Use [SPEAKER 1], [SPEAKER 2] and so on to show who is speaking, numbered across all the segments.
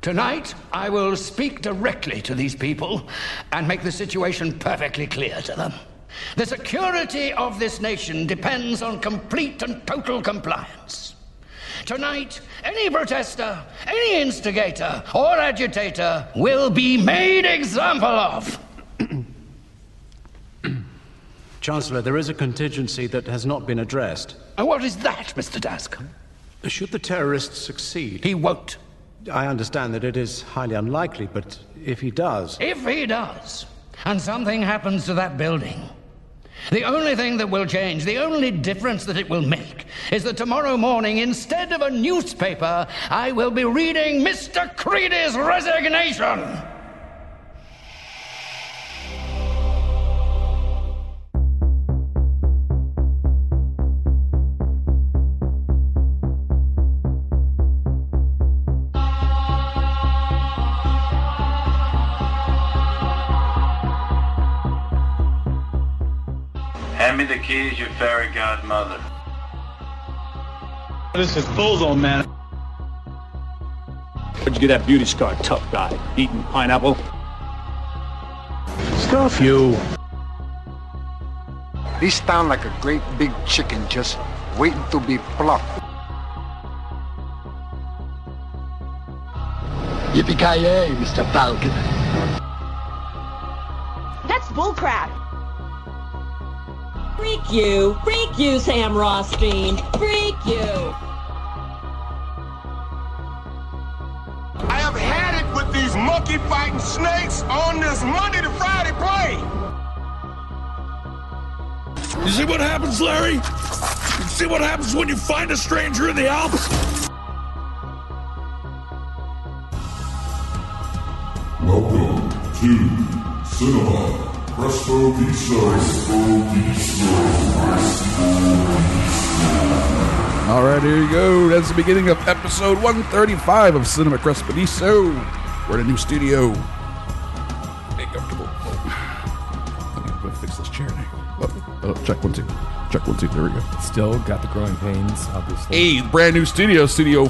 [SPEAKER 1] Tonight, I will speak directly to these people and make the situation perfectly clear to them. The security of this nation depends on complete and total compliance. Tonight, any protester, any instigator or agitator will be made example of.
[SPEAKER 2] Chancellor, there is a contingency that has not been addressed.
[SPEAKER 1] What is that, Mr. Dask?
[SPEAKER 2] Should the terrorists succeed...
[SPEAKER 1] He won't.
[SPEAKER 2] I understand that it is highly unlikely, but if he does...
[SPEAKER 1] If he does, and something happens to that building, the only thing that will change, the only difference that it will make, is that tomorrow morning, instead of a newspaper, I will be reading Mr. Creedy's resignation.
[SPEAKER 3] Hand me the keys, your fairy godmother.
[SPEAKER 4] This is Bullseye, man.
[SPEAKER 5] Where'd you get that beauty scar, tough guy? Eating pineapple?
[SPEAKER 2] Stuff you.
[SPEAKER 6] He sound like a great big chicken just waiting to be plucked.
[SPEAKER 7] Yippee-ki-yay, Mr. Falcon.
[SPEAKER 8] That's bullcrap.
[SPEAKER 9] Freak you, Sam Rothstein, freak you.
[SPEAKER 10] I have had it with these monkey-fighting snakes on this Monday to Friday plane.
[SPEAKER 11] You see what happens, Larry? You see what happens when you find a stranger in the Alps?
[SPEAKER 12] Welcome to Cinema Presto
[SPEAKER 13] All right, here you go. That's the beginning of episode 135 of Cinema Crespediso. We're in a new studio. Hey, comfortable. Let me fix this chair now. Check 1 2. Check 1 2. There we go.
[SPEAKER 14] Still got the growing pains, obviously.
[SPEAKER 13] Hey, brand new studio, Studio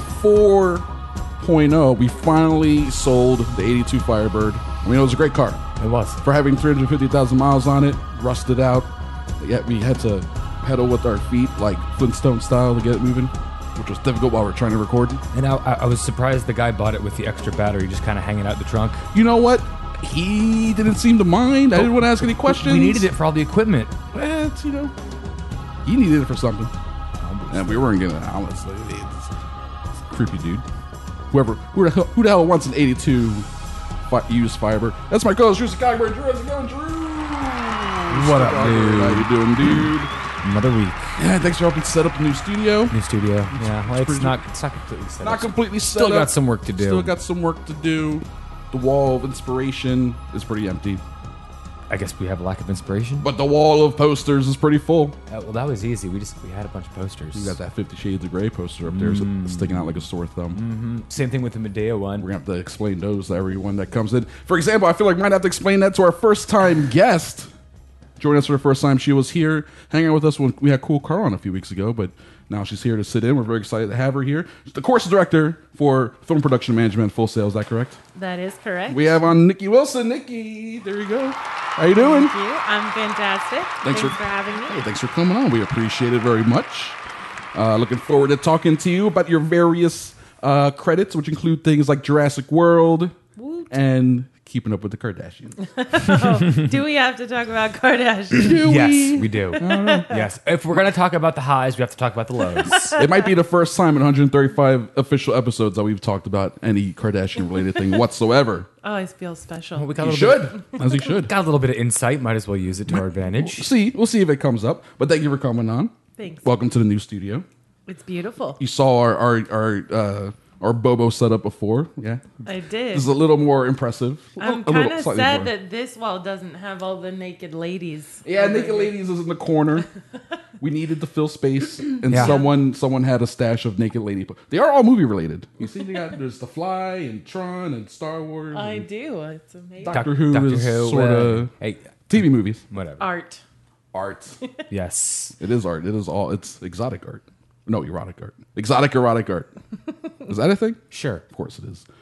[SPEAKER 13] 4.0. We finally sold the 82 Firebird. I mean, it was a great car.
[SPEAKER 14] It was.
[SPEAKER 13] For having 350,000 miles on it, rusted out. Yet we had to pedal with our feet, like Flintstone style, to get it moving, which was difficult while we were trying to record.
[SPEAKER 14] And I was surprised the guy bought it with the extra battery, just kind of hanging out the trunk.
[SPEAKER 13] You know what? He didn't seem to mind. I didn't want to ask any questions.
[SPEAKER 14] We needed it for all the equipment.
[SPEAKER 13] It's, he needed it for something. And we weren't getting it, honestly. It's a creepy dude. Who the hell wants an 82 used fiber? That's my co-host, Drew Chicago. Drew, how's it going, Drew?
[SPEAKER 14] What up, dude?
[SPEAKER 13] How you doing, dude?
[SPEAKER 14] Another week.
[SPEAKER 13] Yeah, thanks for helping set up the new studio.
[SPEAKER 14] Yeah. Well, it's not completely set up.
[SPEAKER 13] Not completely set
[SPEAKER 14] Still
[SPEAKER 13] up.
[SPEAKER 14] got some work to do.
[SPEAKER 13] The wall of inspiration is pretty empty.
[SPEAKER 14] I guess we have a lack of inspiration.
[SPEAKER 13] But the wall of posters is pretty full.
[SPEAKER 14] Well, that was easy. We had a bunch of posters.
[SPEAKER 13] We got that 50 Shades of Grey poster up there sticking out like a sore thumb.
[SPEAKER 14] Mm-hmm. Same thing with the Medea one.
[SPEAKER 13] We're going to have to explain those to everyone that comes in. For example, I feel like we might have to explain that to our first-time guest. Joining us for the first time. She was here hanging out with us when we had Cool Carl on a few weeks ago, but now she's here to sit in. We're very excited to have her here. She's the course director for film production management at Full Sail. Is that correct?
[SPEAKER 15] That is correct.
[SPEAKER 13] We have on Nikki Wilson. Nikki, there you go. How you doing?
[SPEAKER 15] Thank you. I'm fantastic. Thanks for having me.
[SPEAKER 13] Hey, thanks for coming on. We appreciate it very much. Looking forward to talking to you about your various credits, which include things like Jurassic World and Keeping Up with the Kardashians.
[SPEAKER 15] Do we have to talk about Kardashians?
[SPEAKER 14] Yes, we do. Yes. If we're going to talk about the highs, we have to talk about the lows.
[SPEAKER 13] It might be the first time in 135 official episodes that we've talked about any Kardashian-related thing whatsoever.
[SPEAKER 15] Oh, I feel special.
[SPEAKER 14] Well,
[SPEAKER 13] As he should.
[SPEAKER 14] Got a little bit of insight. Might as well use it to our advantage.
[SPEAKER 13] We'll see if it comes up. But thank you for coming on.
[SPEAKER 15] Thanks.
[SPEAKER 13] Welcome to the new studio.
[SPEAKER 15] It's beautiful.
[SPEAKER 13] You saw our Bobo setup before. Yeah.
[SPEAKER 15] I did.
[SPEAKER 13] This is a little more impressive.
[SPEAKER 15] I'm kind of sad that this wall doesn't have all the naked ladies.
[SPEAKER 13] Yeah, naked ladies is in the corner. We needed to fill space, and someone had a stash of naked lady. They are all movie related. You see, there's The Fly and Tron and Star Wars.
[SPEAKER 15] I do. It's amazing.
[SPEAKER 13] Doctor Who is sort of TV movies.
[SPEAKER 14] Whatever.
[SPEAKER 15] Art.
[SPEAKER 14] Yes.
[SPEAKER 13] It is art. It's exotic art. No, erotic art. Exotic erotic art. Is that a thing?
[SPEAKER 14] Sure.
[SPEAKER 13] Of course it is.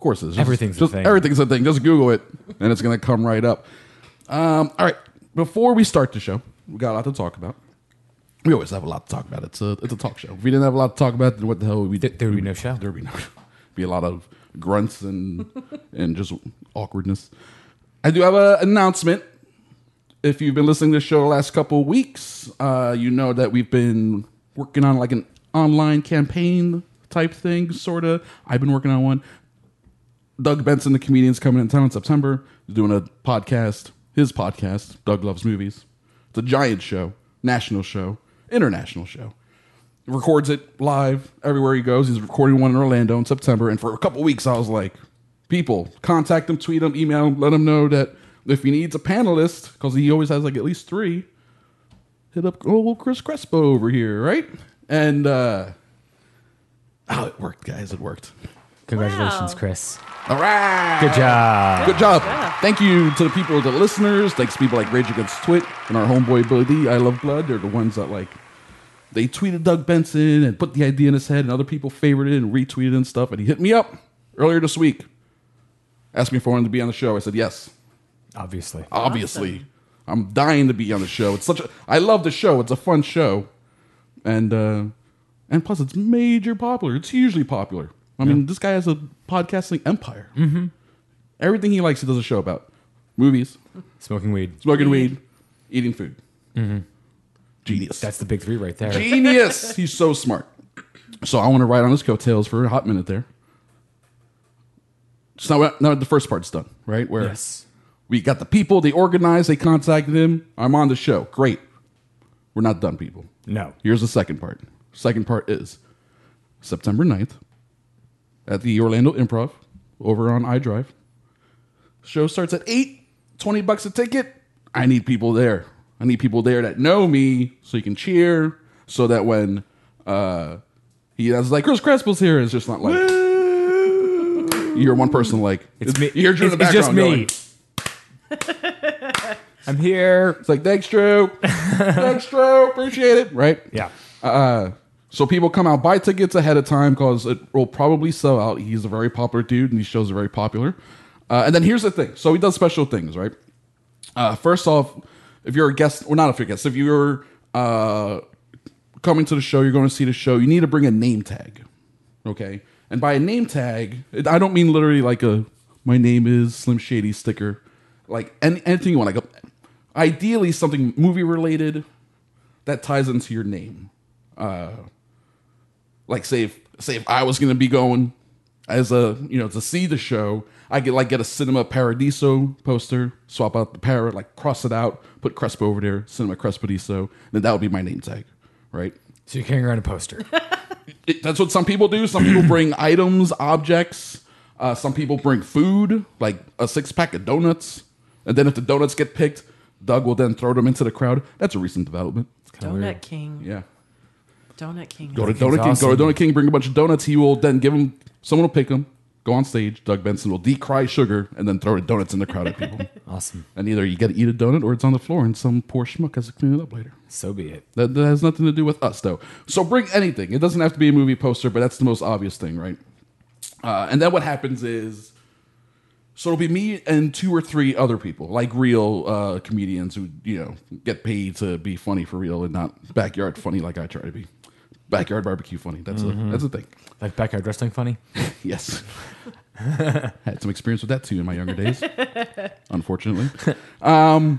[SPEAKER 13] course it is.
[SPEAKER 14] Everything's a thing.
[SPEAKER 13] Everything's a thing. Just Google it, and it's going to come right up. All right. Before we start the show, we got a lot to talk about. We always have a lot to talk about. It's a talk show. If we didn't have a lot to talk about, then what the hell would we do?
[SPEAKER 14] There would be no show.
[SPEAKER 13] There would be be a lot of grunts and just awkwardness. I do have an announcement. If you've been listening to the show the last couple of weeks, you know that we've been working on like an online campaign type thing, sort of. I've been working on one. Doug Benson, the comedian's coming in town in September. He's doing a podcast, his podcast, Doug Loves Movies. It's a giant show, national show, international show. He records it live everywhere he goes. He's recording one in Orlando in September. And for a couple weeks, I was like, people, contact him, tweet him, email him, let him know that if he needs a panelist, because he always has like at least 3, hit up old Chris Crespo over here, right? And, it worked, guys. It worked.
[SPEAKER 14] Congratulations, Chris.
[SPEAKER 13] All right.
[SPEAKER 14] Good job.
[SPEAKER 13] Good job. Thank you to the people, the listeners. Thanks to people like Rage Against Twit and our homeboy Buddy, I Love Blood. They're the ones that like, they tweeted Doug Benson and put the idea in his head, and other people favorited it and retweeted and stuff. And he hit me up earlier this week, asked me if I wanted to be on the show. I said yes.
[SPEAKER 14] Obviously.
[SPEAKER 13] Awesome. I'm dying to be on the show. I love the show. It's a fun show. And plus it's major popular. It's hugely popular. I mean, this guy has a podcasting empire.
[SPEAKER 14] Mm-hmm.
[SPEAKER 13] Everything he likes, he does a show about. Movies.
[SPEAKER 14] Smoking weed.
[SPEAKER 13] Eating food.
[SPEAKER 14] Mm-hmm.
[SPEAKER 13] Genius.
[SPEAKER 14] That's the big 3 right there.
[SPEAKER 13] Genius. He's so smart. So I want to ride on his coattails for a hot minute there. So now the first part's done, right? Where
[SPEAKER 14] yes.
[SPEAKER 13] We got the people, they organized, they contacted him. I'm on the show. Great. We're not done, people.
[SPEAKER 14] No.
[SPEAKER 13] Here's the second part. Second part is September 9th at the Orlando Improv over on iDrive. Show starts at 8, $20 a ticket. I need people there. I need people there that know me so you can cheer, so that when he has like, Chris Crespo's here, it's just not like, you hear one person like,
[SPEAKER 14] it's me.
[SPEAKER 13] You hear Drew in the background
[SPEAKER 14] It's just me. I'm here.
[SPEAKER 13] It's like, thanks, Drew. Thanks, Drew. Appreciate it. Right?
[SPEAKER 14] Yeah.
[SPEAKER 13] So people come out, buy tickets ahead of time because it will probably sell out. He's a very popular dude, and these shows are very popular. And then here's the thing. So he does special things, right? First off, if you're a guest, or not if you're a guest, if you're coming to the show, you're going to see the show, you need to bring a name tag, okay? And by a name tag, I don't mean literally like my name is Slim Shady sticker. Like anything you want. Like ideally something movie-related that ties into your name. Like say if I was going to be going as to see the show, I get a Cinema Paradiso poster, swap out the para, like cross it out, put Crespo over there, Cinema Crespodiso, then that would be my name tag, right?
[SPEAKER 14] So you're carrying around a poster.
[SPEAKER 13] That's what some people do. Some people bring items, objects. Some people bring food, like a 6-pack of donuts. And then if the donuts get picked, Doug will then throw them into the crowd. That's a recent development.
[SPEAKER 15] Donut King.
[SPEAKER 13] Yeah.
[SPEAKER 15] Donut King.
[SPEAKER 13] Go to Donut King. Awesome. Go to Donut King. Bring a bunch of donuts. He will then give them. Someone will pick them. Go on stage. Doug Benson will decry sugar and then throw the donuts in the crowd at people.
[SPEAKER 14] Awesome.
[SPEAKER 13] And either you get to eat a donut or it's on the floor and some poor schmuck has to clean it up later.
[SPEAKER 14] So be it.
[SPEAKER 13] That has nothing to do with us, though. So bring anything. It doesn't have to be a movie poster, but that's the most obvious thing, right? And then what happens is, so it'll be me and 2 or 3 other people, like real comedians who, get paid to be funny for real and not backyard funny like I try to be. Backyard barbecue funny. That's a thing.
[SPEAKER 14] Like backyard wrestling funny?
[SPEAKER 13] Yes. Had some experience with that too in my younger days, unfortunately. And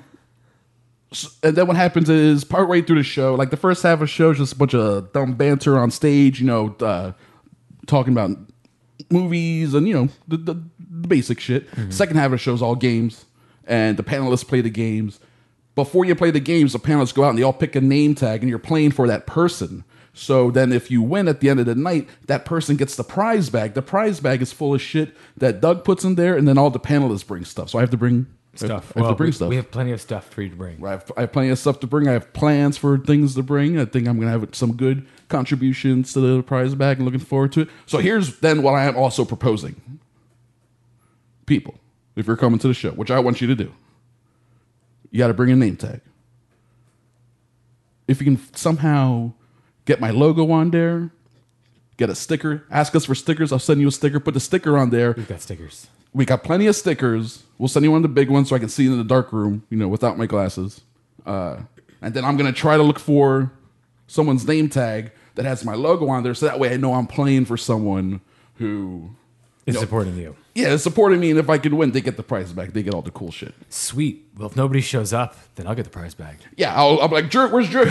[SPEAKER 13] then what happens is partway through the show, like the first half of the show is just a bunch of dumb banter on stage, talking about movies and, the basic shit. Mm-hmm. Second half of the show is all games, and the panelists play the games. Before you play the games, the panelists go out and they all pick a name tag, and you're playing for that person. So then if you win at the end of the night, that person gets the prize bag. The prize bag is full of shit that Doug puts in there, and then all the panelists bring stuff. So I have to bring
[SPEAKER 14] stuff.
[SPEAKER 13] I have to bring stuff.
[SPEAKER 14] We have plenty of stuff for you to bring.
[SPEAKER 13] I have plenty of stuff to bring. I have plans for things to bring. I think I'm going to have some good contributions to the prize bag and looking forward to it. So here's then what I am also proposing. People, if you're coming to the show, which I want you to do, you got to bring a name tag. If you can somehow get my logo on there, get a sticker. Ask us for stickers. I'll send you a sticker. Put the sticker on there.
[SPEAKER 14] We've got stickers.
[SPEAKER 13] We got plenty of stickers. We'll send you one of the big ones so I can see in the dark room, without my glasses. And then I'm going to try to look for someone's name tag that has my logo on there, so that way I know I'm playing for someone who
[SPEAKER 14] is supporting you.
[SPEAKER 13] Yeah, is supporting me, and if I can win, they get the prize back. They get all the cool shit.
[SPEAKER 14] Sweet. Well, if nobody shows up, then I'll get the prize back.
[SPEAKER 13] Yeah, I'll be like, Drew, where's Drew?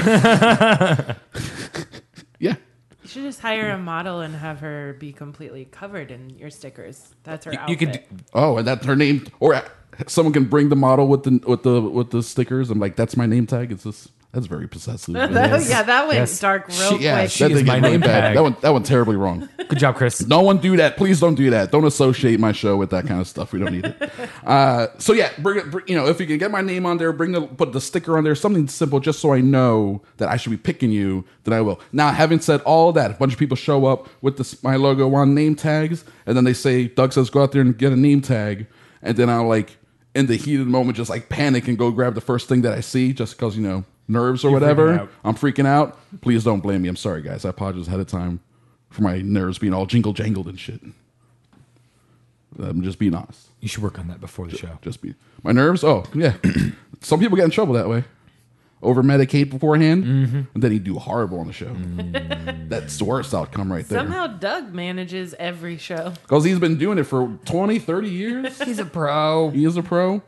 [SPEAKER 13] Yeah.
[SPEAKER 15] You should just hire a model and have her be completely covered in your stickers. That's her outfit.
[SPEAKER 14] You could.
[SPEAKER 13] And that's her name, or someone can bring the model with the stickers. I'm like, that's my name tag. It's this. That's very possessive.
[SPEAKER 15] That went dark real quick.
[SPEAKER 14] She is my name tag.
[SPEAKER 13] That went terribly wrong.
[SPEAKER 14] Good job, Chris.
[SPEAKER 13] No one do that. Please don't do that. Don't associate my show with that kind of stuff. We don't need it. So yeah, bring it. If you can get my name on there, put the sticker on there, something simple, just so I know that I should be picking you. Then I will. Now, having said all that, a bunch of people show up with my logo on name tags, and then they say, Doug says, go out there and get a name tag, and then I'll in the heat of the moment, just panic and go grab the first thing that I see, just because nerves or whatever. I'm freaking out. Please don't blame me. I'm sorry, guys. I apologize ahead of time for my nerves being all jingle jangled and shit. I'm just being honest.
[SPEAKER 14] You should work on that before the show.
[SPEAKER 13] Just be my nerves. Oh yeah, some people get in trouble that way. Over medicate beforehand, and then you do horrible on the show. That's the worst outcome right there.
[SPEAKER 15] Somehow Doug manages every show
[SPEAKER 13] because he's been doing it for 20, 30 years.
[SPEAKER 14] He's a pro.
[SPEAKER 13] He is a pro.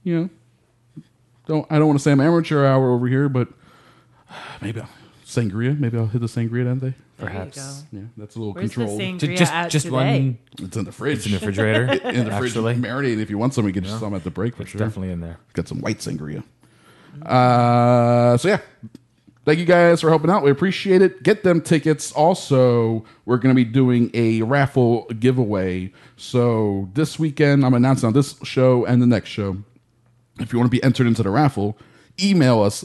[SPEAKER 13] I don't want to say I'm amateur hour over here, but maybe sangria. Maybe I'll hit the sangria that day.
[SPEAKER 14] Perhaps.
[SPEAKER 13] Yeah, that's a little
[SPEAKER 15] Where's
[SPEAKER 13] controlled.
[SPEAKER 15] The sangria
[SPEAKER 14] just
[SPEAKER 15] today?
[SPEAKER 14] one.
[SPEAKER 13] It's in the fridge.
[SPEAKER 14] It's in the refrigerator.
[SPEAKER 13] In the fridge.
[SPEAKER 14] Actually.
[SPEAKER 13] Marinate if you want some. We can just some at the break for
[SPEAKER 14] It's
[SPEAKER 13] sure.
[SPEAKER 14] definitely in there.
[SPEAKER 13] Got some white sangria. So yeah. Thank you guys for helping out. We appreciate it. Get them tickets. Also, we're going to be doing a raffle giveaway. So this weekend, I'm announcing on this show and the next show. If you want to be entered into the raffle, email us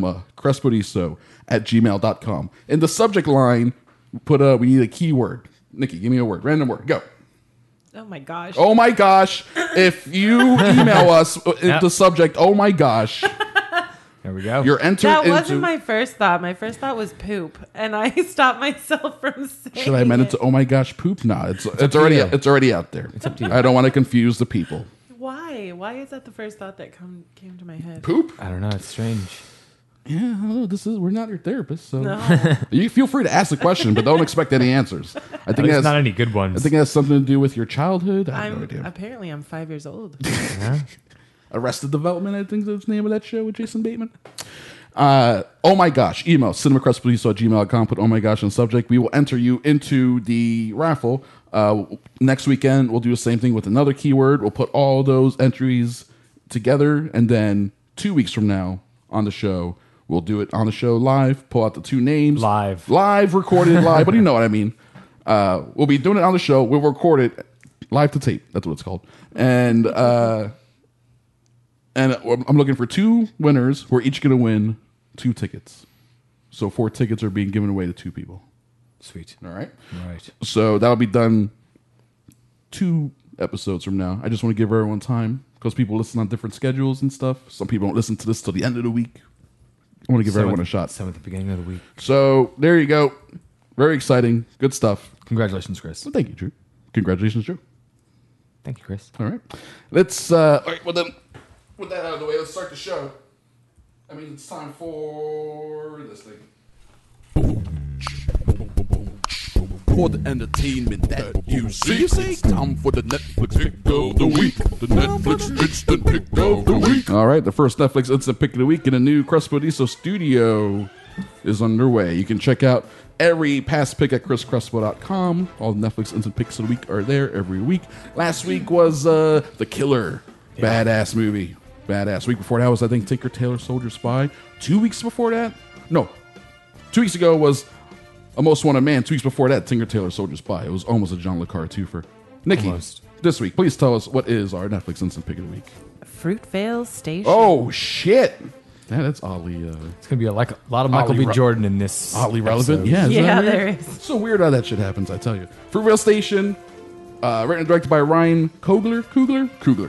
[SPEAKER 13] cinemacrespediso@gmail.com. In the subject line, we need a keyword. Nikki, give me a word. Random word. Go.
[SPEAKER 15] Oh my gosh.
[SPEAKER 13] Oh my gosh. If you email us the subject, oh my gosh.
[SPEAKER 14] There we go.
[SPEAKER 13] You're entered
[SPEAKER 15] That
[SPEAKER 13] into...
[SPEAKER 15] wasn't my first thought. My first thought was poop, and I stopped myself from saying
[SPEAKER 13] Should I amend it to oh my gosh poop? Nah, it's already out there.
[SPEAKER 14] It's up to you.
[SPEAKER 13] I don't want to confuse the people.
[SPEAKER 15] Why? Why is that the first thought that came to my head?
[SPEAKER 13] Poop?
[SPEAKER 14] I don't know. It's strange.
[SPEAKER 13] Yeah, I don't know. We're not your therapist, so
[SPEAKER 15] No.
[SPEAKER 13] You feel free to ask the question, but don't expect any answers. I think
[SPEAKER 14] it's not any good ones.
[SPEAKER 13] I think it has something to do with your childhood. I have no idea.
[SPEAKER 15] Apparently, I'm 5 years old.
[SPEAKER 14] Yeah.
[SPEAKER 13] Arrested Development, I think that's the name of that show with Jason Bateman. Oh my gosh, email cinemacrespediso@gmail.com. Put oh my gosh in subject. We will enter you into the raffle. Next weekend, we'll do the same thing with another keyword. We'll put all those entries together, and then 2 weeks from now on the show, we'll do it on the show live. Pull out the two names.
[SPEAKER 14] Live,
[SPEAKER 13] recorded live. But you know what I mean. We'll be doing it on the show. We'll record it live to tape. That's what it's called. And I'm looking for two winners. We're each going to win 2 tickets. So 4 tickets are being given away to 2 people.
[SPEAKER 14] Sweet.
[SPEAKER 13] All right.
[SPEAKER 14] Right.
[SPEAKER 13] So that'll be done 2 episodes from now. I just want to give everyone time because people listen on different schedules and stuff. Some people don't listen to this till the end of the week. I want to give everyone a shot.
[SPEAKER 14] Some at the beginning of the week.
[SPEAKER 13] So there you go. Very exciting. Good stuff.
[SPEAKER 14] Congratulations, Chris.
[SPEAKER 13] Well, thank you, Drew. Congratulations, Drew.
[SPEAKER 14] Thank you, Chris.
[SPEAKER 13] All right. Let's, all right, well then, with that out of the way, let's start the show. I mean, it's time for this thing.
[SPEAKER 11] For the entertainment that you see, it's time for the Netflix pick of the week. The Netflix instant pick of the week.
[SPEAKER 13] All right, the first Netflix instant pick of the week in a new Crespediso studio is underway. You can check out every past pick at chriscrespo.com. All the Netflix instant picks of the week are there every week. Last week was The Killer. Yeah. Badass movie. Badass. Week before that was, I think, Tinker Tailor Soldier Spy. 2 weeks before that? No. 2 weeks ago was A Most Wanted Man. 2 weeks before that, Tinker Tailor Soldier Spy. It was almost a John le Carre twofer. Nikki, this week, please tell us what is our Netflix instant pick of the week.
[SPEAKER 15] Fruitvale Station.
[SPEAKER 13] Oh, shit. Yeah, that's oddly...
[SPEAKER 14] it's going to be a lot of Michael B. Jordan in this
[SPEAKER 13] oddly relevant.
[SPEAKER 14] episode.
[SPEAKER 13] Yeah,
[SPEAKER 15] there is.
[SPEAKER 13] It's so weird how that shit happens, I tell you. Fruitvale Station, written and directed by Ryan Coogler,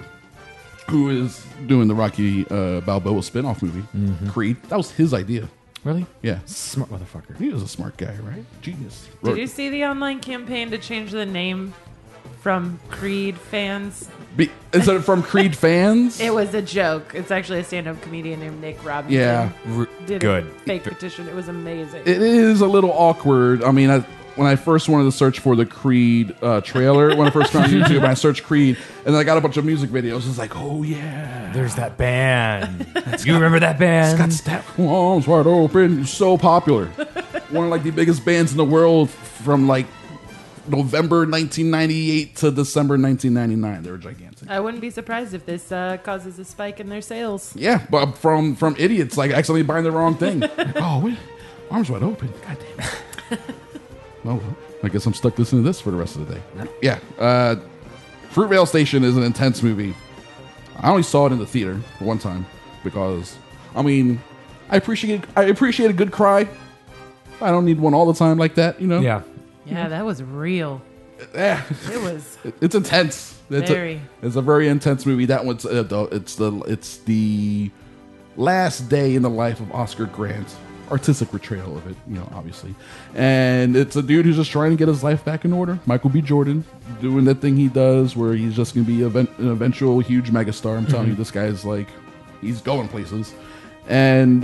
[SPEAKER 13] who is doing the Rocky Balboa spin-off movie, Creed. That was his idea.
[SPEAKER 14] Really?
[SPEAKER 13] Yeah.
[SPEAKER 14] Smart motherfucker.
[SPEAKER 13] He was a smart guy, right? Genius.
[SPEAKER 15] Did you see the online campaign to change the name from Creed fans?
[SPEAKER 13] Is it from Creed fans?
[SPEAKER 15] It was a joke. It's actually a stand-up comedian named Nick Robinson.
[SPEAKER 13] Yeah.
[SPEAKER 15] Did
[SPEAKER 14] Good.
[SPEAKER 15] a fake petition. It was amazing.
[SPEAKER 13] It is a little awkward. I mean, when I first wanted to search for the Creed trailer, when I first got on YouTube, I searched Creed, and then I got a bunch of music videos. It's like, oh yeah,
[SPEAKER 14] there's that band. You remember that band?
[SPEAKER 13] It's got arms wide open. So popular. One of like the biggest bands in the world from like November 1998 to December 1999. They were gigantic.
[SPEAKER 15] I wouldn't be surprised if this causes a spike in their sales.
[SPEAKER 13] Yeah, but from idiots like accidentally buying the wrong thing. Oh, wait, arms wide open. God damn it. Well, I guess I'm stuck listening to this for the rest of the day. Yeah. Fruitvale Station is an intense movie. I only saw it in the theater for one time because, I mean, I appreciate a good cry. I don't need one all the time like that, you know?
[SPEAKER 14] Yeah.
[SPEAKER 15] Yeah, that was real.
[SPEAKER 13] Yeah.
[SPEAKER 15] It was.
[SPEAKER 13] It's intense. It's a very intense movie. That one's it's the last day in the life of Oscar Grant. Artistic portrayal of it, you know, obviously. And it's a dude who's just trying to get his life back in order. Michael B. Jordan doing that thing he does where he's just going to be an eventual huge megastar. I'm telling you, this guy's like, he's going places. And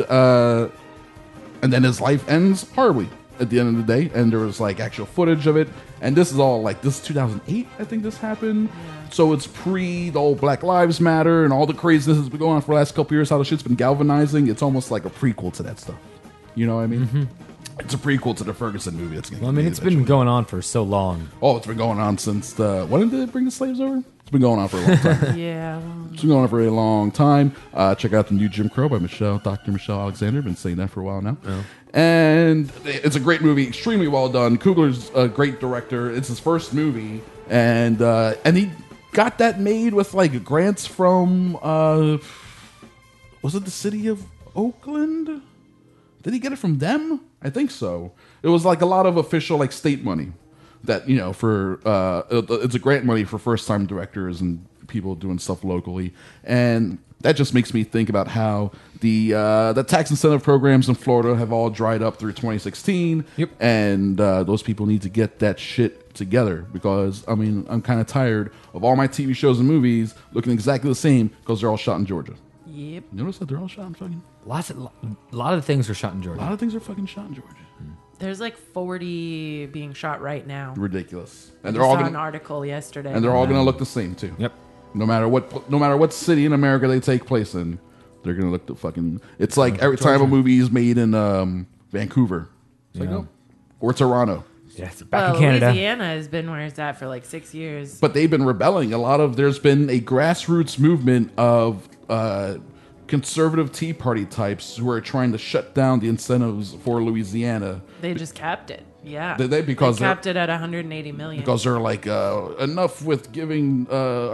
[SPEAKER 13] then his life ends horribly at the end of the day. And there was like actual footage of it. And this is all like, this is 2008, I think this happened. So it's pre the whole Black Lives Matter and all the craziness that's been going on for the last couple years, how the shit's been galvanizing. It's almost like a prequel to that stuff. You know what I mean? It's a prequel to the Ferguson movie. It's
[SPEAKER 14] been going on for so long.
[SPEAKER 13] Oh, it's been going on since when did they bring the slaves over? It's been going on for a long time.
[SPEAKER 15] Yeah.
[SPEAKER 13] It's been going on for a long time. Check out the new Jim Crow by Dr. Michelle Alexander. Been saying that for a while now. Oh. And it's a great movie, extremely well done. Coogler's a great director. It's his first movie, and he got that made with like grants from was it the city of Oakland? Did he get it from them? I think so. It was like a lot of official like state money that, you know, for it's a grant money for first time directors and people doing stuff locally. And that just makes me think about how the tax incentive programs in Florida have all dried up through 2016.
[SPEAKER 14] Yep.
[SPEAKER 13] And those people need to get that shit together because, I mean, I'm kind of tired of all my TV shows and movies looking exactly the same because they're all shot in Georgia.
[SPEAKER 15] Yep.
[SPEAKER 13] You notice that they're all shot in fucking...
[SPEAKER 14] A lot of things are shot in Georgia.
[SPEAKER 13] A lot of things are fucking shot in Georgia.
[SPEAKER 15] There's like 40 being shot right now.
[SPEAKER 13] Ridiculous.
[SPEAKER 15] And they're all an article yesterday.
[SPEAKER 13] And they're all going to look the same too.
[SPEAKER 14] Yep.
[SPEAKER 13] No matter what city in America they take place in, they're going to look the fucking... It's like every time a movie is made in Vancouver. It's like, oh. Or Toronto.
[SPEAKER 14] Yes, back in Canada.
[SPEAKER 15] Louisiana has been where it's at for like 6 years.
[SPEAKER 13] But they've been rebelling. There's been a grassroots movement of conservative Tea Party types who are trying to shut down the incentives for Louisiana.
[SPEAKER 15] They just capped it. Yeah.
[SPEAKER 13] They
[SPEAKER 15] capped it at 180 million.
[SPEAKER 13] Because they're like, enough with giving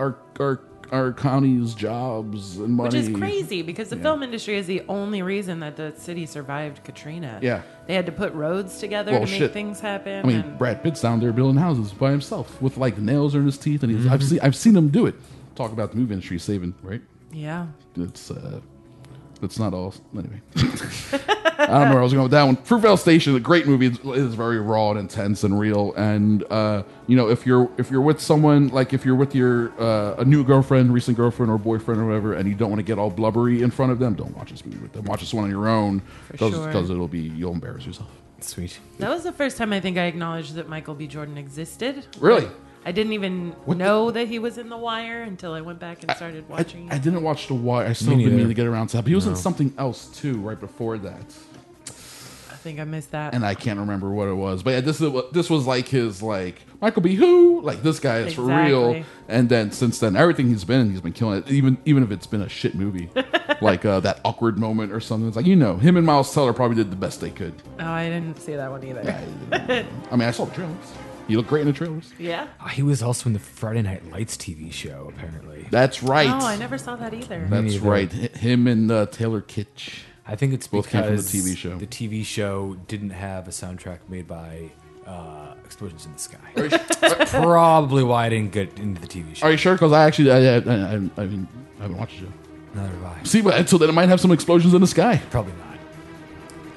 [SPEAKER 13] our counties jobs and money.
[SPEAKER 15] Which is crazy because the film industry is the only reason that the city survived Katrina.
[SPEAKER 13] Yeah.
[SPEAKER 15] They had to put roads together to make things happen.
[SPEAKER 13] I mean, Brad Pitt's down there building houses by himself with like nails in his teeth, and I've seen him do it. Talk about the movie industry saving, right?
[SPEAKER 15] Yeah.
[SPEAKER 13] It's not all anyway. I don't know where I was going with that one. Fruitvale Station, a great movie. It is very raw and intense and real. And you know, if you're with someone, like if you're with your a new girlfriend, recent girlfriend or boyfriend or whatever, and you don't want to get all blubbery in front of them, don't watch this movie with them. Watch this one on your own because you'll embarrass yourself.
[SPEAKER 14] Sweet.
[SPEAKER 15] That was the first time I think I acknowledged that Michael B. Jordan existed.
[SPEAKER 13] Really?
[SPEAKER 15] I didn't even know that he was in The Wire until I went back and started watching it.
[SPEAKER 13] I didn't watch The Wire. I still didn't mean to get around to that. But he was in something else too right before that.
[SPEAKER 15] I think I missed that.
[SPEAKER 13] And I can't remember what it was. But yeah, this was like his like Michael B. Who? Like this guy is for real. And then since then, everything he's been killing it. Even if it's been a shit movie, like that awkward moment or something. It's like, you know, him and Miles Teller probably did the best they could.
[SPEAKER 15] Oh, I didn't see that one either.
[SPEAKER 13] I mean, I saw the trailers. He looked great in the trailers.
[SPEAKER 15] Yeah.
[SPEAKER 14] He was also in the Friday Night Lights TV show, apparently.
[SPEAKER 13] That's right.
[SPEAKER 15] Oh, I never saw that either.
[SPEAKER 13] That's right. Him and Taylor Kitsch.
[SPEAKER 14] I think it's
[SPEAKER 13] both
[SPEAKER 14] because
[SPEAKER 13] came from the TV show.
[SPEAKER 14] The TV show didn't have a soundtrack made by Explosions in the Sky. Probably why I didn't get into the TV show.
[SPEAKER 13] Are you sure? Because I actually, I haven't watched the show.
[SPEAKER 14] Neither have I.
[SPEAKER 13] See, but until then, it might have some explosions in the sky.
[SPEAKER 14] Probably not.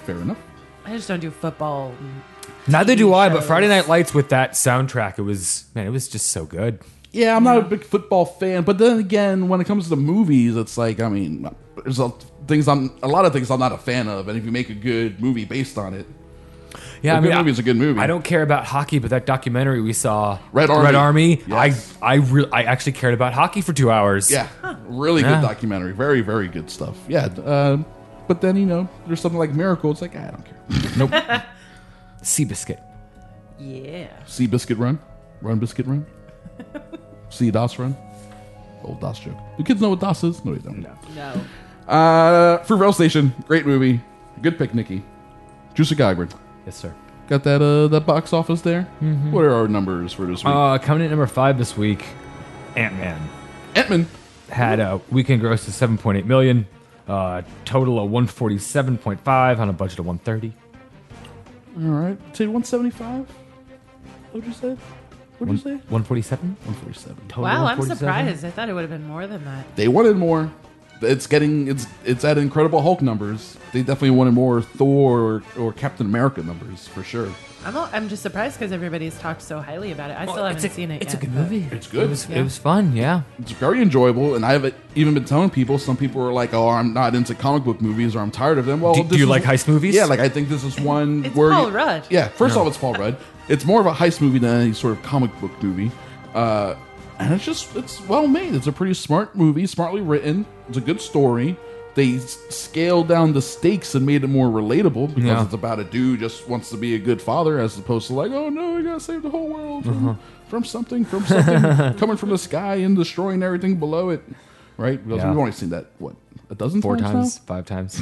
[SPEAKER 13] Fair enough.
[SPEAKER 15] I just don't do football.
[SPEAKER 14] Neither
[SPEAKER 15] TV
[SPEAKER 14] do I, but
[SPEAKER 15] shows.
[SPEAKER 14] Friday Night Lights with that soundtrack, it was just so good.
[SPEAKER 13] Yeah, I'm not a big football fan, but then again, when it comes to movies, it's like, I mean, there's a lot of things I'm not a fan of, and if you make a good movie based on it,
[SPEAKER 14] Yeah,
[SPEAKER 13] a good movie is a good movie.
[SPEAKER 14] I don't care about hockey, but that documentary we saw,
[SPEAKER 13] Red Army.
[SPEAKER 14] Yes. I actually cared about hockey for 2 hours.
[SPEAKER 13] Yeah, really good documentary. Very, very good stuff. Yeah, but then, there's something like Miracle. It's like, I don't care.
[SPEAKER 14] Nope. Seabiscuit.
[SPEAKER 15] Yeah.
[SPEAKER 13] Seabiscuit Run? Run Biscuit Run? See DOS Run? Old DOS joke. Do kids know what DOS is? No, they don't.
[SPEAKER 15] No.
[SPEAKER 13] Fruitvale Station. Great movie. Good pick, Nikki. Juicy Gagrin.
[SPEAKER 14] Yes, sir.
[SPEAKER 13] Got that box office there?
[SPEAKER 14] Mhm.
[SPEAKER 13] What are our numbers for this week?
[SPEAKER 14] Coming in at number 5 this week, Ant-Man.
[SPEAKER 13] Ant-Man
[SPEAKER 14] had a weekend gross of $7.8 million, total of $147.5 on a budget of $130.
[SPEAKER 13] All right. Say 175? What'd you say? What'd you say?
[SPEAKER 14] 147?
[SPEAKER 13] 147.
[SPEAKER 14] Total
[SPEAKER 15] Wow, I'm
[SPEAKER 14] 147?
[SPEAKER 15] surprised. I thought it would have been more than that.
[SPEAKER 13] They wanted more. It's at Incredible Hulk numbers. They definitely wanted more Thor or Captain America numbers for sure.
[SPEAKER 15] I'm just surprised because everybody's talked so highly about it. I still haven't seen it yet.
[SPEAKER 14] It's a good movie.
[SPEAKER 13] It's good.
[SPEAKER 14] It was fun, yeah.
[SPEAKER 13] It's very enjoyable, and I've even been telling people. Some people are like, "Oh, I'm not into comic book movies, or I'm tired of them." Well,
[SPEAKER 14] Do you like heist movies?
[SPEAKER 13] Yeah, like I think this is one
[SPEAKER 15] It's
[SPEAKER 13] where
[SPEAKER 15] Paul Rudd.
[SPEAKER 13] Yeah, first off, it's Paul Rudd. It's more of a heist movie than any sort of comic book movie, and it's well made. It's a pretty smart movie, smartly written. It's a good story. They scaled down the stakes and made it more relatable because it's about a dude who just wants to be a good father, as opposed to like, oh no, we gotta save the whole world from something coming from the sky and destroying everything below it. Right? Because we've only seen that a dozen
[SPEAKER 14] 4
[SPEAKER 13] times
[SPEAKER 14] times,
[SPEAKER 13] now?
[SPEAKER 14] 5 times.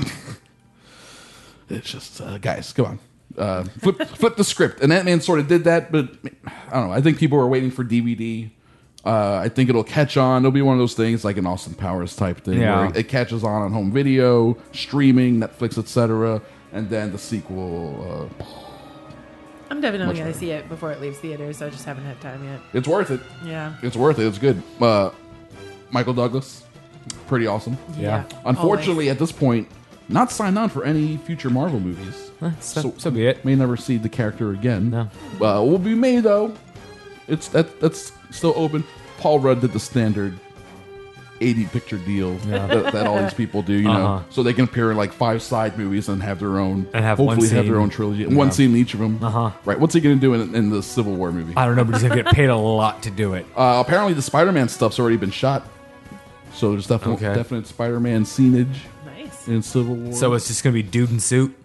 [SPEAKER 13] It's just guys, come on. Flip the script. And Ant-Man sort of did that, but I don't know. I think people are waiting for DVD. I think it'll catch on. It'll be one of those things like an Austin Powers type thing where it catches on home video, streaming, Netflix, etc. And then the sequel.
[SPEAKER 15] I'm definitely
[SPEAKER 13] much
[SPEAKER 15] going to
[SPEAKER 13] better.
[SPEAKER 15] see it before it leaves theaters. I just haven't had time yet.
[SPEAKER 13] It's worth it.
[SPEAKER 15] Yeah.
[SPEAKER 13] It's worth it. It's good. Michael Douglas, pretty awesome.
[SPEAKER 15] Yeah.
[SPEAKER 13] Unfortunately, at this point, not signed on for any future Marvel movies.
[SPEAKER 14] So be it.
[SPEAKER 13] May never see the character again.
[SPEAKER 14] No.
[SPEAKER 13] Will be made though. That's still open. Paul Rudd did the standard 80 picture deal that all these people do, you know, so they can appear in like 5 side movies and have their own,
[SPEAKER 14] And have
[SPEAKER 13] hopefully
[SPEAKER 14] one
[SPEAKER 13] have their
[SPEAKER 14] scene.
[SPEAKER 13] own trilogy and one scene in each of them. Right? What's he going to do in the Civil War movie?
[SPEAKER 14] I don't know, but he's going to get paid a lot to do it.
[SPEAKER 13] Apparently, the Spider-Man stuff's already been shot, so there's definite Spider-Man scenage
[SPEAKER 15] Nice.
[SPEAKER 13] in Civil War.
[SPEAKER 14] So it's just going to be dude in suit?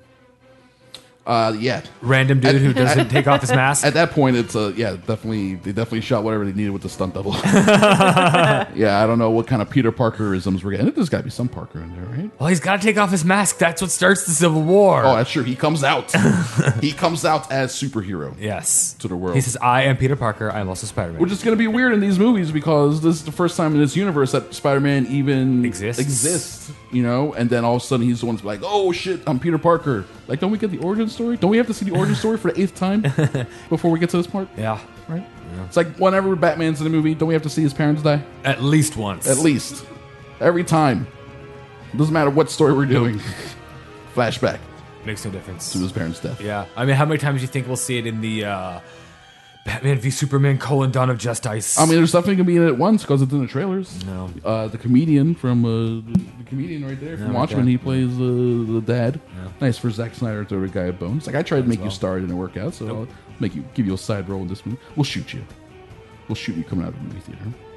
[SPEAKER 13] Yeah,
[SPEAKER 14] Random dude who doesn't take off his mask?
[SPEAKER 13] At that point, it's definitely they definitely shot whatever they needed with the stunt double. Yeah, I don't know what kind of Peter Parkerisms we're getting. There's got to be some Parker in there, right?
[SPEAKER 14] Well, he's got to take off his mask. That's what starts the Civil War.
[SPEAKER 13] Oh, that's true. He comes out. He comes out as superhero.
[SPEAKER 14] Yes.
[SPEAKER 13] To the world.
[SPEAKER 14] He says, I am Peter Parker. I am also Spider-Man.
[SPEAKER 13] Which is going to be weird in these movies because this is the first time in this universe that Spider-Man even exists, you know? And then all of a sudden he's the one to be like, oh shit, I'm Peter Parker. Like, don't we get the origin story? Don't we have to see the origin story for the 8th time before we get to this part?
[SPEAKER 14] Yeah.
[SPEAKER 13] Right? Yeah. It's like whenever Batman's in a movie, don't we have to see his parents die?
[SPEAKER 14] At least once.
[SPEAKER 13] At least. Every time. Doesn't matter what story we're doing. Flashback.
[SPEAKER 14] Makes no difference.
[SPEAKER 13] To his parents' death.
[SPEAKER 14] Yeah. I mean, how many times do you think we'll see it in the Batman v Superman: Dawn of Justice?
[SPEAKER 13] I mean, there's definitely going to be in it once because it's in the trailers.
[SPEAKER 14] No.
[SPEAKER 13] The comedian from the comedian right there from
[SPEAKER 14] right
[SPEAKER 13] Watchmen,
[SPEAKER 14] there.
[SPEAKER 13] he plays the dad.
[SPEAKER 14] Yeah.
[SPEAKER 13] Nice for Zack Snyder to throw a guy a bone. It's like I tried to make you
[SPEAKER 14] well.
[SPEAKER 13] star, it didn't work out, so I'll give you a side role in this movie. We'll shoot you. We'll shoot you coming out of the movie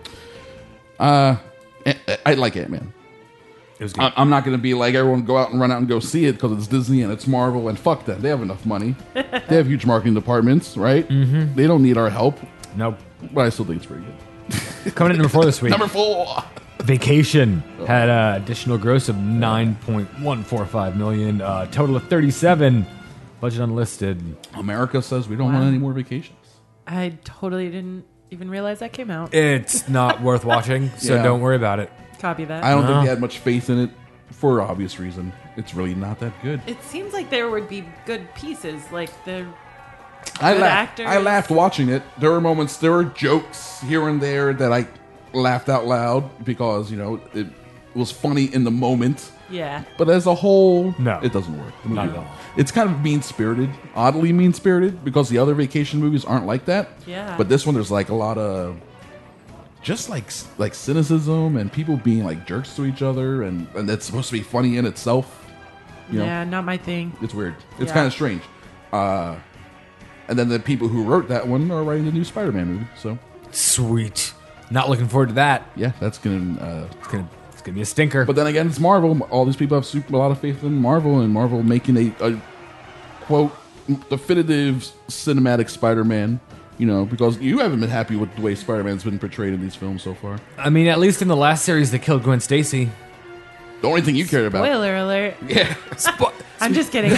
[SPEAKER 13] theater. I like Ant-Man.
[SPEAKER 14] It was good.
[SPEAKER 13] I'm not going to be like everyone go out and run out and go see it because it's Disney and it's Marvel and fuck them. They have enough money. They have huge marketing departments, right? Mm-hmm. They don't need our help.
[SPEAKER 14] Nope.
[SPEAKER 13] But I still think it's pretty good.
[SPEAKER 14] Coming in number 4 this week.
[SPEAKER 13] Number 4.
[SPEAKER 14] Vacation had an additional gross of $9.145 million, total of 37, budget unlisted.
[SPEAKER 13] America says we don't want any more vacations.
[SPEAKER 15] I totally didn't even realize that came out.
[SPEAKER 14] It's not worth watching, so
[SPEAKER 13] Yeah.
[SPEAKER 14] don't worry about it.
[SPEAKER 15] Copy that.
[SPEAKER 13] I don't think they had much faith in it for obvious reason. It's really not that good.
[SPEAKER 15] It seems like there would be good pieces, like the
[SPEAKER 13] I
[SPEAKER 15] good
[SPEAKER 13] laughed.
[SPEAKER 15] actors.
[SPEAKER 13] I laughed watching it. There were jokes here and there that I laughed out loud because was funny in the moment.
[SPEAKER 15] Yeah.
[SPEAKER 13] But as a whole,
[SPEAKER 14] No.
[SPEAKER 13] it doesn't work. The
[SPEAKER 14] Not
[SPEAKER 13] movie-
[SPEAKER 14] at all.
[SPEAKER 13] It's kind of mean-spirited, oddly mean-spirited, because the other vacation movies aren't like that.
[SPEAKER 15] Yeah.
[SPEAKER 13] But this one, there's like a lot of just like cynicism and people being like jerks to each other, and it's supposed to be funny in itself. You know?
[SPEAKER 15] Yeah, not my thing.
[SPEAKER 13] It's weird. It's
[SPEAKER 15] Yeah.
[SPEAKER 13] kind of strange. And then the people who wrote that one are writing the new Spider-Man movie. So
[SPEAKER 14] Sweet. Not looking forward to that.
[SPEAKER 13] yeah, that's gonna.
[SPEAKER 14] It's gonna be a stinker.
[SPEAKER 13] But then again, it's Marvel. All these people have a lot of faith in Marvel, and Marvel making a quote definitive cinematic Spider-Man. You know, because you haven't been happy with the way Spider-Man's been portrayed in these films so far.
[SPEAKER 14] I mean, at least in the last series, they killed Gwen Stacy.
[SPEAKER 13] The only thing you cared about.
[SPEAKER 15] Spoiler alert.
[SPEAKER 13] Yeah.
[SPEAKER 15] I'm just kidding.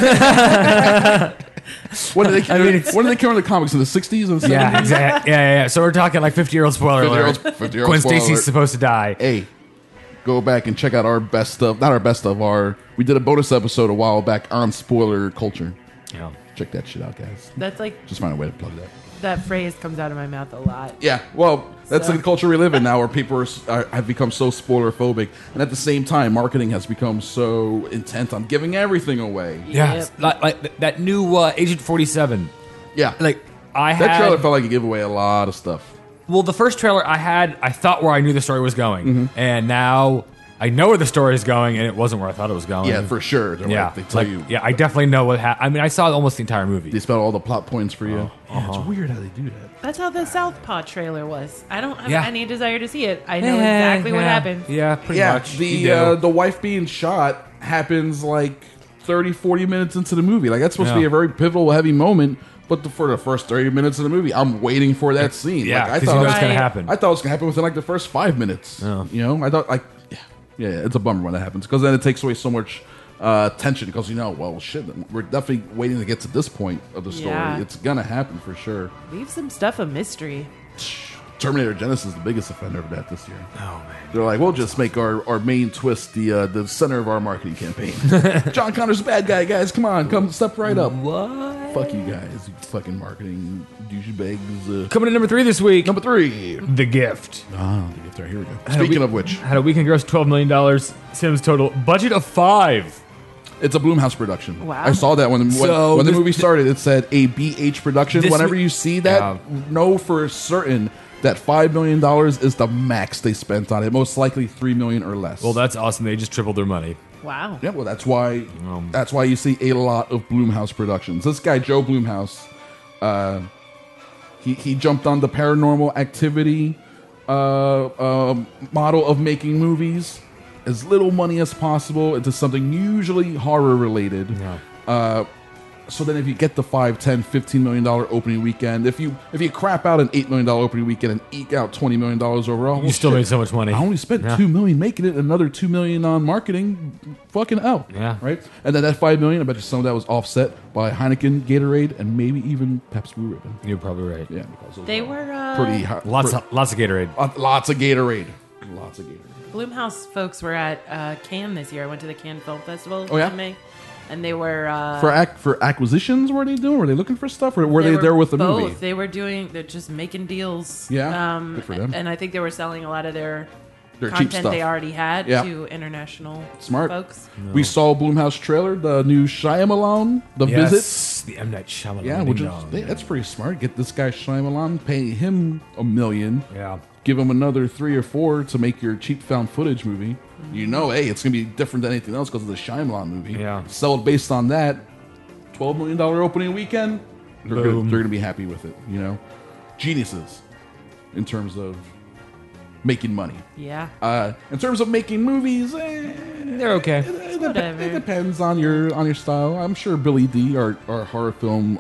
[SPEAKER 13] When did they kill in the comics? In the 60s and 70s?
[SPEAKER 14] Yeah, exactly. Yeah. So we're talking like 50-year-old spoiler alert.
[SPEAKER 13] 50-year-old
[SPEAKER 14] Gwen
[SPEAKER 13] spoiler
[SPEAKER 14] Stacy's
[SPEAKER 13] alert.
[SPEAKER 14] supposed to die.
[SPEAKER 13] Hey, go back and check out our best stuff. Not our best stuff. We did a bonus episode a while back on spoiler culture.
[SPEAKER 14] Yeah.
[SPEAKER 13] Check that shit out, guys.
[SPEAKER 15] That's like
[SPEAKER 13] Just find a way to plug that.
[SPEAKER 15] that phrase comes out of my mouth a lot.
[SPEAKER 13] Yeah, well, that's
[SPEAKER 15] So-
[SPEAKER 13] the culture we live in now, where people have become so spoiler phobic, and at the same time, marketing has become so intent on giving everything away.
[SPEAKER 14] Yeah, like that new Agent 47.
[SPEAKER 13] Yeah,
[SPEAKER 14] like
[SPEAKER 13] that trailer felt like it gave away a lot of stuff.
[SPEAKER 14] Well, the first trailer I thought where I knew the story was going,
[SPEAKER 13] Mm-hmm.
[SPEAKER 14] and now I know where the story is going, and it wasn't where I thought it was going.
[SPEAKER 13] Yeah, for sure. They're
[SPEAKER 14] Yeah,
[SPEAKER 13] like, they tell you.
[SPEAKER 14] Yeah, I definitely know what happened. I mean, I saw almost the entire movie.
[SPEAKER 13] They spell all the plot points for you.
[SPEAKER 14] Uh-huh.
[SPEAKER 13] It's weird how they do that.
[SPEAKER 15] That's how the Southpaw trailer was. I don't have
[SPEAKER 14] Yeah.
[SPEAKER 15] any desire to see it. I know exactly what happens.
[SPEAKER 14] Yeah, pretty
[SPEAKER 13] Yeah,
[SPEAKER 14] much. You do.
[SPEAKER 13] the wife being shot happens like 30, 40 minutes into the movie. Like, that's supposed to be
[SPEAKER 14] Yeah.
[SPEAKER 13] a very pivotal, heavy moment. But for the first 30 minutes of the movie, I'm waiting for that scene.
[SPEAKER 14] Yeah,
[SPEAKER 13] like, I
[SPEAKER 14] 'cause
[SPEAKER 13] thought
[SPEAKER 14] you know
[SPEAKER 13] it
[SPEAKER 14] it's gonna happen.
[SPEAKER 13] I thought it was gonna happen within like the first 5 minutes.
[SPEAKER 14] Yeah.
[SPEAKER 13] You know, I thought like, yeah, it's a bummer when that happens because then it takes away so much tension. Because well, shit, we're definitely waiting to get to this point of the story.
[SPEAKER 15] Yeah.
[SPEAKER 13] It's gonna happen for sure.
[SPEAKER 15] Leave some stuff a mystery.
[SPEAKER 13] Terminator Genesis is the biggest offender of that this year.
[SPEAKER 14] Oh man.
[SPEAKER 13] They're like, we'll just make our main twist the center of our marketing campaign. John Connor's a bad guy, guys. Come step right up.
[SPEAKER 14] What?
[SPEAKER 13] Fuck you guys, you fucking marketing douchebags.
[SPEAKER 14] Coming to number 3 this week.
[SPEAKER 13] Number 3.
[SPEAKER 14] The Gift.
[SPEAKER 13] Ah, the gift. Right, here we go. Speaking of which,
[SPEAKER 14] had a weekend gross $12 million. Sims total budget of $5.
[SPEAKER 13] it's a Blumhouse production.
[SPEAKER 15] Wow.
[SPEAKER 13] I saw that when
[SPEAKER 14] So
[SPEAKER 13] the
[SPEAKER 14] this-
[SPEAKER 13] movie started. It said a BH production.
[SPEAKER 14] This
[SPEAKER 13] Whenever
[SPEAKER 14] we-
[SPEAKER 13] you see that,
[SPEAKER 14] Yeah.
[SPEAKER 13] know for certain that $5 million is the max they spent on it. Most likely $3 million or less.
[SPEAKER 14] Well, that's awesome. They just tripled their money.
[SPEAKER 15] Wow.
[SPEAKER 13] Yeah, well, that's why you see a lot of Blumhouse productions. This guy, Joe Blumhouse, he jumped on the Paranormal Activity model of making movies, as little money as possible into something usually horror related.
[SPEAKER 14] Yeah.
[SPEAKER 13] So then if you get the $5, $10, $15 million opening weekend, if you crap out an $8 million opening weekend and eke out $20 million overall,
[SPEAKER 14] You still made so much money.
[SPEAKER 13] I only spent
[SPEAKER 14] Yeah.
[SPEAKER 13] $2 million making it, another $2 million on marketing. Fucking out.
[SPEAKER 14] Yeah.
[SPEAKER 13] Right? And then that $5 million, I bet you some of that was offset by Heineken, Gatorade, and maybe even Pepsi Blue Ribbon.
[SPEAKER 14] You're probably right.
[SPEAKER 13] Yeah, because those
[SPEAKER 15] They
[SPEAKER 13] are
[SPEAKER 15] were
[SPEAKER 13] pretty hot.
[SPEAKER 14] Lots of Gatorade.
[SPEAKER 13] Lots of Gatorade. Lots of Gatorade.
[SPEAKER 15] Blumhouse folks were at Cannes this year. I went to the Cannes Film Festival
[SPEAKER 13] Oh, yeah?
[SPEAKER 15] in May, and they were
[SPEAKER 13] For acquisitions, were they doing? Were they looking for stuff, or were they there with the
[SPEAKER 15] both.
[SPEAKER 13] movie?
[SPEAKER 15] They were they're just making deals.
[SPEAKER 13] Yeah, good for them.
[SPEAKER 15] And I think they were selling a lot of their
[SPEAKER 13] Their cheap
[SPEAKER 15] content
[SPEAKER 13] stuff.
[SPEAKER 15] they already had
[SPEAKER 13] Yeah.
[SPEAKER 15] to international
[SPEAKER 13] Smart
[SPEAKER 15] folks.
[SPEAKER 13] We saw Blumhouse trailer, the new Shyamalan, The
[SPEAKER 14] Yes,
[SPEAKER 13] Visit.
[SPEAKER 14] the M. Night Shyamalan.
[SPEAKER 13] Yeah,
[SPEAKER 14] Ding
[SPEAKER 13] which is
[SPEAKER 14] dong.
[SPEAKER 13] that's pretty smart. Get this guy Shyamalan, pay him $1 million.
[SPEAKER 14] Yeah.
[SPEAKER 13] Give him another 3 or 4 to make your cheap found footage movie. You know, hey, it's gonna be different than anything else because of the Shyamalan movie.
[SPEAKER 14] Yeah.
[SPEAKER 13] Sell it based on that. $12 million opening weekend. They're
[SPEAKER 14] Boom.
[SPEAKER 13] gonna be happy with it. You know, geniuses in terms of making money.
[SPEAKER 15] Yeah.
[SPEAKER 13] In terms of making movies,
[SPEAKER 14] They're okay.
[SPEAKER 15] Whatever.
[SPEAKER 13] It depends on your style. I'm sure Billy D, our horror film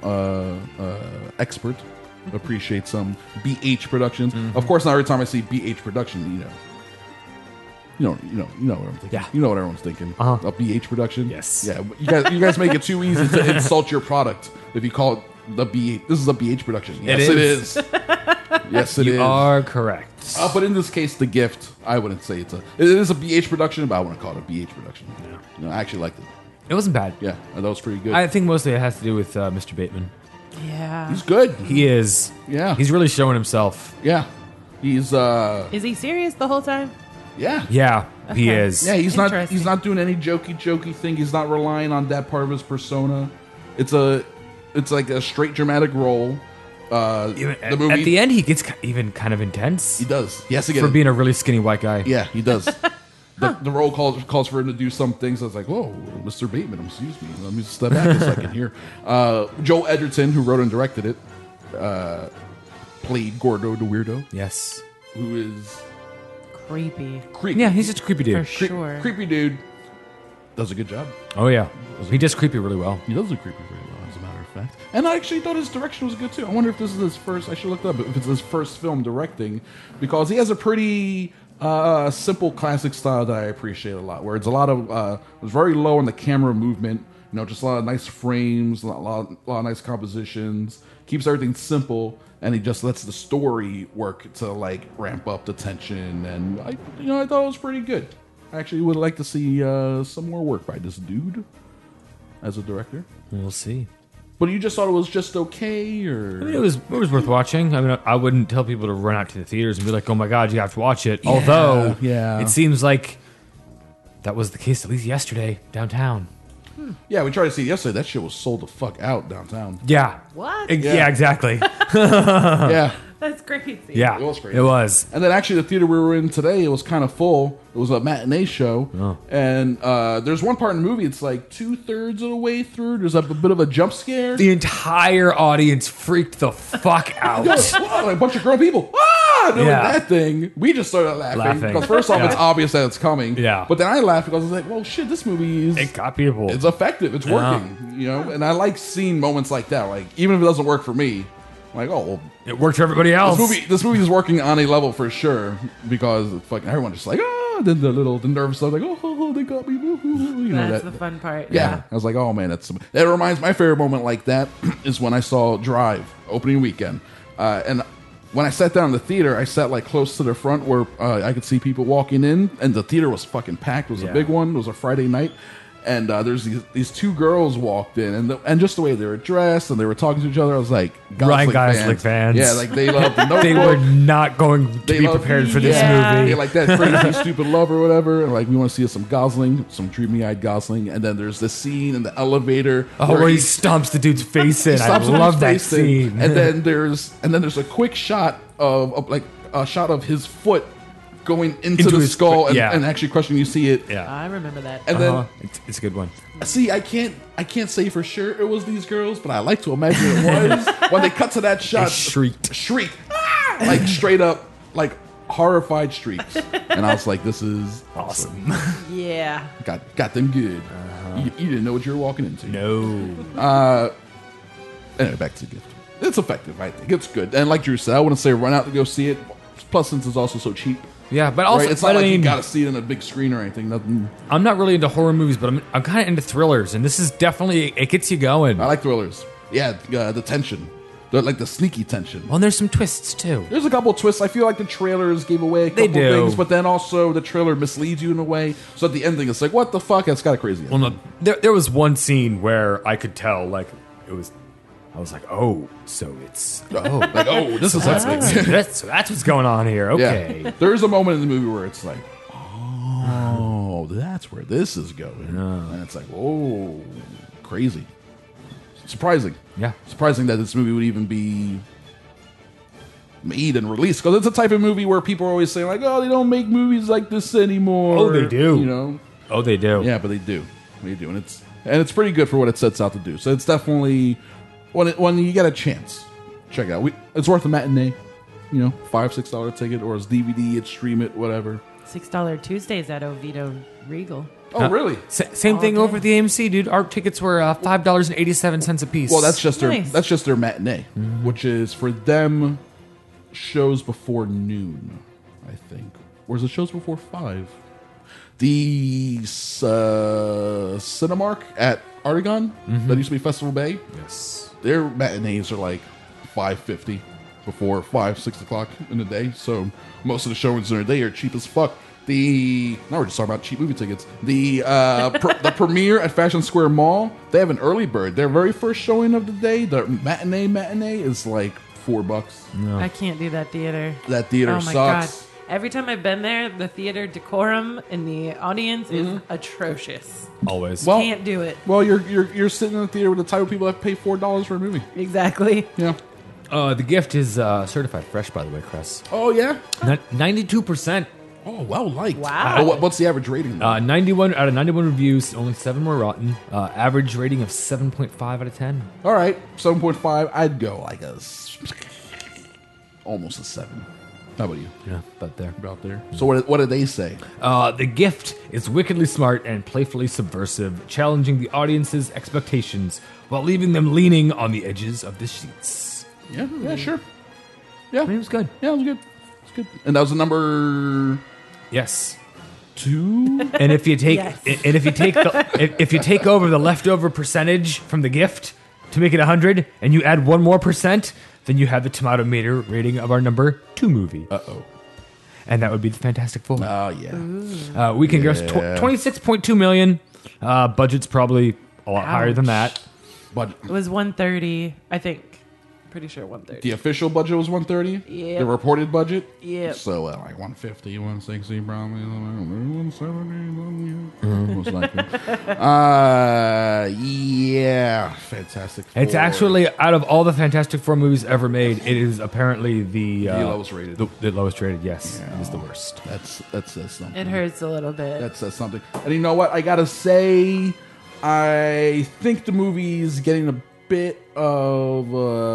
[SPEAKER 13] expert, appreciates some BH productions.
[SPEAKER 14] Mm-hmm.
[SPEAKER 13] Of course, not every time I see BH production, you know what I'm thinking.
[SPEAKER 14] Yeah.
[SPEAKER 13] You know what everyone's thinking.
[SPEAKER 14] Uh-huh.
[SPEAKER 13] A BH production.
[SPEAKER 14] Yes.
[SPEAKER 13] Yeah. You guys make it too easy to insult your product if you call it the BH. This is a BH production. Yes, it is. Yes, it is.
[SPEAKER 14] You are correct.
[SPEAKER 13] But in this case, The Gift, I wouldn't say it is a BH production, but I wouldn't call it a BH production. Yeah. No, I actually liked it.
[SPEAKER 14] It wasn't bad.
[SPEAKER 13] Yeah, that was pretty good.
[SPEAKER 14] I think mostly it has to do with Mr. Bateman.
[SPEAKER 15] Yeah.
[SPEAKER 13] He's good.
[SPEAKER 14] He is.
[SPEAKER 13] Yeah.
[SPEAKER 14] He's really showing himself.
[SPEAKER 13] Yeah. He's
[SPEAKER 15] Is he serious the whole time?
[SPEAKER 13] yeah.
[SPEAKER 14] Yeah. He is.
[SPEAKER 13] Yeah, he's not doing any jokey thing. He's not relying on that part of his persona. It's like a straight dramatic role.
[SPEAKER 14] Even at the end, he gets even kind of intense.
[SPEAKER 13] He does. He has to get
[SPEAKER 14] for being a really skinny white guy.
[SPEAKER 13] Yeah, he does. The role calls for him to do some things. I was like, whoa, Mr. Bateman, excuse me. Let me step back a second here. Joel Edgerton, who wrote and directed it, played Gordo the Weirdo.
[SPEAKER 14] Yes.
[SPEAKER 15] Creepy.
[SPEAKER 14] Yeah, he's just a creepy dude.
[SPEAKER 15] For sure.
[SPEAKER 13] Creepy dude. Does a good job.
[SPEAKER 14] Oh, yeah. He does creepy really well.
[SPEAKER 13] He does do creepy really well, as a matter of fact. And I actually thought his direction was good, too. I wonder if this is his first... I should look up if it's his first film directing, because he has a pretty... simple classic style that I appreciate a lot, where it's a lot of it's very low in the camera movement, just a lot of nice frames, a lot of nice compositions, keeps everything simple, and he just lets the story work to like ramp up the tension, and I thought it was pretty good. I actually would like to see some more work by this dude as a director.
[SPEAKER 14] We'll see.
[SPEAKER 13] But you just thought it was just okay, or
[SPEAKER 14] I mean, it was worth watching. I mean, I wouldn't tell people to run out to the theaters and be like, "Oh my god, you have to watch it." Although, it seems like that was the case at least yesterday downtown.
[SPEAKER 13] Yeah, we tried to see it yesterday. That shit was sold the fuck out downtown.
[SPEAKER 14] Yeah.
[SPEAKER 15] What?
[SPEAKER 14] Yeah, exactly.
[SPEAKER 13] Yeah.
[SPEAKER 15] That's crazy.
[SPEAKER 14] Yeah,
[SPEAKER 13] it was crazy.
[SPEAKER 14] It was.
[SPEAKER 13] And then actually the theater we were in today, it was kind of full. It was a matinee show.
[SPEAKER 14] Oh.
[SPEAKER 13] And there's one part in the movie, it's like 2/3 of the way through. There's a bit of a jump scare.
[SPEAKER 14] The entire audience freaked the fuck out.
[SPEAKER 13] Like a bunch of grown people. Doing that thing. We just started laughing. Because first off, it's obvious that it's coming.
[SPEAKER 14] Yeah.
[SPEAKER 13] But then I laughed because I was like, well, shit, this movie is...
[SPEAKER 14] It got people.
[SPEAKER 13] It's effective. It's working. And I like seeing moments like that. Like, even if it doesn't work for me, like, oh, well,
[SPEAKER 14] it worked for everybody else.
[SPEAKER 13] This movie is working on a level for sure, because fucking everyone's just like, then the nervous stuff, like, oh, they got me.
[SPEAKER 15] That's the fun part.
[SPEAKER 13] Yeah. I was like, oh man, that reminds my favorite moment like that is when I saw Drive opening weekend, and when I sat down in the theater, I sat like close to the front where I could see people walking in, and the theater was fucking packed. It was a big one. It was a Friday night. And there's these two girls walked in, and just the way they were dressed and they were talking to each other, I was like,
[SPEAKER 14] Ryan Gosling fans.
[SPEAKER 13] Yeah, like they loved the Notebook.
[SPEAKER 14] They were not going to be prepared for this movie.
[SPEAKER 13] Yeah, like that crazy stupid love or whatever. And like, we want to see some Gosling, some dreamy-eyed Gosling. And then there's this scene in the elevator
[SPEAKER 14] where he stomps the dude's face in. I love that scene.
[SPEAKER 13] And then there's a quick shot of like a shot of his foot going into the skull and actually crushing. You see it.
[SPEAKER 14] Yeah,
[SPEAKER 15] I remember that.
[SPEAKER 13] And then
[SPEAKER 14] it's a good one.
[SPEAKER 13] See, I can't say for sure it was these girls, but I like to imagine it was. When they cut to that shot, shriek, like straight up, like horrified shrieks. And I was like, this is awesome.
[SPEAKER 15] Yeah,
[SPEAKER 13] got them good. You didn't know what you were walking into.
[SPEAKER 14] No.
[SPEAKER 13] Anyway, back to the gift. It's effective, I think. It's good. And like Drew said, I wouldn't say run out to go see it. Plus, since it's also so cheap.
[SPEAKER 14] Yeah, but also
[SPEAKER 13] it's not like you got to see it on a big screen or anything. Nothing.
[SPEAKER 14] I'm not really into horror movies, but I'm kind of into thrillers, and this is definitely, it gets you going.
[SPEAKER 13] I like thrillers. Yeah, the tension, like the sneaky tension.
[SPEAKER 14] Well, and there's some twists too.
[SPEAKER 13] There's a couple of twists. I feel like the trailers gave away a couple of things, but then also the trailer misleads you in a way. So at the ending, it's like, what the fuck? That's kind of crazy.
[SPEAKER 14] Well, no, there was one scene where I could tell, like, I was like, oh, so it's
[SPEAKER 13] this is happening.
[SPEAKER 14] So that's what's going on here. Okay.
[SPEAKER 13] Yeah. There's a moment in the movie where it's like, oh, that's where this is going. And it's like, oh, crazy. Surprising.
[SPEAKER 14] Yeah.
[SPEAKER 13] Surprising that this movie would even be made and released. Because it's a type of movie where people are always saying, like, oh, they don't make movies like this anymore.
[SPEAKER 14] Oh, they do.
[SPEAKER 13] You know?
[SPEAKER 14] Oh, they do.
[SPEAKER 13] Yeah, but they do. They do. And it's pretty good for what it sets out to do. So it's definitely... When you get a chance, check it out. It's worth a matinee, $5, $6 ticket, or it's DVD, it's stream it, whatever.
[SPEAKER 15] $6 Tuesdays at Oviedo Regal.
[SPEAKER 13] Oh, really?
[SPEAKER 14] Same thing over at the AMC, dude. Our tickets were $5.87 a piece.
[SPEAKER 13] Well, that's just their matinee, which is for them shows before noon, I think. Or is it shows before 5? The Cinemark at Argonne, that used to be Festival Bay.
[SPEAKER 14] Yes.
[SPEAKER 13] Their matinees are like $5.50 before 5-6 o'clock in the day. So most of the showings in the day are cheap as fuck. Now we're just talking about cheap movie tickets. The premiere at Fashion Square Mall, they have an early bird. Their very first showing of the day, the matinee is like $4.
[SPEAKER 14] No.
[SPEAKER 15] I can't do that theater.
[SPEAKER 13] That theater sucks.
[SPEAKER 15] Every time I've been there, the theater decorum in the audience is atrocious.
[SPEAKER 14] Always.
[SPEAKER 13] Well,
[SPEAKER 15] Can't do it.
[SPEAKER 13] Well, you're sitting in the theater with the type of people that pay $4 for a movie.
[SPEAKER 15] Exactly.
[SPEAKER 13] Yeah.
[SPEAKER 14] The Gift is certified fresh, by the way, Chris.
[SPEAKER 13] Oh yeah.
[SPEAKER 14] 92%.
[SPEAKER 13] Oh, well liked.
[SPEAKER 15] Wow.
[SPEAKER 13] What's the average rating?
[SPEAKER 14] 91 out of 91 reviews, only 7 were rotten. Average rating of 7.5 out of 10.
[SPEAKER 13] All right, 7.5. I'd go like almost a 7. How about you?
[SPEAKER 14] Yeah, about there.
[SPEAKER 13] About there. So what did they say?
[SPEAKER 14] The Gift is wickedly smart and playfully subversive, challenging the audience's expectations while leaving them leaning on the edges of the seats.
[SPEAKER 13] Yeah, sure. Yeah,
[SPEAKER 14] I mean, it was good.
[SPEAKER 13] Yeah, it was good. It's good. And that was the number.
[SPEAKER 14] Yes.
[SPEAKER 13] 2.
[SPEAKER 14] And if you take
[SPEAKER 15] Yes.
[SPEAKER 14] and if you take if you take over the leftover percentage from The Gift to make it 100, and you add 1 more %, then you have the tomato meter rating of our number 2 movie. And that would be the Fantastic Four.
[SPEAKER 13] Oh yeah.
[SPEAKER 14] Weekend gross 26.2 million. Budget's probably a lot higher than that.
[SPEAKER 13] But
[SPEAKER 15] It was 130, I think. Pretty sure 130.
[SPEAKER 13] the official budget was 130.
[SPEAKER 15] Yep.
[SPEAKER 13] The reported budget.
[SPEAKER 15] Yep.
[SPEAKER 13] So like 150, 160, probably 170. Most likely. Yeah, Fantastic Four.
[SPEAKER 14] It's actually, out of all the Fantastic Four movies ever made, it is apparently the
[SPEAKER 13] lowest rated.
[SPEAKER 14] The lowest rated, yes. It is the worst.
[SPEAKER 13] That says something.
[SPEAKER 15] It hurts a little bit.
[SPEAKER 13] That says something. And you know what? I gotta say, I think the movie's getting a bit of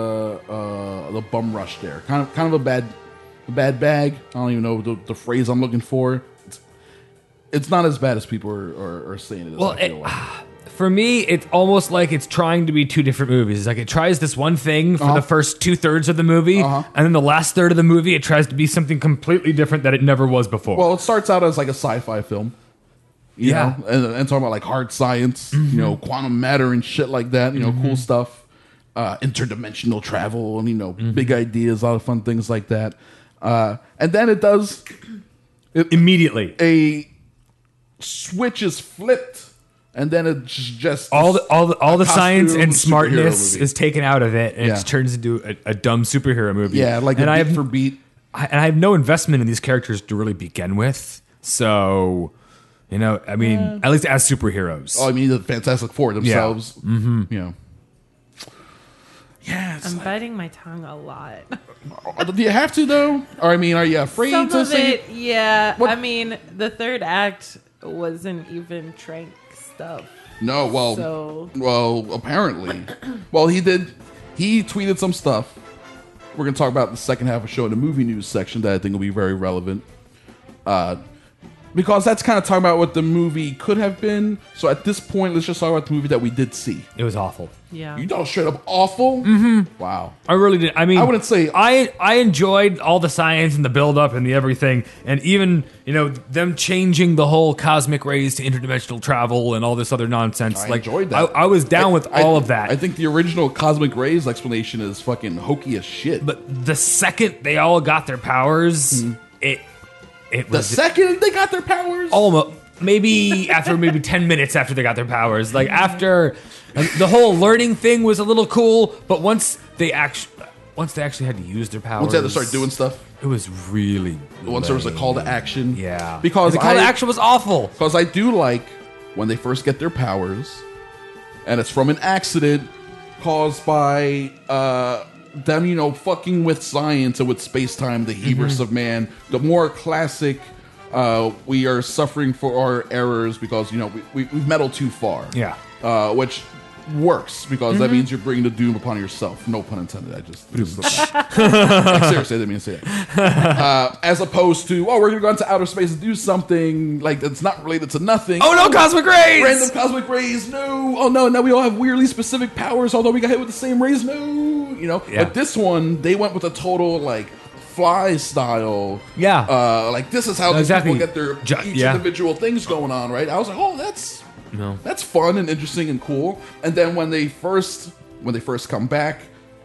[SPEAKER 13] the bum rush there. Kind of a bad bag. I don't even know the phrase I'm looking for. It's not as bad as people are saying it is.
[SPEAKER 14] Well,
[SPEAKER 13] I feel like.
[SPEAKER 14] for me, it's almost like it's trying to be 2 different movies. It's like it tries this one thing for the first 2/3 of the movie, and then the last third of the movie, it tries to be something completely different that it never was before.
[SPEAKER 13] Well, it starts out as like a sci-fi film. You know, and talking about like hard science, you know, quantum matter and shit like that, you know, cool stuff, interdimensional travel and, you know, big ideas, a lot of fun things like that. And then it does
[SPEAKER 14] immediately
[SPEAKER 13] a switch is flipped, and then it's just
[SPEAKER 14] all the science and
[SPEAKER 13] costume
[SPEAKER 14] smartness
[SPEAKER 13] superhero movie.
[SPEAKER 14] is taken out of it, and
[SPEAKER 13] Yeah.
[SPEAKER 14] it turns into a dumb superhero movie.
[SPEAKER 13] Yeah, like
[SPEAKER 14] and
[SPEAKER 13] a
[SPEAKER 14] I
[SPEAKER 13] beat
[SPEAKER 14] have
[SPEAKER 13] for beat.
[SPEAKER 14] I have no investment in these characters to really begin with, so. You know, I mean, at least as superheroes.
[SPEAKER 13] Oh, I mean, the Fantastic Four themselves.
[SPEAKER 14] Yeah. Mm-hmm.
[SPEAKER 13] You know. Yeah,
[SPEAKER 15] I'm biting my tongue a lot.
[SPEAKER 13] Do you have to though? Or I mean, are you afraid
[SPEAKER 15] Some
[SPEAKER 13] to
[SPEAKER 15] of
[SPEAKER 13] say
[SPEAKER 15] it, yeah. I mean, the third act wasn't even Trank stuff.
[SPEAKER 13] No, well,
[SPEAKER 15] So-
[SPEAKER 13] apparently, well, he did. He tweeted some stuff. We're gonna talk about the second half of the show in the movie news section that I think will be very relevant. Because that's kind of talking about what the movie could have been. So at this point, let's just talk about the movie that we did see.
[SPEAKER 14] It was awful.
[SPEAKER 15] Yeah.
[SPEAKER 13] You know, straight up awful. Wow.
[SPEAKER 14] I really did. I mean,
[SPEAKER 13] I wouldn't say
[SPEAKER 14] I enjoyed all the science and the build up and the everything, and even them changing the whole cosmic rays to interdimensional travel and all this other nonsense.
[SPEAKER 13] I enjoyed that.
[SPEAKER 14] I was down with all of that.
[SPEAKER 13] I think the original cosmic rays explanation is fucking hokey as shit.
[SPEAKER 14] But the second they all got their powers,
[SPEAKER 13] The second they got their powers,
[SPEAKER 14] almost maybe after 10 minutes after they got their powers, like after the whole learning thing was a little cool, but once they actually had to use their powers,
[SPEAKER 13] once they had to start doing stuff,
[SPEAKER 14] it was really
[SPEAKER 13] once there was a call to action.
[SPEAKER 14] Yeah,
[SPEAKER 13] because
[SPEAKER 14] the call to action was awful.
[SPEAKER 13] Because I do like when they first get their powers, and it's from an accident caused by them, fucking with science and with space-time, the hubris of man. The more classic, we are suffering for our errors because, we've meddled too far.
[SPEAKER 14] Yeah.
[SPEAKER 13] Which works because that means you're bringing the doom upon yourself. No pun intended. I just like, seriously, I didn't mean to say that. As opposed to, we're going to go into outer space and do something like that's not related to nothing.
[SPEAKER 14] Oh no, cosmic rays!
[SPEAKER 13] Random cosmic rays. No. Oh no. Now we all have weirdly specific powers. Although we got hit with the same rays. No.
[SPEAKER 14] Yeah.
[SPEAKER 13] But this one, they went with a total Fly style.
[SPEAKER 14] Yeah.
[SPEAKER 13] Like this is how these
[SPEAKER 14] exactly.
[SPEAKER 13] people get their each individual things going on. Right. I was like, that's fun and interesting and cool. And then when they first come back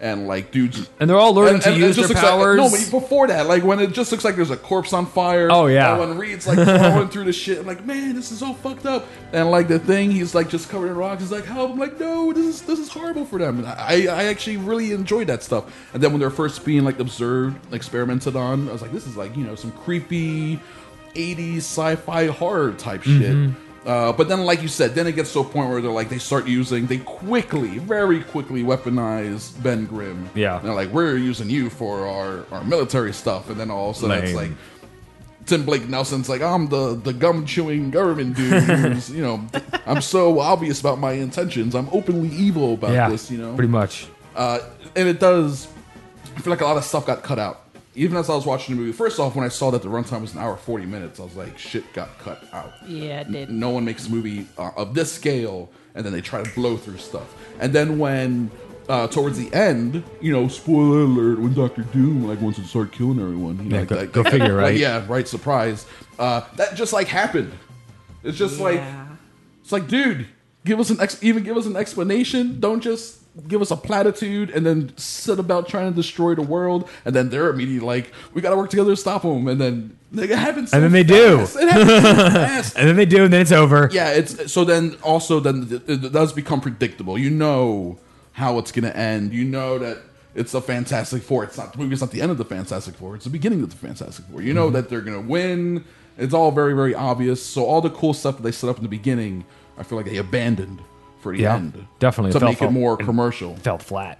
[SPEAKER 13] and like dudes,
[SPEAKER 14] and they're all learning to use
[SPEAKER 13] it just
[SPEAKER 14] their
[SPEAKER 13] looks
[SPEAKER 14] powers.
[SPEAKER 13] Like, no, but before that, like when it just looks like there's a corpse on fire.
[SPEAKER 14] Oh yeah.
[SPEAKER 13] And when Reed's like throwing through the shit, I'm like, man, this is all fucked up. And like the Thing, he's like just covered in rocks. He's like, help! I'm like, no, this is horrible for them. And I actually really enjoyed that stuff. And then when they're first being like observed, experimented on, I was like, this is like some creepy 80s sci-fi horror type shit. But then, like you said, then it gets to a point where they start using, very quickly weaponize Ben Grimm.
[SPEAKER 14] Yeah.
[SPEAKER 13] And they're like, we're using you for our military stuff. And then all of a sudden it's like, Tim Blake Nelson's like, I'm the gum-chewing government dude who's, I'm so obvious about my intentions. I'm openly evil about this,
[SPEAKER 14] pretty much.
[SPEAKER 13] And it does, I feel like a lot of stuff got cut out. Even as I was watching the movie, first off, when I saw that the runtime was an hour 40 minutes, I was like, shit got cut out.
[SPEAKER 15] Yeah, it did.
[SPEAKER 13] No one makes a movie of this scale, and then they try to blow through stuff. And then when, towards the end, spoiler alert, when Dr. Doom wants to start killing everyone.
[SPEAKER 14] Go figure, right?
[SPEAKER 13] Yeah, right, surprise. That just happened. It's just it's like, dude, give us an explanation. Don't just give us a platitude and then set about trying to destroy the world, and then they're immediately like, we got to work together to stop them, and then it happens so
[SPEAKER 14] and then they
[SPEAKER 13] fast.
[SPEAKER 14] do
[SPEAKER 13] it happens so fast.
[SPEAKER 14] And then they do, and then it's over.
[SPEAKER 13] Yeah, it's so then it does become predictable. You know how it's gonna end. You know that it's a Fantastic Four. The movie's not the end of the Fantastic Four, it's the beginning of the Fantastic Four. You know that they're gonna win. It's all very, very obvious. So all the cool stuff that they set up in the beginning, I feel like they abandoned for the end.
[SPEAKER 14] Definitely.
[SPEAKER 13] To make it more commercial.
[SPEAKER 14] Felt flat.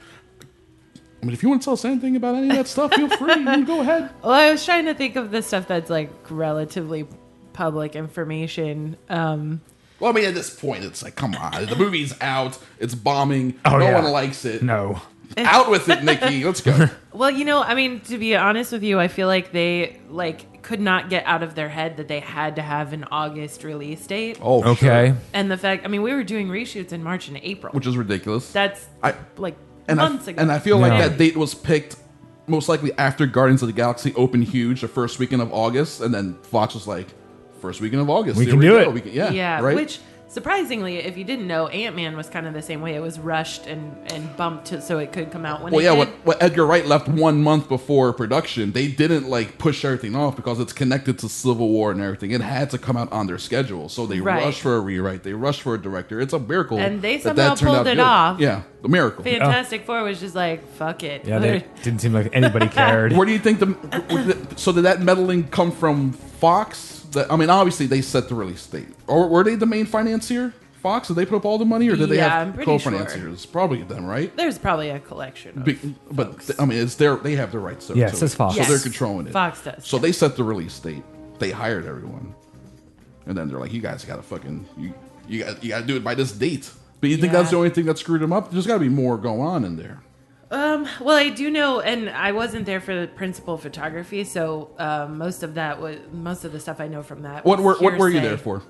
[SPEAKER 13] I mean, if you want to tell us anything about any of that stuff, feel free. You can go ahead.
[SPEAKER 15] Well, I was trying to think of the stuff that's relatively public information.
[SPEAKER 13] Well, I mean, at this point, it's like, come on. The movie's out. It's bombing.
[SPEAKER 14] Oh,
[SPEAKER 13] no
[SPEAKER 14] yeah.
[SPEAKER 13] one likes it.
[SPEAKER 14] No.
[SPEAKER 13] Out with it, Nikki. Let's go.
[SPEAKER 15] Well, I mean, to be honest with you, I feel like they could not get out of their head that they had to have an August release date.
[SPEAKER 13] Oh,
[SPEAKER 14] okay.
[SPEAKER 13] Sure.
[SPEAKER 15] And the fact, I mean, we were doing reshoots in March and April,
[SPEAKER 13] Which is ridiculous.
[SPEAKER 15] That's months ago.
[SPEAKER 13] And I feel like that date was picked most likely after Guardians of the Galaxy opened huge the first weekend of August, and then Fox was like, first weekend of August.
[SPEAKER 14] We can do it.
[SPEAKER 13] We can, yeah, right?
[SPEAKER 15] Which, surprisingly, if you didn't know, Ant-Man was kind of the same way. It was rushed and bumped so it could come out when it did.
[SPEAKER 13] When Edgar Wright left 1 month before production, they didn't push everything off because it's connected to Civil War and everything. It had to come out on their schedule. So they rushed for a rewrite. They rushed for a director. It's a miracle.
[SPEAKER 15] And they
[SPEAKER 13] that
[SPEAKER 15] somehow
[SPEAKER 13] turned out
[SPEAKER 15] pulled it
[SPEAKER 13] good.
[SPEAKER 15] off.
[SPEAKER 13] Yeah, a miracle.
[SPEAKER 15] Fantastic Four was just like, fuck it.
[SPEAKER 14] Yeah, they didn't seem like anybody cared.
[SPEAKER 13] Where do you think so did that meddling come from Fox? I mean, obviously they set the release date. Or were they the main financier? Fox? Did they put up all the money, or did they have
[SPEAKER 15] I'm pretty
[SPEAKER 13] co-financiers?
[SPEAKER 15] Sure.
[SPEAKER 13] Probably them, right?
[SPEAKER 15] There's probably a collection of
[SPEAKER 13] but I mean, it's they have the rights.
[SPEAKER 14] Yeah, it says Fox.
[SPEAKER 13] So they're controlling it.
[SPEAKER 15] Fox does.
[SPEAKER 13] So they set the release date. They hired everyone, and then they're like, "You guys got to fucking you got to do it by this date." But you think that's the only thing that screwed them up? There's got to be more going on in there.
[SPEAKER 15] Well, I do know, and I wasn't there for the principal photography, so most of the stuff I know from that.
[SPEAKER 13] What were you there for?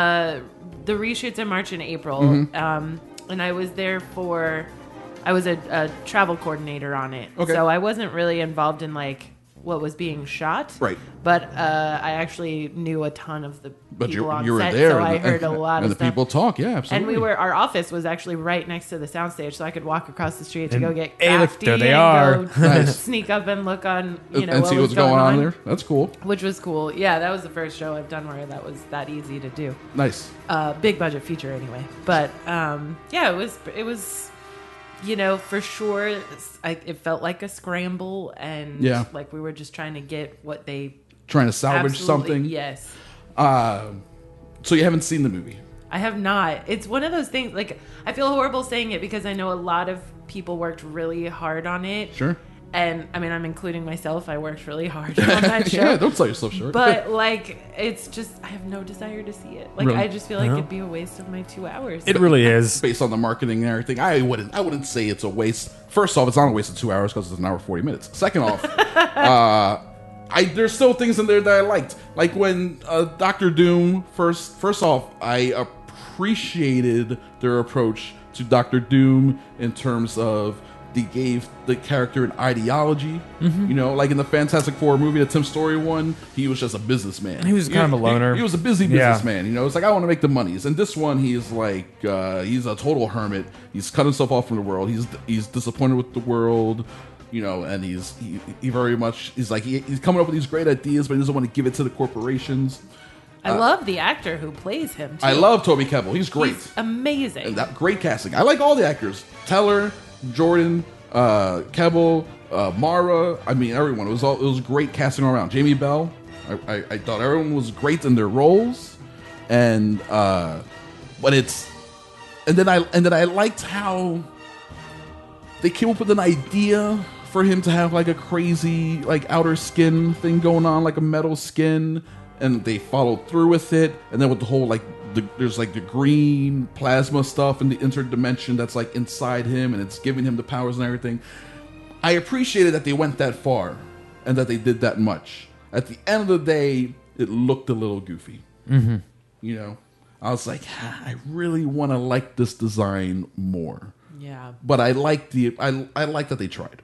[SPEAKER 15] The reshoots in March and April, and I was there I was a travel coordinator on it, so I wasn't really involved in what was being shot,
[SPEAKER 13] right?
[SPEAKER 15] But I actually knew a ton of the people on
[SPEAKER 13] were
[SPEAKER 15] set,
[SPEAKER 13] there,
[SPEAKER 15] so I heard a lot of
[SPEAKER 13] the
[SPEAKER 15] stuff.
[SPEAKER 13] people talk, yeah, absolutely.
[SPEAKER 15] And our office was actually right next to the soundstage, so I could walk across the street to go get
[SPEAKER 14] hey, look,
[SPEAKER 15] crafty
[SPEAKER 14] there they
[SPEAKER 15] and
[SPEAKER 14] are.
[SPEAKER 15] go
[SPEAKER 13] Nice.
[SPEAKER 15] sneak up and look on,
[SPEAKER 13] and see what's going on there. That's cool.
[SPEAKER 15] Which was cool. Yeah, that was the first show I've done where that was that easy to do.
[SPEAKER 13] Nice.
[SPEAKER 15] Big budget feature anyway, but yeah, it was. For sure, it felt like a scramble, and we were just trying to get what they
[SPEAKER 13] trying to salvage something.
[SPEAKER 15] Yes.
[SPEAKER 13] So you haven't seen the movie?
[SPEAKER 15] I have not. It's one of those things. I feel horrible saying it because I know a lot of people worked really hard on it.
[SPEAKER 13] Sure.
[SPEAKER 15] And I mean, I'm including myself. I worked really hard on that show.
[SPEAKER 13] Yeah, don't sell yourself short.
[SPEAKER 15] But it's just I have no desire to see it.
[SPEAKER 13] Really?
[SPEAKER 15] I just feel like it'd be a waste of my 2 hours.
[SPEAKER 14] It really is.
[SPEAKER 13] Based on the marketing and everything, I wouldn't say it's a waste. First off, it's not a waste of 2 hours because it's an hour 40 minutes. Second off, there's still things in there that I liked. Like when Dr. Doom first off, I appreciated their approach to Dr. Doom in terms of They gave the character an ideology.
[SPEAKER 14] Mhm.
[SPEAKER 13] You know, like in the Fantastic Four movie that Tim Story won, he was just a businessman.
[SPEAKER 14] He was kind of a loner.
[SPEAKER 13] He was a busy
[SPEAKER 14] Yeah.
[SPEAKER 13] businessman. You know, it's like, I want to make the monies. And this one, he's like, he's a total hermit. He's cut himself off from the world. He's disappointed with the world. You know, and he very much, he's like, he's coming up with these great ideas, but he doesn't want to give it to the corporations.
[SPEAKER 15] I love the actor who plays him, too.
[SPEAKER 13] I love Toby Kebbell. He's great.
[SPEAKER 15] He's amazing.
[SPEAKER 13] And that great casting. I like all the actors. Teller, Jordan, Kebbell, Mara. I mean, everyone. It was great casting all around. Jamie Bell. I thought everyone was great in their roles, and then I liked how they came up with an idea for him to have like a crazy like outer skin thing going on, like a metal skin, and they followed through with it. And then with the whole like there's like the green plasma stuff in the interdimension that's like inside him, and it's giving him the powers and everything. I appreciated that they went that far and that they did that much. At the end of the day, it looked a little goofy.
[SPEAKER 14] Mm-hmm.
[SPEAKER 13] You know, I was like, I really want to like this design more.
[SPEAKER 15] Yeah.
[SPEAKER 13] But I like I like that they tried.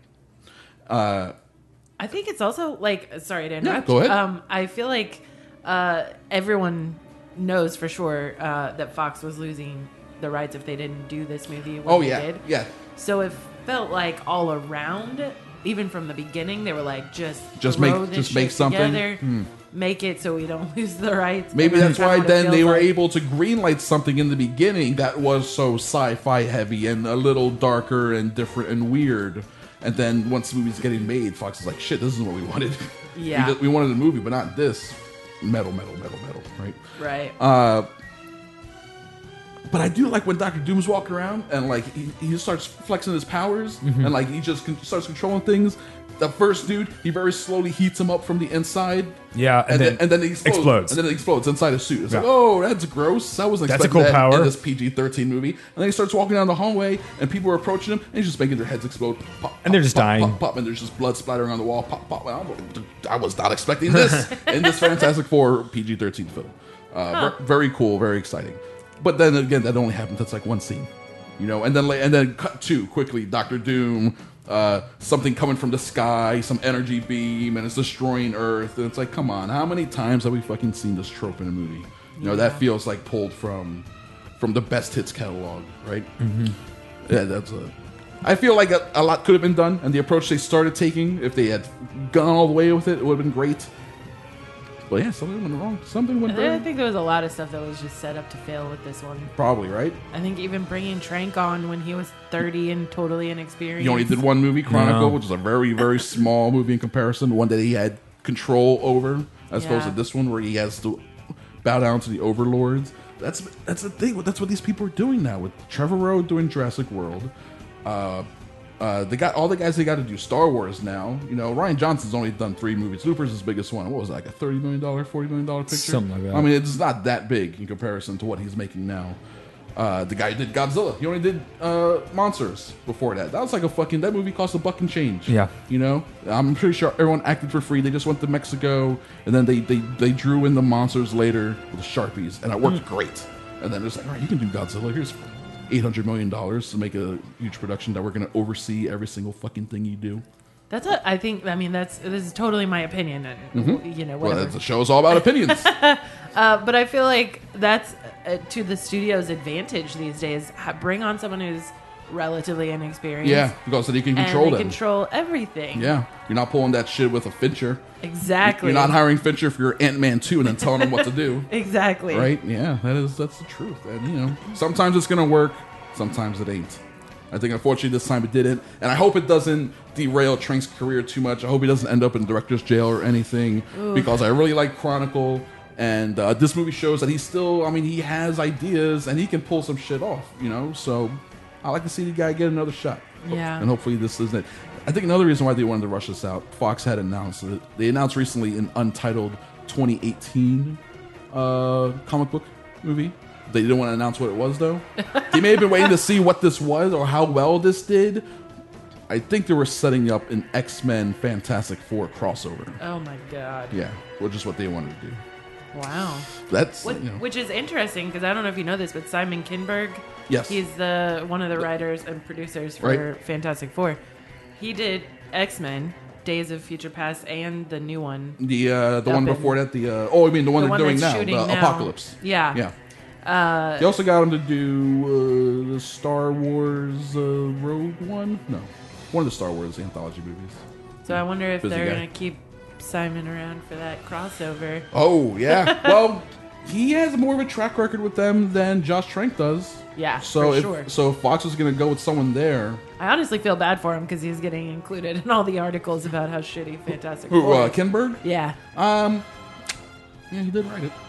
[SPEAKER 15] I think it's also like, sorry to interrupt.
[SPEAKER 13] go ahead.
[SPEAKER 15] I feel like everyone knows for sure that Fox was losing the rights if they didn't do this movie when they did.
[SPEAKER 13] Yeah.
[SPEAKER 15] So it felt like all around, even from the beginning, they were like, just
[SPEAKER 13] make
[SPEAKER 15] shit
[SPEAKER 13] something.
[SPEAKER 15] together, make it so we don't lose the rights.
[SPEAKER 13] Maybe
[SPEAKER 15] And
[SPEAKER 13] that's why
[SPEAKER 15] what it
[SPEAKER 13] then they
[SPEAKER 15] feels
[SPEAKER 13] were
[SPEAKER 15] like.
[SPEAKER 13] able to greenlight something in the beginning that was so sci-fi heavy and a little darker and different and weird. And then once the movie's getting made, Fox is like, shit, this is what we wanted.
[SPEAKER 15] Yeah.
[SPEAKER 13] we wanted a movie, but not this. Metal, right?
[SPEAKER 15] Right.
[SPEAKER 13] But I do like when Doctor Doom's walking around and like he just starts flexing his powers and like he just starts controlling things. The first dude, he very slowly heats him up from the inside.
[SPEAKER 14] Yeah, and
[SPEAKER 13] then he explodes. And then it explodes inside his suit. It's like, oh, that's gross. I wasn't
[SPEAKER 14] That's a
[SPEAKER 13] expecting
[SPEAKER 14] cool
[SPEAKER 13] that
[SPEAKER 14] power.
[SPEAKER 13] in this PG-13 movie. And then he starts walking down the hallway and people are approaching him and he's just making their heads explode. Pop,
[SPEAKER 14] And they're just
[SPEAKER 13] pop,
[SPEAKER 14] dying.
[SPEAKER 13] Pop, pop, and there's just blood splattering on the wall. Pop, pop. I was not expecting this in this Fantastic Four PG-13 film. Very cool, very exciting. But then again, that only happens. That's like one scene, you know. And then cut to quickly, Doctor Doom, something coming from the sky, some energy beam, and it's destroying Earth. And it's like, come on, how many times have we fucking seen this trope in a movie? You know, that feels like pulled from the best hits catalog, right?
[SPEAKER 14] Mm-hmm.
[SPEAKER 13] Yeah, I feel like a lot could have been done, and the approach they started taking, if they had gone all the way with it, it would have been great. But yeah, something went wrong. Something went
[SPEAKER 15] I
[SPEAKER 13] wrong.
[SPEAKER 15] think there was a lot of stuff that was just set up to fail with this one.
[SPEAKER 13] Probably, right?
[SPEAKER 15] I think even bringing Trank on when he was 30 and totally inexperienced.
[SPEAKER 13] He only did one movie, Chronicle,
[SPEAKER 14] No.
[SPEAKER 13] which is a very, very small movie in comparison. One that he had control over, as opposed to
[SPEAKER 15] Yeah.
[SPEAKER 13] this one where he has to bow down to the overlords. That's the thing. That's what these people are doing now with Trevor Rowe doing Jurassic World. They got all the guys they got to do Star Wars now. You know, Rian Johnson's only done 3 movies. Looper's his biggest one. What was it, like a $30 million, $40 million picture?
[SPEAKER 14] Something like that.
[SPEAKER 13] I mean, it's not that big in comparison to what he's making now. The guy who did Godzilla. He only did Monsters before that. That was like that movie cost $1 and change.
[SPEAKER 14] Yeah.
[SPEAKER 13] You know? I'm pretty sure everyone acted for free. They just went to Mexico, and then they drew in the monsters later with the Sharpies, and it worked great. And then it's like, all right, you can do Godzilla. Here's $800 million to make a huge production that we're going to oversee every single fucking thing you do.
[SPEAKER 15] That's what I think. I mean, this is totally my opinion, and you know, whatever.
[SPEAKER 13] Well, the show's all about opinions.
[SPEAKER 15] But I feel like that's to the studio's advantage these days. Bring on someone who's relatively inexperienced.
[SPEAKER 13] Yeah, because then you can control
[SPEAKER 15] and they
[SPEAKER 13] them.
[SPEAKER 15] control everything.
[SPEAKER 13] Yeah, you're not pulling that shit with a Fincher.
[SPEAKER 15] Exactly.
[SPEAKER 13] You're not hiring Fincher for your Ant-Man 2 and then telling him what to do.
[SPEAKER 15] Exactly.
[SPEAKER 13] Right? Yeah, that's the truth. And you know, sometimes it's gonna work, sometimes it ain't. I think unfortunately this time it didn't, and I hope it doesn't derail Trank's career too much. I hope he doesn't end up in director's jail or anything, because I really like Chronicle, and this movie shows that he's still. I mean, he has ideas and he can pull some shit off. You know, so I like to see the guy get another shot.
[SPEAKER 15] Yeah.
[SPEAKER 13] And hopefully this isn't it. I think another reason why they wanted to rush this out, Fox had announced it. They announced recently an untitled 2018 comic book movie. They didn't want to announce what it was, though. They may have been waiting to see what this was or how well this did. I think they were setting up an X-Men Fantastic Four crossover.
[SPEAKER 15] Oh my god.
[SPEAKER 13] Yeah, which is what they wanted to do.
[SPEAKER 15] Wow.
[SPEAKER 13] That's
[SPEAKER 15] Which is interesting because I don't know if you know this, but Simon Kinberg,
[SPEAKER 13] yes,
[SPEAKER 15] he's one of the writers and producers for Fantastic Four. He did X-Men, Days of Future Past, and the new one.
[SPEAKER 13] The one before that. I mean the one they're doing now, the Apocalypse.
[SPEAKER 15] Yeah.
[SPEAKER 13] They also got him to do the Star Wars Rogue One. No, one of the Star Wars anthology movies.
[SPEAKER 15] So I wonder if they're going to keep Simon around for that crossover.
[SPEAKER 13] Oh, yeah. Well, he has more of a track record with them than Josh Trank does.
[SPEAKER 15] Yeah,
[SPEAKER 13] so
[SPEAKER 15] for sure.
[SPEAKER 13] So if Fox is going to go with someone there...
[SPEAKER 15] I honestly feel bad for him because he's getting included in all the articles about how shitty Fantastic Four is.
[SPEAKER 13] Kinberg?
[SPEAKER 15] Yeah.
[SPEAKER 13] Yeah, he did write it.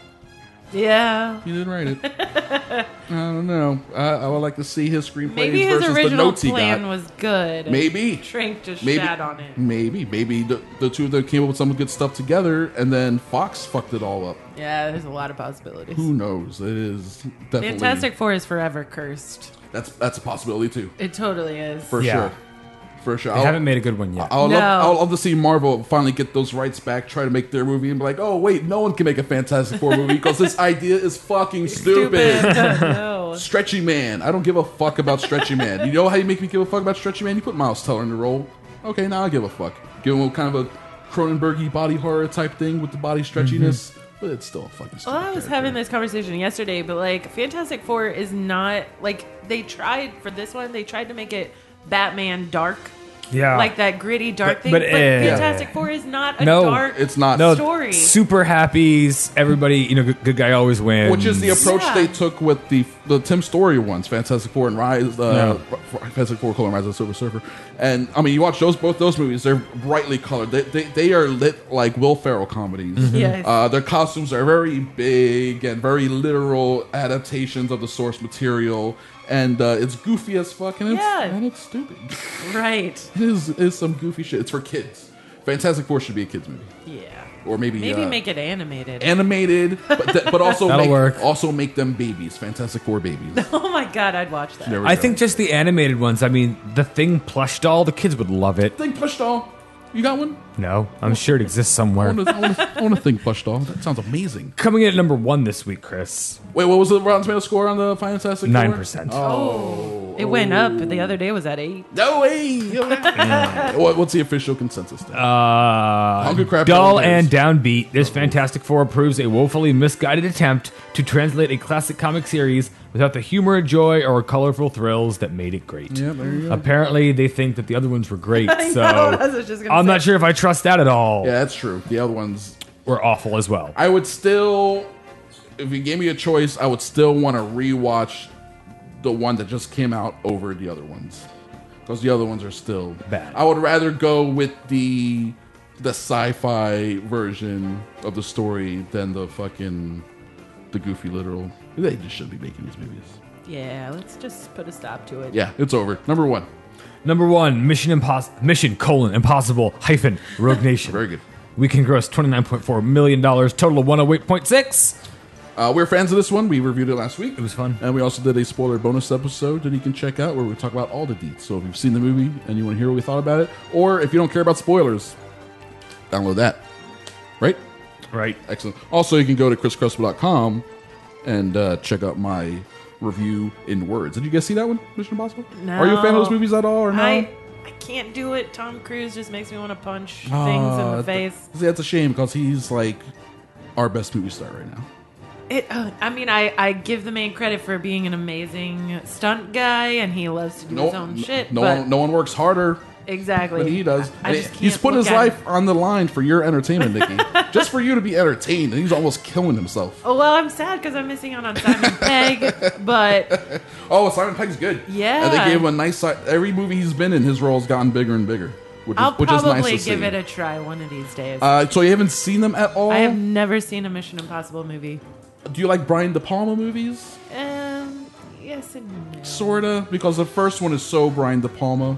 [SPEAKER 15] Yeah.
[SPEAKER 13] He did write it. I don't know. I would like to see his screenplays
[SPEAKER 15] Maybe his
[SPEAKER 13] versus
[SPEAKER 15] original
[SPEAKER 13] the notes he
[SPEAKER 15] plan
[SPEAKER 13] got.
[SPEAKER 15] was good.
[SPEAKER 13] Maybe.
[SPEAKER 15] Trank just shat on it.
[SPEAKER 13] Maybe the two of them came up with some good stuff together, and then Fox fucked it all up.
[SPEAKER 15] Yeah, there's a lot of possibilities.
[SPEAKER 13] Who knows? It is definitely...
[SPEAKER 15] Fantastic Four is forever cursed.
[SPEAKER 13] That's a possibility, too.
[SPEAKER 15] It totally is.
[SPEAKER 13] For sure. For sure.
[SPEAKER 14] They haven't made a good one yet.
[SPEAKER 13] I'll love to see Marvel finally get those rights back, try to make their movie, and be like, oh, wait, no one can make a Fantastic Four movie because this idea is fucking stupid.
[SPEAKER 15] No.
[SPEAKER 13] Stretchy Man. I don't give a fuck about Stretchy Man. You know how you make me give a fuck about Stretchy Man? You put Miles Teller in the role. Okay, now I give a fuck. Give him kind of a Cronenberg-y body horror type thing with the body stretchiness. But it's still a fucking stupid
[SPEAKER 15] I was having this conversation yesterday, but like Fantastic Four is not like they tried for this one. They tried to make it Batman dark, like that gritty dark thing. But Fantastic Four is not a dark.
[SPEAKER 13] It's not
[SPEAKER 15] story.
[SPEAKER 14] Super happies. Everybody, good guy always wins.
[SPEAKER 13] Which is the approach they took with the Tim Story ones, Fantastic Four and Rise, Fantastic Four: Rise of the Silver Surfer. And I mean, you watch both those movies; they're brightly colored. They are lit like Will Ferrell comedies.
[SPEAKER 15] Mm-hmm. Yes.
[SPEAKER 13] Their costumes are very big and very literal adaptations of the source material. And it's goofy as fuck, and it's stupid.
[SPEAKER 15] Right.
[SPEAKER 13] It is some goofy shit. It's for kids. Fantastic Four should be a kids movie.
[SPEAKER 15] Yeah.
[SPEAKER 13] Or maybe
[SPEAKER 15] make it animated.
[SPEAKER 13] But also
[SPEAKER 14] work.
[SPEAKER 13] Also make them babies. Fantastic Four babies.
[SPEAKER 15] Oh my god, I'd watch that.
[SPEAKER 14] I think just the animated ones. I mean, the Thing plush doll, the kids would love it.
[SPEAKER 13] Thing plush doll. You got one?
[SPEAKER 14] No, I'm sure it exists somewhere.
[SPEAKER 13] I want to think plush doll. That sounds amazing.
[SPEAKER 14] Coming in at number 1 this week, Chris.
[SPEAKER 13] Wait, what was the Rotten Tomato score on the Fantastic Four?
[SPEAKER 14] 9%.
[SPEAKER 15] Oh. It went up. The other day was at 8.
[SPEAKER 13] No way. What's the official consensus then?
[SPEAKER 14] Hungry Crap dull and downbeat. This Fantastic Four proves a woefully misguided attempt to translate a classic comic series without the humor, joy, or colorful thrills that made it great.
[SPEAKER 13] Yeah, there you go.
[SPEAKER 14] Apparently, they think that the other ones were great, so
[SPEAKER 15] I'm
[SPEAKER 14] not sure if I trust that at all.
[SPEAKER 13] Yeah, that's true. The other ones
[SPEAKER 14] were awful as well.
[SPEAKER 13] I would still, if you gave me a choice, I would still want to rewatch the one that just came out over the other ones, because the other ones are still
[SPEAKER 14] bad.
[SPEAKER 13] I would rather go with the sci-fi version of the story than the goofy literal. They just shouldn't be making these movies.
[SPEAKER 15] Yeah, let's just put a stop to it.
[SPEAKER 13] Yeah, it's over. Number 1.
[SPEAKER 14] Mission: Impossible - Rogue Nation.
[SPEAKER 13] Very good.
[SPEAKER 14] Weekend gross $29.4 million. Total of 108.6.
[SPEAKER 13] We're fans of this one. We reviewed it last week.
[SPEAKER 14] It was fun.
[SPEAKER 13] And we also did a spoiler bonus episode that you can check out where we talk about all the deets. So if you've seen the movie and you want to hear what we thought about it, or if you don't care about spoilers, download that. Right?
[SPEAKER 14] Right.
[SPEAKER 13] Excellent. Also, you can go to chriscruspel.com and check out my review in words. Did you guys see that one, Mission Impossible?
[SPEAKER 15] No.
[SPEAKER 13] Are you a fan of those movies at all, or no?
[SPEAKER 15] I can't do it. Tom Cruise just makes me want to punch things in the face.
[SPEAKER 13] That's a shame, because he's like our best movie star right now.
[SPEAKER 15] I give the man credit for being an amazing stunt guy, and he loves to do his own shit.
[SPEAKER 13] No one works harder.
[SPEAKER 15] Exactly.
[SPEAKER 13] Than he does.
[SPEAKER 15] He's
[SPEAKER 13] putting his life on the line for your entertainment, Nikki. Just for you to be entertained, and he's almost killing himself.
[SPEAKER 15] Oh, well, I'm sad because I'm missing out on Simon Pegg, but...
[SPEAKER 13] Oh, Simon Pegg's good.
[SPEAKER 15] Yeah.
[SPEAKER 13] And they gave him a nice... Every movie he's been in, his role's gotten bigger and bigger.
[SPEAKER 15] I'll
[SPEAKER 13] which is
[SPEAKER 15] probably
[SPEAKER 13] nice to
[SPEAKER 15] give
[SPEAKER 13] see.
[SPEAKER 15] it a try one of these days.
[SPEAKER 13] So you haven't seen them at all?
[SPEAKER 15] I have never seen a Mission Impossible movie.
[SPEAKER 13] Do you like Brian De Palma movies?
[SPEAKER 15] Yes and no.
[SPEAKER 13] Sorta, because the first one is so Brian De Palma.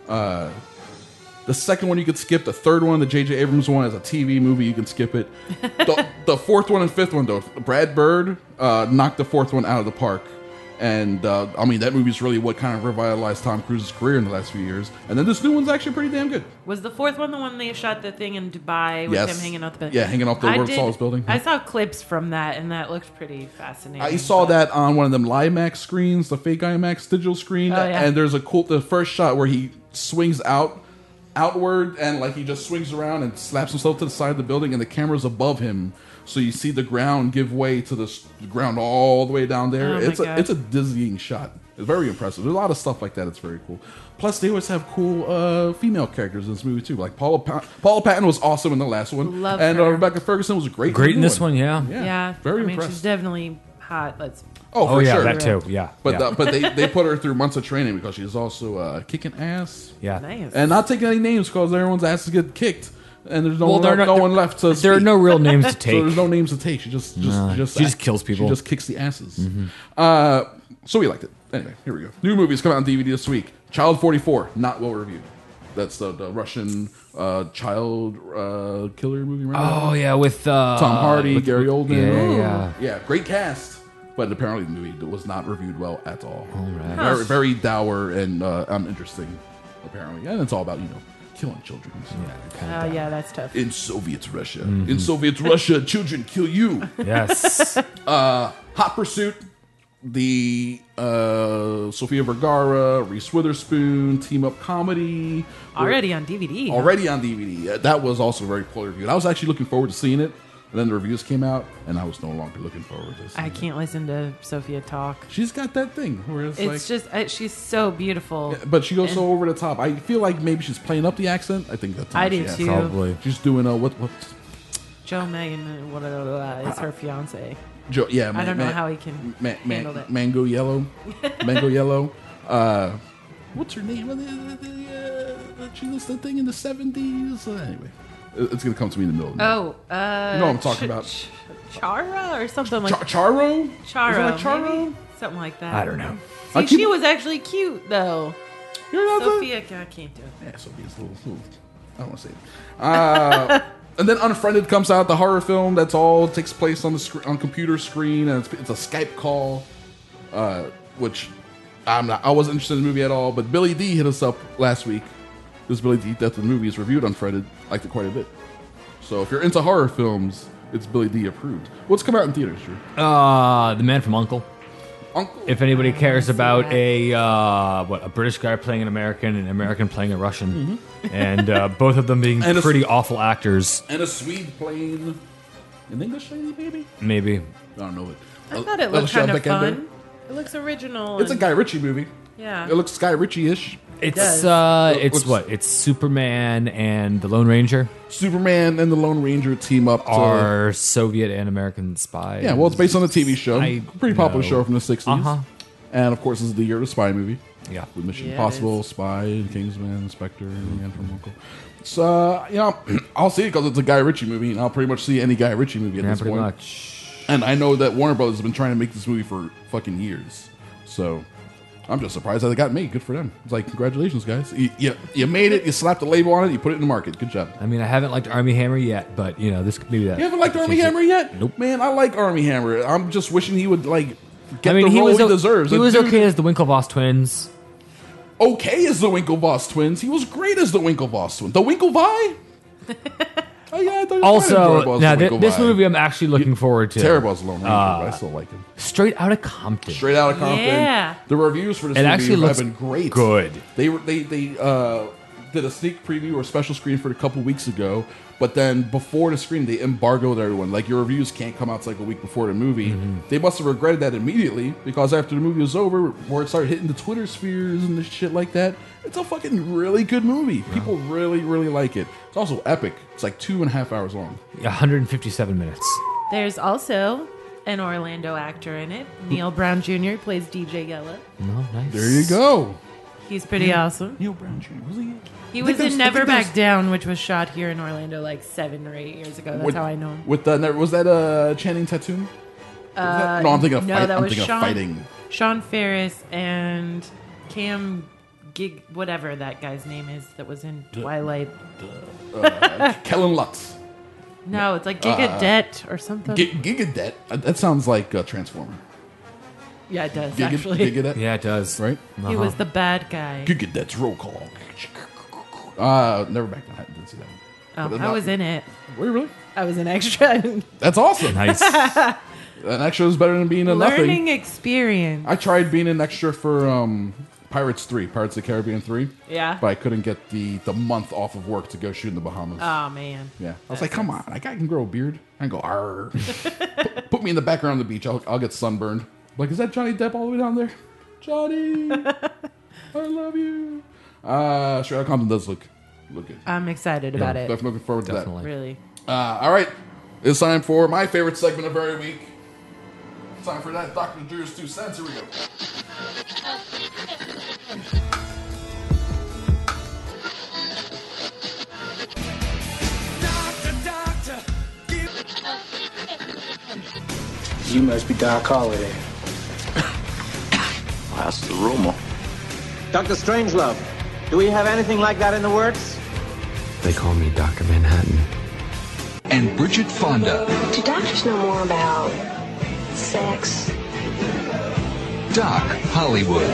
[SPEAKER 13] The second one you could skip. The third one, the J.J. Abrams one, is a TV movie. You can skip it. The fourth one and fifth one, though, Brad Bird knocked the fourth one out of the park. And I mean, that movie's really what kind of revitalized Tom Cruise's career in the last few years. And then this new one's actually pretty damn good.
[SPEAKER 15] Was the fourth one the one they shot the thing in Dubai with him hanging out the building?
[SPEAKER 13] Yeah, hanging off the World Solace building.
[SPEAKER 15] I saw clips from that, and that looked pretty fascinating.
[SPEAKER 13] I saw that on one of them LiMAX screens, the fake IMAX digital screen.
[SPEAKER 15] Oh, yeah.
[SPEAKER 13] And there's the first shot where he swings outward, and like he just swings around and slaps himself to the side of the building, and the camera's above him. So you see the ground give way to the ground all the way down there. It's a dizzying shot. It's very impressive. There's a lot of stuff like that. It's very cool. Plus, they always have cool female characters in this movie too. Like Paula Patton was awesome in the last one,
[SPEAKER 15] Love
[SPEAKER 13] and
[SPEAKER 15] her.
[SPEAKER 13] Rebecca Ferguson was great
[SPEAKER 14] in this one. Yeah,
[SPEAKER 13] very
[SPEAKER 15] I mean,
[SPEAKER 13] impressed.
[SPEAKER 15] she's definitely hot.
[SPEAKER 13] For
[SPEAKER 14] yeah,
[SPEAKER 13] sure.
[SPEAKER 14] that too. Yeah,
[SPEAKER 13] But they put her through months of training because she's also kicking ass.
[SPEAKER 14] Yeah,
[SPEAKER 15] nice.
[SPEAKER 13] And not taking any names because everyone's ass to get kicked. And there's no one left to speak.
[SPEAKER 14] There are no real names to take.
[SPEAKER 13] So there's no names to take. She just
[SPEAKER 14] kills people.
[SPEAKER 13] She just kicks the asses. So we liked it. Anyway, here we go. New movies come out on DVD this week. Child 44, not well reviewed. That's the Russian child killer movie. Remember
[SPEAKER 14] Oh yeah, with
[SPEAKER 13] Tom Hardy, Gary Oldman.
[SPEAKER 14] Yeah.
[SPEAKER 13] Great cast. But apparently the movie was not reviewed well at all.
[SPEAKER 14] All right.
[SPEAKER 13] Very, very dour and uninteresting, apparently. And it's all about, killing children. So.
[SPEAKER 15] Yeah, that's tough.
[SPEAKER 13] In Soviet Russia. In Soviet Russia, children kill you.
[SPEAKER 14] Yes.
[SPEAKER 13] Hot Pursuit. The Sofia Vergara, Reese Witherspoon team-up comedy.
[SPEAKER 15] Already on DVD.
[SPEAKER 13] Already on DVD. That was also very poorly reviewed. I was actually looking forward to seeing it. And then the reviews came out, and I was no longer looking forward to seeing
[SPEAKER 15] I can't listen to Sophia talk.
[SPEAKER 13] She's got that thing where it's
[SPEAKER 15] just she's so beautiful.
[SPEAKER 13] Yeah, but she goes so over the top. I feel like maybe she's playing up the accent. I think that's
[SPEAKER 15] I do too.
[SPEAKER 14] Probably.
[SPEAKER 13] She's doing what?
[SPEAKER 15] Joe Megan, is her fiance.
[SPEAKER 13] Joe, yeah.
[SPEAKER 15] I don't know how he can handle that.
[SPEAKER 13] Mango Yellow. Mango Yellow. What's her name? She was the thing in the 70s. Anyway. It's going to come to me in the middle of the night. You know what I'm talking about.
[SPEAKER 15] Chara or something like
[SPEAKER 13] Charo?
[SPEAKER 15] Charo.
[SPEAKER 13] Is it like Charo?
[SPEAKER 15] Maybe? Something like that.
[SPEAKER 14] I don't know.
[SPEAKER 15] See, she was actually cute, though.
[SPEAKER 13] You're not
[SPEAKER 15] Sophia, I can't do it.
[SPEAKER 13] Yeah, Sophia's a little I don't want to say it. And then Unfriended comes out, the horror film that's all takes place on the on computer screen, and it's a Skype call, which I wasn't interested in the movie at all, but Billy D hit us up last week. This Billy D Death of the Movie is reviewed Unfriended. Liked it quite a bit. So if you're into horror films, it's Billy D approved. What's come out in theaters, Drew?
[SPEAKER 14] The Man from Uncle.
[SPEAKER 13] Uncle.
[SPEAKER 14] If anybody cares about a British guy playing an American and an American playing a Russian, and both of them being pretty awful actors,
[SPEAKER 13] and a Swede playing an English lady, maybe.
[SPEAKER 14] Maybe
[SPEAKER 13] I don't know.
[SPEAKER 15] I thought it looked kind of fun. It looks original.
[SPEAKER 13] It's a Guy Ritchie movie.
[SPEAKER 15] Yeah,
[SPEAKER 13] it looks Guy Ritchie-ish.
[SPEAKER 14] It's Superman and the Lone Ranger.
[SPEAKER 13] Superman and the Lone Ranger team up
[SPEAKER 14] are Soviet and American spies.
[SPEAKER 13] Yeah, well, it's based on a TV show, pretty popular show from the 60s. And of course, this is the year of the spy movie.
[SPEAKER 14] Yeah,
[SPEAKER 13] with Mission Impossible, Spy, Kingsman, Spectre, and The Man from Uncle. So I'll see it because it's a Guy Ritchie movie, and I'll pretty much see any Guy Ritchie movie at this point.
[SPEAKER 14] Much.
[SPEAKER 13] And I know that Warner Brothers has been trying to make this movie for fucking years, so. I'm just surprised that it got made. Good for them. It's like, congratulations, guys. You made it. You slapped the label on it. You put it in the market. Good job.
[SPEAKER 14] I mean, I haven't liked Army Hammer yet, but this could be that.
[SPEAKER 13] You haven't liked Army Hammer yet?
[SPEAKER 14] Nope.
[SPEAKER 13] Man, I like Army Hammer. I'm just wishing he would get the role he deserves.
[SPEAKER 14] He was okay as the Winklevoss twins.
[SPEAKER 13] Okay as the Winklevoss twins. He was great as the Winklevoss twins. The Winklevi? Oh yeah.
[SPEAKER 14] Also, now this movie I'm actually looking forward to.
[SPEAKER 13] Terrible as Lone Ranger, but I still like him.
[SPEAKER 14] Straight Outta Compton.
[SPEAKER 13] Straight Outta Compton.
[SPEAKER 15] Yeah.
[SPEAKER 13] The reviews for this movie have been great.
[SPEAKER 14] Good.
[SPEAKER 13] They did a sneak preview or special screen for it a couple weeks ago, but then before the screen they embargoed everyone. Like, your reviews can't come out like a week before the movie. They must have regretted that immediately, because after the movie was over, where it started hitting the Twitter spheres and the shit like that, it's a fucking really good movie. People really, really like it. It's also epic. It's like 2.5 hours long.
[SPEAKER 14] 157 minutes.
[SPEAKER 15] There's also an Orlando actor in it. Neil Brown Jr. plays DJ Yella.
[SPEAKER 14] Oh, nice.
[SPEAKER 13] There you go.
[SPEAKER 15] He's pretty awesome.
[SPEAKER 13] Neil Brown Jr. Was he?
[SPEAKER 15] He was in Never Back Down, which was shot here in Orlando like 7 or 8 years ago. That's how I know him.
[SPEAKER 13] Was that Channing Tatum? No, I'm thinking of fighting. Sean
[SPEAKER 15] Ferris and Cam whatever that guy's name is that was in Twilight.
[SPEAKER 13] Kellen Lutz.
[SPEAKER 15] No, it's like Gigadet or something.
[SPEAKER 13] Gigadet? That sounds like a Transformer.
[SPEAKER 15] Yeah, it does,
[SPEAKER 13] Get
[SPEAKER 15] actually.
[SPEAKER 13] it?
[SPEAKER 14] Yeah, it does.
[SPEAKER 13] Right?
[SPEAKER 15] He was the bad guy.
[SPEAKER 13] Get that's roll call. Never back then. I didn't see that one.
[SPEAKER 15] Oh, I was in it.
[SPEAKER 13] Were you really?
[SPEAKER 15] I was an extra.
[SPEAKER 13] That's awesome.
[SPEAKER 14] Nice.
[SPEAKER 13] An extra is better than being a
[SPEAKER 15] Learning
[SPEAKER 13] nothing.
[SPEAKER 15] experience.
[SPEAKER 13] I tried being an extra for Pirates 3, Pirates of the Caribbean 3.
[SPEAKER 15] Yeah.
[SPEAKER 13] But I couldn't get the month off of work to go shoot in the Bahamas.
[SPEAKER 15] Oh, man.
[SPEAKER 13] Yeah. I was like, come on. I can grow a beard. I can go, arr. Put me in the background on the beach. I'll get sunburned. Like, is that Johnny Depp all the way down there? Johnny! I love you. Straight Outta Compton does look good.
[SPEAKER 15] I'm excited about it.
[SPEAKER 13] Definitely looking forward to that.
[SPEAKER 15] Really.
[SPEAKER 13] All right. It's time for my favorite segment of every week. It's time for that Dr. Drew's 2 cents. Here we go.
[SPEAKER 4] You must be Doc Holliday.
[SPEAKER 3] That's the rumor.
[SPEAKER 4] Dr. Strangelove, do we have anything like that in the works?
[SPEAKER 8] They call me Dr. Manhattan.
[SPEAKER 16] And Bridget Fonda.
[SPEAKER 17] Do doctors know more about sex?
[SPEAKER 16] Doc Hollywood.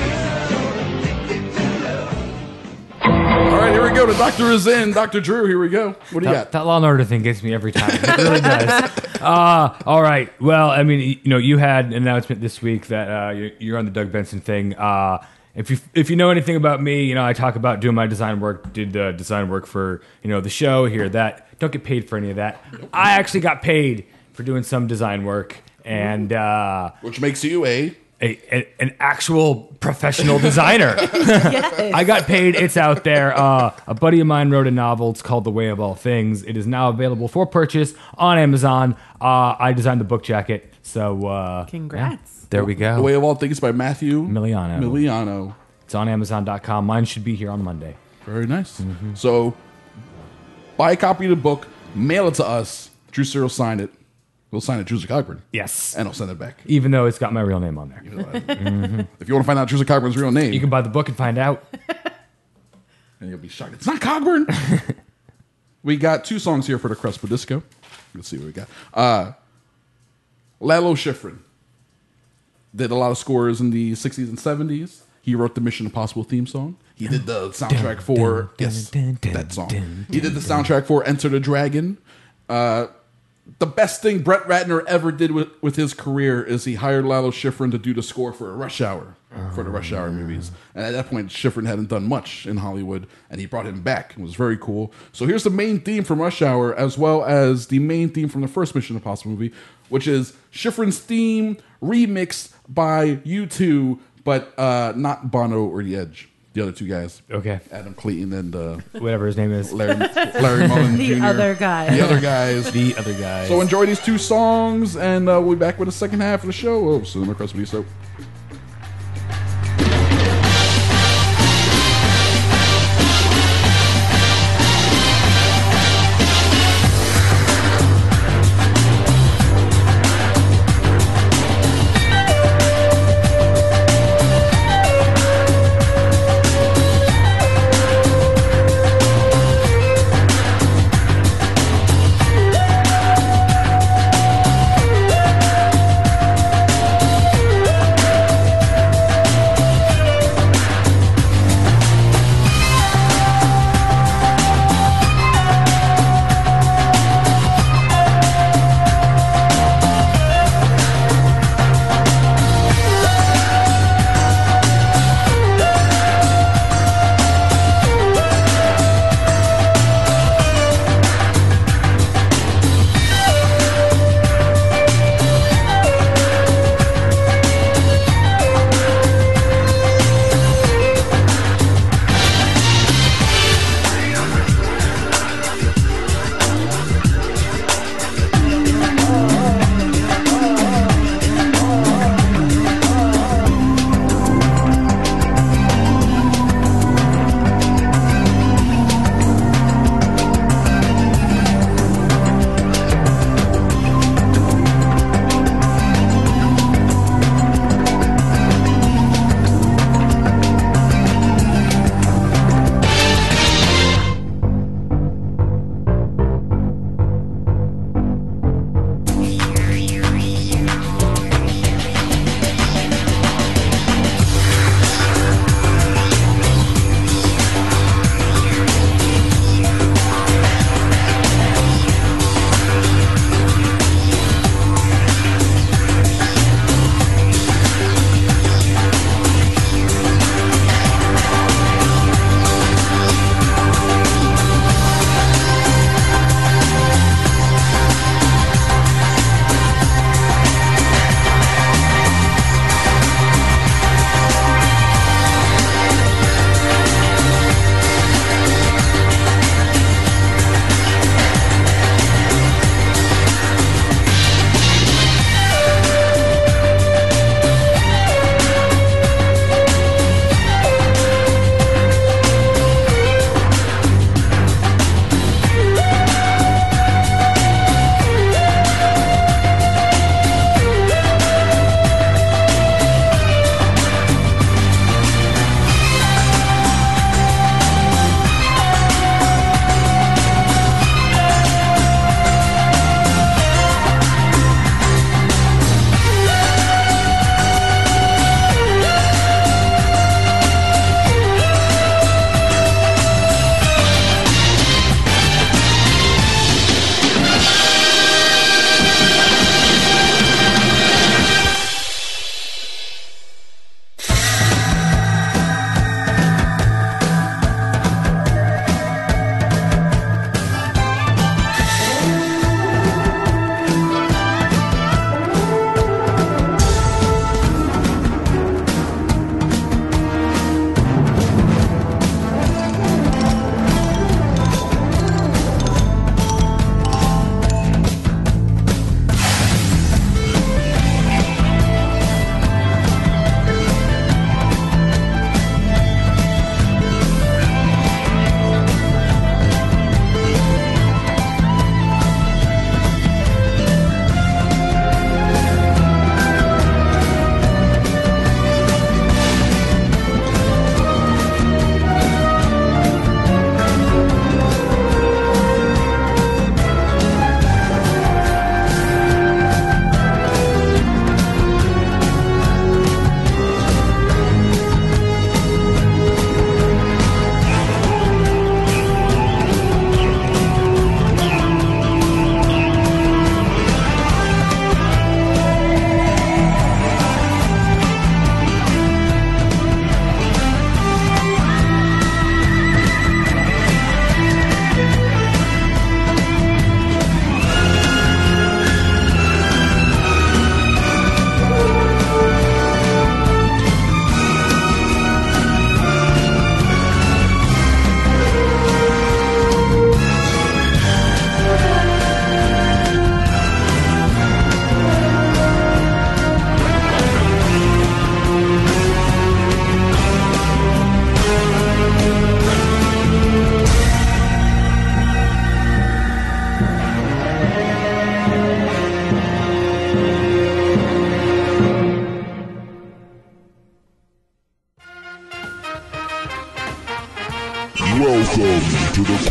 [SPEAKER 13] All right, here we go. The doctor is in. Dr. Drew, here we go. What do you got?
[SPEAKER 14] That Law and Order thing gets me every time. It really does. All right. Well, I mean, you had an announcement this week that you're on the Doug Benson thing. If you know anything about me, I talk about doing my design work, did the design work for, the show here, that. Don't get paid for any of that. I actually got paid for doing some design work. And
[SPEAKER 13] which makes you
[SPEAKER 14] an actual professional designer.
[SPEAKER 15] Yes.
[SPEAKER 14] I got paid. It's out there. A buddy of mine wrote a novel. It's called The Way of All Things. It is now available for purchase on Amazon. I designed the book jacket. So
[SPEAKER 15] congrats.
[SPEAKER 14] Yeah, there we go.
[SPEAKER 13] The Way of All Things by Matthew
[SPEAKER 14] Miliano. It's on Amazon.com. Mine should be here on Monday.
[SPEAKER 13] Very nice. So buy a copy of the book, mail it to us. Drew Cyril sign it. We'll sign it, Drew Cockburn.
[SPEAKER 14] Yes.
[SPEAKER 13] And I'll send it back.
[SPEAKER 14] Even though it's got my real name on there.
[SPEAKER 13] If you want to find out Drew Cockburn's real name,
[SPEAKER 14] you can buy the book and find out.
[SPEAKER 13] And you'll be shocked. It's not Cockburn. We got 2 songs here for the Crespo Disco. Let's see what we got. Lalo Schifrin did a lot of scores in the 60s and 70s. He wrote the Mission Impossible theme song. He did the soundtrack for that song. He did the soundtrack for Enter the Dragon. The best thing Brett Ratner ever did with his career is he hired Lalo Schifrin to do the score for Rush Hour, for the Rush Hour movies. And at that point, Schifrin hadn't done much in Hollywood, and he brought him back. It was very cool. So here's the main theme from Rush Hour, as well as the main theme from the first Mission Impossible movie, which is Schifrin's theme remixed by U2, but not Bono or The Edge. The other 2 guys.
[SPEAKER 14] Okay.
[SPEAKER 13] Adam Clayton and
[SPEAKER 14] whatever his name is.
[SPEAKER 13] Larry Mullen
[SPEAKER 15] The
[SPEAKER 13] Jr.
[SPEAKER 15] other guy.
[SPEAKER 13] The other guys.
[SPEAKER 14] The other guys.
[SPEAKER 13] So enjoy these 2 songs, and we'll be back with the second half of the show. Oh, Cinema Crespo. So.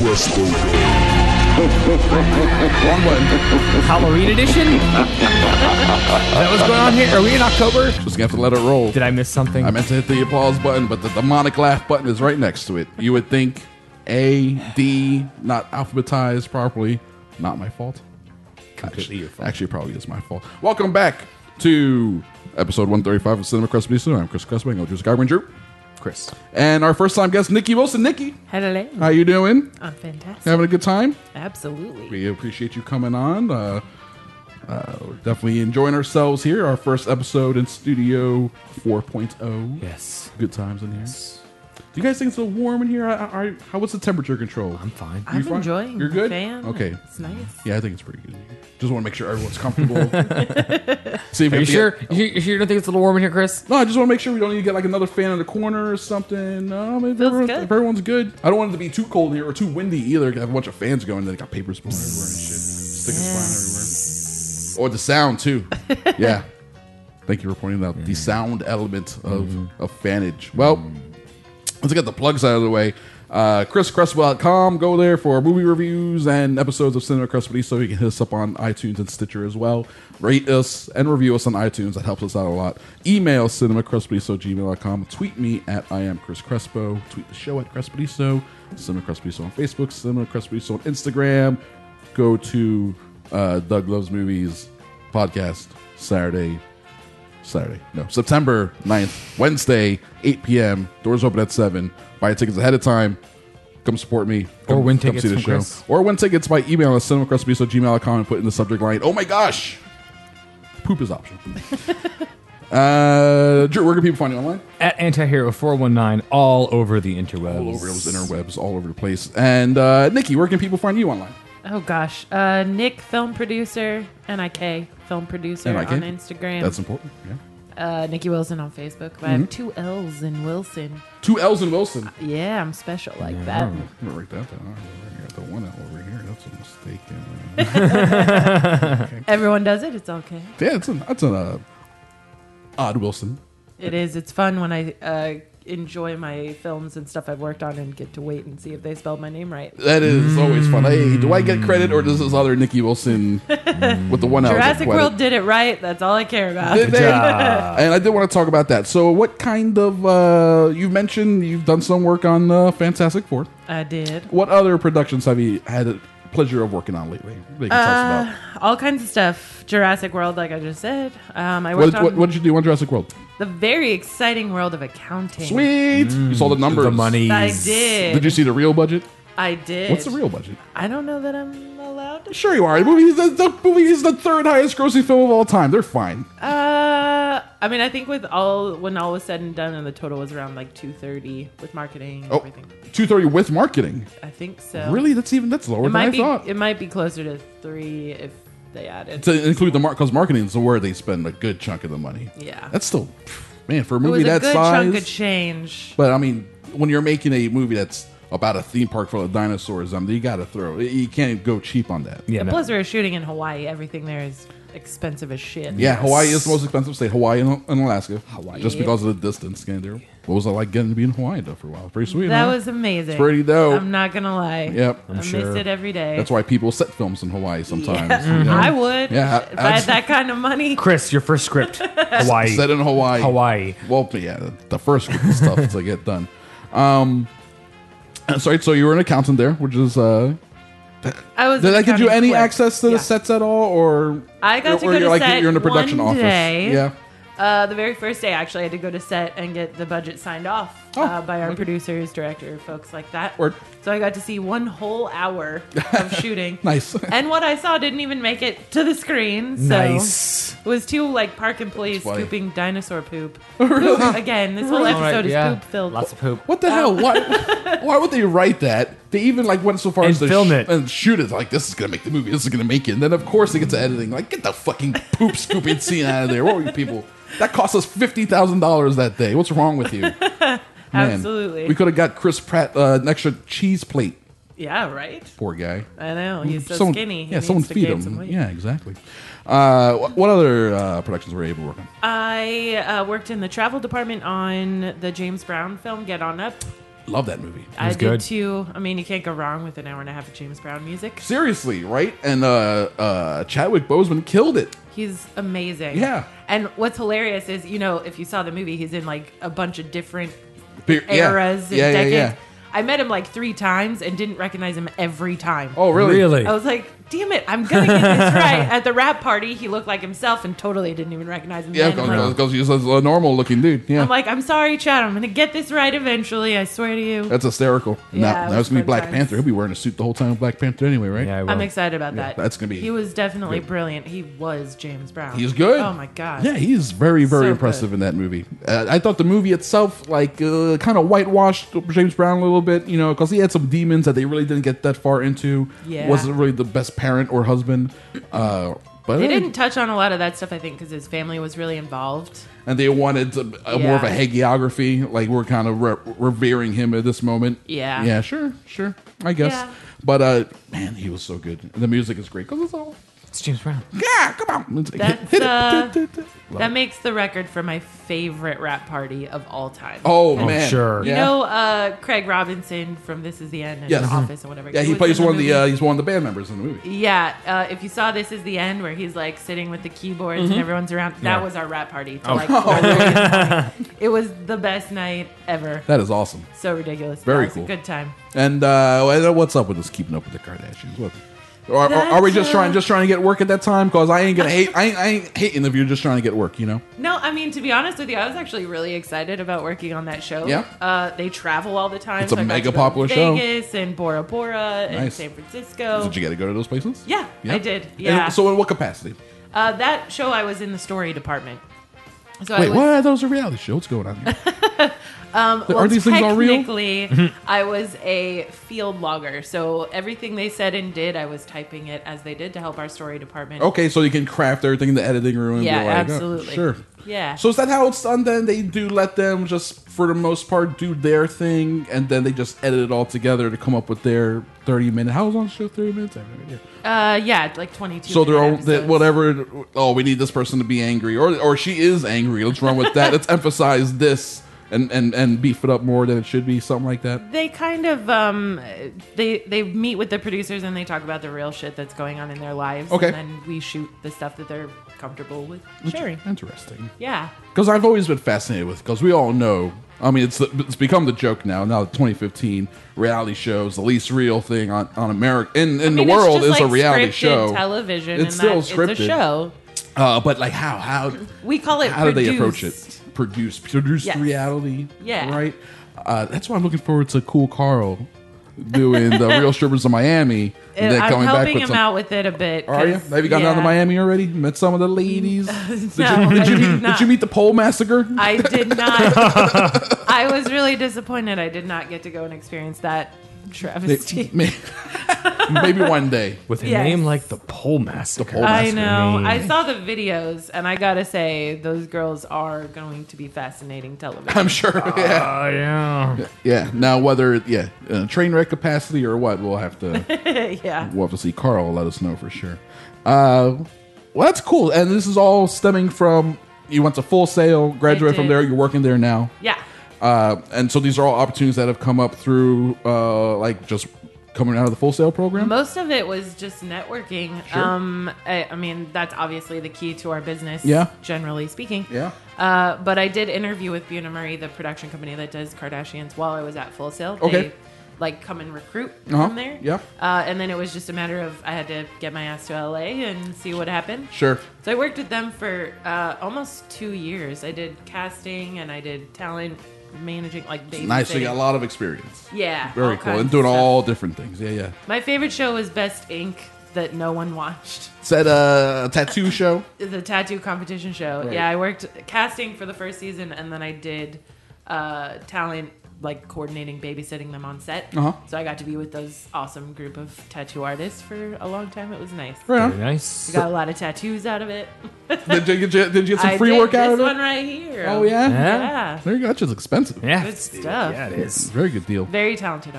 [SPEAKER 12] Crespo.
[SPEAKER 13] Wrong button.
[SPEAKER 14] Halloween edition? Is that what's going on here? Are we in October?
[SPEAKER 13] Just gonna have to let it roll.
[SPEAKER 14] Did I miss something?
[SPEAKER 13] I meant to hit the applause button, but the demonic laugh button is right next to it. You would think A, D, not alphabetized properly. Not my fault.
[SPEAKER 14] Completely your fault.
[SPEAKER 13] Actually, probably is my fault. Welcome back to episode 135 of Cinema Crespediso. I'm Chris Crespo, Drew Skyburn, Drew.
[SPEAKER 14] Chris.
[SPEAKER 13] And our first time guest, Nikki Wilson. Nikki,
[SPEAKER 15] Hello.
[SPEAKER 13] how you doing?
[SPEAKER 15] I'm fantastic.
[SPEAKER 13] Having a good time?
[SPEAKER 15] Absolutely.
[SPEAKER 13] We appreciate you coming on. We're definitely enjoying ourselves here. Our first episode in Studio 4.0.
[SPEAKER 14] Yes.
[SPEAKER 13] Good times in here. Do you guys think it's a little warm in here? How what's the temperature control?
[SPEAKER 14] I'm fine.
[SPEAKER 15] I'm enjoying
[SPEAKER 13] You're good?
[SPEAKER 15] the fan.
[SPEAKER 13] Okay.
[SPEAKER 15] It's nice.
[SPEAKER 13] Yeah, I think it's pretty good. Just want to make sure everyone's comfortable. See if
[SPEAKER 14] Are you
[SPEAKER 13] we
[SPEAKER 14] sure? You sure you don't think it's a little warm in here, Chris?
[SPEAKER 13] No, I just want to make sure we don't need to get like another fan in the corner or something. No, if everyone's good. I don't want it to be too cold in here or too windy either. I have a bunch of fans going and they got papers blowing everywhere and shit. Stickers flying everywhere. Or the sound too. Yeah. Thank you for pointing out the sound element of fanage. Well, let's get the plugs out of the way. ChrisCrespo.com. Go there for movie reviews and episodes of Cinema Crespediso. You can hit us up on iTunes and Stitcher as well. Rate us and review us on iTunes. That helps us out a lot. Email cinemacrespediso@gmail.com. Tweet me at I am Chris Crespo. Tweet the show at Crespediso. Cinema Crespediso on Facebook. Cinema Crespediso on Instagram. Go to Doug Loves Movies podcast September 9th, Wednesday, 8 p.m. Doors open at 7. Buy tickets ahead of time. Come support me.
[SPEAKER 14] Or win tickets
[SPEAKER 13] see the
[SPEAKER 14] from
[SPEAKER 13] show.
[SPEAKER 14] Chris.
[SPEAKER 13] Or win tickets by emailing us cinemacrespediso@gmail.com and put in the subject line, oh my gosh! Poop is optional. Drew, where can people find you online?
[SPEAKER 14] At Antihero419, all over the interwebs.
[SPEAKER 13] All over those interwebs, all over the place. And Nikki, where can people find you online?
[SPEAKER 15] Oh gosh, Nick, film producer, NIK, film producer
[SPEAKER 13] NIK?
[SPEAKER 15] on Instagram.
[SPEAKER 13] That's important. Yeah.
[SPEAKER 15] Nikki Wilson on Facebook. I have 2 L's in Wilson.
[SPEAKER 13] 2 L's in Wilson.
[SPEAKER 15] Yeah, I'm special like that.
[SPEAKER 13] I'm gonna write that down. I got the 1 L over here. That's a mistake. Okay.
[SPEAKER 15] Everyone does it. It's okay.
[SPEAKER 13] Yeah, that's an odd Wilson.
[SPEAKER 15] It is. It's fun when I enjoy my films and stuff I've worked on and get to wait and see if they spelled my name right.
[SPEAKER 13] That is always fun. Hey, do I get credit or does this other Nikki Wilson with the 1 L?
[SPEAKER 15] Jurassic World did it right. That's all I care about.
[SPEAKER 13] Did they? And I did want to talk about that. So what kind of, you mentioned you've done some work on Fantastic Four.
[SPEAKER 15] I did.
[SPEAKER 13] What other productions have you had the pleasure of working on lately? That you can tell us about?
[SPEAKER 15] All kinds of stuff. Jurassic World, like I just said. I worked on
[SPEAKER 13] what did you do on Jurassic World?
[SPEAKER 15] the very exciting world of accounting.
[SPEAKER 13] Sweet! You saw the numbers.
[SPEAKER 14] The money.
[SPEAKER 15] I did.
[SPEAKER 13] Did you see the real budget?
[SPEAKER 15] I did.
[SPEAKER 13] What's the real budget?
[SPEAKER 15] I don't know that I'm allowed to.
[SPEAKER 13] Sure you are. The movie is the third highest grossing film of all time. They're fine.
[SPEAKER 15] I mean, I think when all was said and done, and the total was around like 230 with marketing and everything.
[SPEAKER 13] 230 with marketing.
[SPEAKER 15] I think so.
[SPEAKER 13] Really? That's lower than I thought.
[SPEAKER 15] It might be closer to 3 if they added.
[SPEAKER 13] To include the because marketing is where they spend a good chunk of the money.
[SPEAKER 15] Yeah.
[SPEAKER 13] That's still, man, for a movie that size.
[SPEAKER 15] It was a good chunk of change.
[SPEAKER 13] But I mean, when you're making a movie that's about a theme park full of dinosaurs, you got to you can't go cheap on that.
[SPEAKER 15] Yeah. Plus, we were shooting in Hawaii. Everything there is expensive as shit.
[SPEAKER 13] Yeah, Hawaii is the most expensive state. Hawaii and Alaska.
[SPEAKER 14] Hawaii.
[SPEAKER 13] Just because of the distance. What was it like getting to be in Hawaii though for a while? Pretty sweet.
[SPEAKER 15] That
[SPEAKER 13] huh?
[SPEAKER 15] was amazing.
[SPEAKER 13] It's pretty dope.
[SPEAKER 15] I'm not gonna lie.
[SPEAKER 13] Yep,
[SPEAKER 15] I miss it every day.
[SPEAKER 13] That's why people set films in Hawaii sometimes.
[SPEAKER 15] Yeah.
[SPEAKER 13] You know?
[SPEAKER 15] I would.
[SPEAKER 13] Yeah,
[SPEAKER 15] if I had that kind of money.
[SPEAKER 14] Chris, your first script, Hawaii.
[SPEAKER 13] Set in Hawaii.
[SPEAKER 14] Hawaii.
[SPEAKER 13] Well, yeah, the first script is tough to get done. Sorry, so you were an accountant there, which is.
[SPEAKER 15] I was.
[SPEAKER 13] Did that give you any
[SPEAKER 15] clerk.
[SPEAKER 13] access to the sets at all, or
[SPEAKER 15] I got to go to
[SPEAKER 13] you're
[SPEAKER 15] set
[SPEAKER 13] you're in the production
[SPEAKER 15] one
[SPEAKER 13] office?
[SPEAKER 15] day.
[SPEAKER 13] Yeah.
[SPEAKER 15] The very first day, actually, I had to go to set and get the budget signed off by our producers, director, folks like that.
[SPEAKER 13] Word.
[SPEAKER 15] So I got to see 1 whole hour of shooting.
[SPEAKER 13] Nice.
[SPEAKER 15] And what I saw didn't even make it to the screen. So
[SPEAKER 14] Nice.
[SPEAKER 15] It was 2 park employees
[SPEAKER 13] funny.
[SPEAKER 15] scooping dinosaur poop.
[SPEAKER 13] Really?
[SPEAKER 15] Poop again. This whole episode is poop filled.
[SPEAKER 14] Lots of poop.
[SPEAKER 13] What the hell? Why would they write that? They even went so far
[SPEAKER 14] And
[SPEAKER 13] as to
[SPEAKER 14] film it.
[SPEAKER 13] and shoot it. This is gonna make the movie. This is gonna make it. And then of course they get to editing. Get the fucking poop scooping scene out of there. What were you people? That cost us $50,000 that day. What's wrong with you? Man,
[SPEAKER 15] Absolutely.
[SPEAKER 13] we could have got Chris Pratt an extra cheese plate.
[SPEAKER 15] Yeah, right?
[SPEAKER 13] Poor guy.
[SPEAKER 15] I know. He's so skinny. He
[SPEAKER 13] Someone
[SPEAKER 15] needs to
[SPEAKER 13] feed
[SPEAKER 15] gain
[SPEAKER 13] him.
[SPEAKER 15] some weight.
[SPEAKER 13] Yeah, exactly. What other productions were you able to work on?
[SPEAKER 15] I worked in the travel department on the James Brown film Get On Up.
[SPEAKER 13] Love that movie.
[SPEAKER 15] I did too. I mean, you can't go wrong with an hour and a half of James Brown music.
[SPEAKER 13] Seriously, right? And Chadwick Boseman killed it.
[SPEAKER 15] He's amazing.
[SPEAKER 13] Yeah.
[SPEAKER 15] And what's hilarious is, if you saw the movie, he's in like a bunch of different
[SPEAKER 13] Yeah.
[SPEAKER 15] eras and
[SPEAKER 13] Yeah,
[SPEAKER 15] decades.
[SPEAKER 13] yeah.
[SPEAKER 15] I met him like 3 times and didn't recognize him every time.
[SPEAKER 13] Oh, really?
[SPEAKER 15] I was like, damn it, I'm going to get this right. At the rap party, he looked like himself and totally didn't even recognize him.
[SPEAKER 13] Yeah,
[SPEAKER 15] then.
[SPEAKER 13] because he's a normal looking dude. Yeah.
[SPEAKER 15] I'm like, I'm sorry, Chad. I'm going to get this right eventually. I swear to you.
[SPEAKER 13] That's hysterical.
[SPEAKER 15] Yeah,
[SPEAKER 13] now it's going to be
[SPEAKER 15] fun
[SPEAKER 13] Black
[SPEAKER 15] times.
[SPEAKER 13] Panther. He'll be wearing a suit the whole time with Black Panther anyway, right?
[SPEAKER 14] Yeah,
[SPEAKER 15] I'm excited about that.
[SPEAKER 13] That's going to be...
[SPEAKER 15] He was definitely
[SPEAKER 13] good.
[SPEAKER 15] brilliant. He was James Brown.
[SPEAKER 13] He's good.
[SPEAKER 15] Oh, my God.
[SPEAKER 13] Yeah, he's very, very
[SPEAKER 15] So
[SPEAKER 13] impressive
[SPEAKER 15] good.
[SPEAKER 13] in that movie. I thought the movie itself, kind of whitewashed James Brown a little bit, because he had some demons that they really didn't get that far into.
[SPEAKER 15] Yeah.
[SPEAKER 13] Wasn't really the best parent or husband. But
[SPEAKER 15] They didn't touch on a lot of that stuff, I think, because his family was really involved.
[SPEAKER 13] And they wanted more of a hagiography. Like, we're kind of revering him at this moment.
[SPEAKER 15] Yeah.
[SPEAKER 13] Yeah, sure. I guess.
[SPEAKER 15] Yeah.
[SPEAKER 13] But, man, he was so good. And the music is great because
[SPEAKER 14] it's James Brown.
[SPEAKER 13] Yeah, come on. It's like,
[SPEAKER 15] That's,
[SPEAKER 13] hit it.
[SPEAKER 15] that makes the record for my favorite rap party of all time.
[SPEAKER 13] Oh, man.
[SPEAKER 14] Sure.
[SPEAKER 15] You know Craig Robinson from This Is the End and
[SPEAKER 13] Yes.
[SPEAKER 15] The Office and whatever.
[SPEAKER 13] Yeah, he
[SPEAKER 15] was
[SPEAKER 13] plays
[SPEAKER 15] in
[SPEAKER 13] one of the
[SPEAKER 15] movie.
[SPEAKER 13] he's one of the band members in the movie.
[SPEAKER 15] Yeah, if you saw This Is the End, where he's like sitting with the keyboards and everyone's around, that was our rap party. To, like, 4 in the morning. It was the best night ever.
[SPEAKER 13] That is awesome.
[SPEAKER 15] So ridiculous.
[SPEAKER 13] Very
[SPEAKER 15] It was
[SPEAKER 13] cool.
[SPEAKER 15] a good time.
[SPEAKER 13] And what's up with this keeping up with the Kardashians? What? Or are we just trying to get work at that time? Because I ain't gonna hate. I ain't hating if you're just trying to get work.
[SPEAKER 15] No, I mean, to be honest with you, I was actually really excited about working on that show.
[SPEAKER 13] Yeah.
[SPEAKER 15] They travel all the time.
[SPEAKER 13] It's a
[SPEAKER 15] I got
[SPEAKER 13] mega
[SPEAKER 15] to go to
[SPEAKER 13] popular show.
[SPEAKER 15] Vegas and Bora Bora and
[SPEAKER 13] Nice.
[SPEAKER 15] San Francisco.
[SPEAKER 13] Did you get to go to those places?
[SPEAKER 15] Yeah,
[SPEAKER 13] Yeah?
[SPEAKER 15] I did. Yeah.
[SPEAKER 13] And so in what capacity?
[SPEAKER 15] That show, I was in the story department. So
[SPEAKER 13] Wait, what? That was a reality show. What's going on here?
[SPEAKER 15] Are
[SPEAKER 13] these things all real?
[SPEAKER 15] Technically, I was a field logger, so everything they said and did, I was typing it as they did to help our story department.
[SPEAKER 13] Okay, so you can craft everything in the editing room. And
[SPEAKER 15] Yeah,
[SPEAKER 13] be like,
[SPEAKER 15] absolutely.
[SPEAKER 13] Sure.
[SPEAKER 15] Yeah.
[SPEAKER 13] So is that how it's done then? They do let them just, for the most part, do their thing, and then they just edit it all together to come up with their 30-minute... How long is the show? 30 minutes? I have no idea.
[SPEAKER 15] Yeah, like 22.
[SPEAKER 13] So they're all
[SPEAKER 15] episodes.
[SPEAKER 13] whatever. Oh, we need this person to be angry, or she is angry. Let's run with that. Let's emphasize this and beef it up more than it should be. Something like that.
[SPEAKER 15] They kind of they meet with the producers and they talk about the real shit that's going on in their lives.
[SPEAKER 13] Okay.
[SPEAKER 15] And then we shoot the stuff that they're comfortable with sharing.
[SPEAKER 13] Interesting.
[SPEAKER 15] Yeah.
[SPEAKER 13] Because I've always been fascinated with. Because we all know. I mean, it's become the joke now. Now, 2015 reality shows, the least real thing on America in the world
[SPEAKER 15] it's just
[SPEAKER 13] is a
[SPEAKER 15] like
[SPEAKER 13] reality
[SPEAKER 15] scripted
[SPEAKER 13] show.
[SPEAKER 15] television.
[SPEAKER 13] It's
[SPEAKER 15] and
[SPEAKER 13] still
[SPEAKER 15] that
[SPEAKER 13] scripted.
[SPEAKER 15] It's a show.
[SPEAKER 13] But like how
[SPEAKER 15] We call it
[SPEAKER 13] how do they approach
[SPEAKER 15] produced.
[SPEAKER 13] it? Produced
[SPEAKER 15] Yes.
[SPEAKER 13] reality.
[SPEAKER 15] Yeah.
[SPEAKER 13] Right. That's why I'm looking forward to Cool Carl doing the Real Strippers of Miami. And then
[SPEAKER 15] I'm
[SPEAKER 13] coming back
[SPEAKER 15] helping
[SPEAKER 13] with
[SPEAKER 15] him
[SPEAKER 13] some.
[SPEAKER 15] out with it a bit.
[SPEAKER 13] Are you?
[SPEAKER 15] 'cause-
[SPEAKER 13] Have you gone down to
[SPEAKER 15] yeah.
[SPEAKER 13] Miami already? Met some of the ladies?
[SPEAKER 15] No, I did not.
[SPEAKER 13] Did you meet the pole massacre?
[SPEAKER 15] I did not. I was really disappointed. I did not get to go and experience that travesty.
[SPEAKER 13] Maybe one day.
[SPEAKER 14] With a
[SPEAKER 15] Yes.
[SPEAKER 14] name like the Pole Massacre.
[SPEAKER 15] I know. I saw the videos, and I gotta say, those girls are going to be fascinating television.
[SPEAKER 13] I'm sure. Yeah.
[SPEAKER 14] Oh, yeah.
[SPEAKER 13] Yeah. Now, whether train wreck capacity or what, we'll have to.
[SPEAKER 15] Yeah.
[SPEAKER 13] We'll have to see. Carl will let us know for sure. Well, that's cool. And this is all stemming from you went to Full Sail, graduated from
[SPEAKER 15] did.
[SPEAKER 13] there. You're working there now.
[SPEAKER 15] Yeah.
[SPEAKER 13] And so these are all opportunities that have come up through, like just coming out of the Full Sail program.
[SPEAKER 15] Most of it was just networking.
[SPEAKER 13] Sure.
[SPEAKER 15] I mean, that's obviously the key to our business.
[SPEAKER 13] Yeah.
[SPEAKER 15] Generally speaking.
[SPEAKER 13] Yeah.
[SPEAKER 15] But I did interview with Buna Murray, the production company that does Kardashians, while I was at Full Sail.
[SPEAKER 13] Okay.
[SPEAKER 15] They come and recruit
[SPEAKER 13] Uh-huh.
[SPEAKER 15] from there.
[SPEAKER 13] Yeah.
[SPEAKER 15] And then it was just a matter of I had to get my ass to LA and see what happened.
[SPEAKER 13] Sure.
[SPEAKER 15] So I worked with them for almost 2 years. I did casting and I did talent managing, like babysitting.
[SPEAKER 13] Nice. So you got a lot of experience.
[SPEAKER 15] Yeah.
[SPEAKER 13] Very
[SPEAKER 15] all
[SPEAKER 13] cool.
[SPEAKER 15] kinds
[SPEAKER 13] And
[SPEAKER 15] of
[SPEAKER 13] doing
[SPEAKER 15] stuff.
[SPEAKER 13] all different things. Yeah, yeah.
[SPEAKER 15] My favorite show was Best Ink that no one watched.
[SPEAKER 13] Is that a tattoo show?
[SPEAKER 15] The tattoo competition show.
[SPEAKER 13] Right.
[SPEAKER 15] Yeah, I worked casting for the first season, and then I did talent, like coordinating, babysitting them on set.
[SPEAKER 13] Uh-huh.
[SPEAKER 15] So I got to be with those awesome group of tattoo artists for a long time. It was nice.
[SPEAKER 13] Right.
[SPEAKER 14] Very nice.
[SPEAKER 15] We got a lot of tattoos out of it.
[SPEAKER 13] Did you get some
[SPEAKER 15] I
[SPEAKER 13] free
[SPEAKER 15] did
[SPEAKER 13] work out
[SPEAKER 15] this
[SPEAKER 13] of it?
[SPEAKER 15] one right here.
[SPEAKER 13] Oh, yeah?
[SPEAKER 15] Yeah.
[SPEAKER 13] There you go. That's just expensive.
[SPEAKER 14] Yeah.
[SPEAKER 15] Good stuff.
[SPEAKER 14] Yeah, it is.
[SPEAKER 13] Very good deal.
[SPEAKER 15] Very talented artists.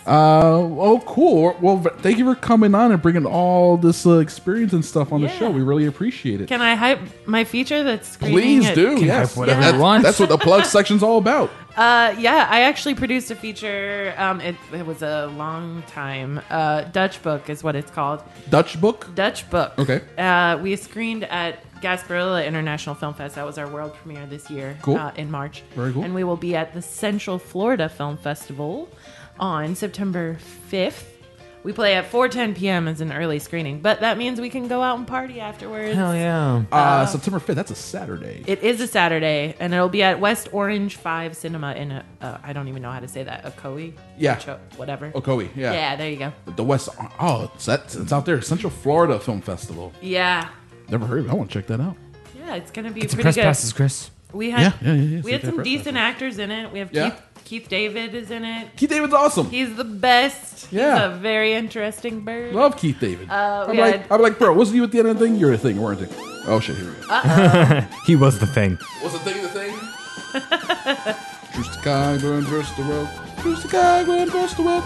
[SPEAKER 13] Oh, cool. Well, thank you for coming on and bringing all this experience and stuff on the show. We really appreciate it.
[SPEAKER 15] Can I hype my feature that's screening?
[SPEAKER 13] Please
[SPEAKER 15] at-
[SPEAKER 13] do. Yes, that's what the plug section's all about.
[SPEAKER 15] Yeah, I actually produced a feature. It was a long time. Dutch Book is what it's called.
[SPEAKER 13] Dutch Book?
[SPEAKER 15] Dutch Book.
[SPEAKER 13] Okay.
[SPEAKER 15] We screened at Gasparilla International Film Fest. That was our world premiere this year.
[SPEAKER 13] Cool.
[SPEAKER 15] In March.
[SPEAKER 13] Very cool.
[SPEAKER 15] And we will be at the Central Florida Film Festival on September 5th. We play at 4:10 p.m. as an early screening, but that means we can go out and party afterwards.
[SPEAKER 14] Hell yeah.
[SPEAKER 13] September 5th, that's a Saturday.
[SPEAKER 15] It is a Saturday, and it'll be at West Orange 5 Cinema in I don't even know how to say that. Ocoee?
[SPEAKER 13] Yeah.
[SPEAKER 15] Whatever.
[SPEAKER 13] Ocoee, yeah.
[SPEAKER 15] Yeah, there you go.
[SPEAKER 13] The West, it's out there. Central Florida Film Festival.
[SPEAKER 15] Yeah.
[SPEAKER 13] Never heard of it. I want to check that out.
[SPEAKER 15] Yeah, it's going to be
[SPEAKER 14] Get some
[SPEAKER 15] pretty
[SPEAKER 14] press
[SPEAKER 15] good.
[SPEAKER 14] passes, Chris.
[SPEAKER 15] We had
[SPEAKER 13] Yeah.
[SPEAKER 15] we had some decent actors in it. We have
[SPEAKER 13] Yeah.
[SPEAKER 15] Keith David is in it.
[SPEAKER 13] Keith David's awesome.
[SPEAKER 15] He's the best.
[SPEAKER 13] Yeah.
[SPEAKER 15] He's a very interesting bird.
[SPEAKER 13] Love Keith David.
[SPEAKER 15] we
[SPEAKER 13] I'm like, bro, wasn't you at the end of the thing? You're a thing, weren't you? Oh, shit, here we go.
[SPEAKER 14] He was the thing.
[SPEAKER 13] What's the thing? True Chicago and Trust the World. True Chicago and Trust the World.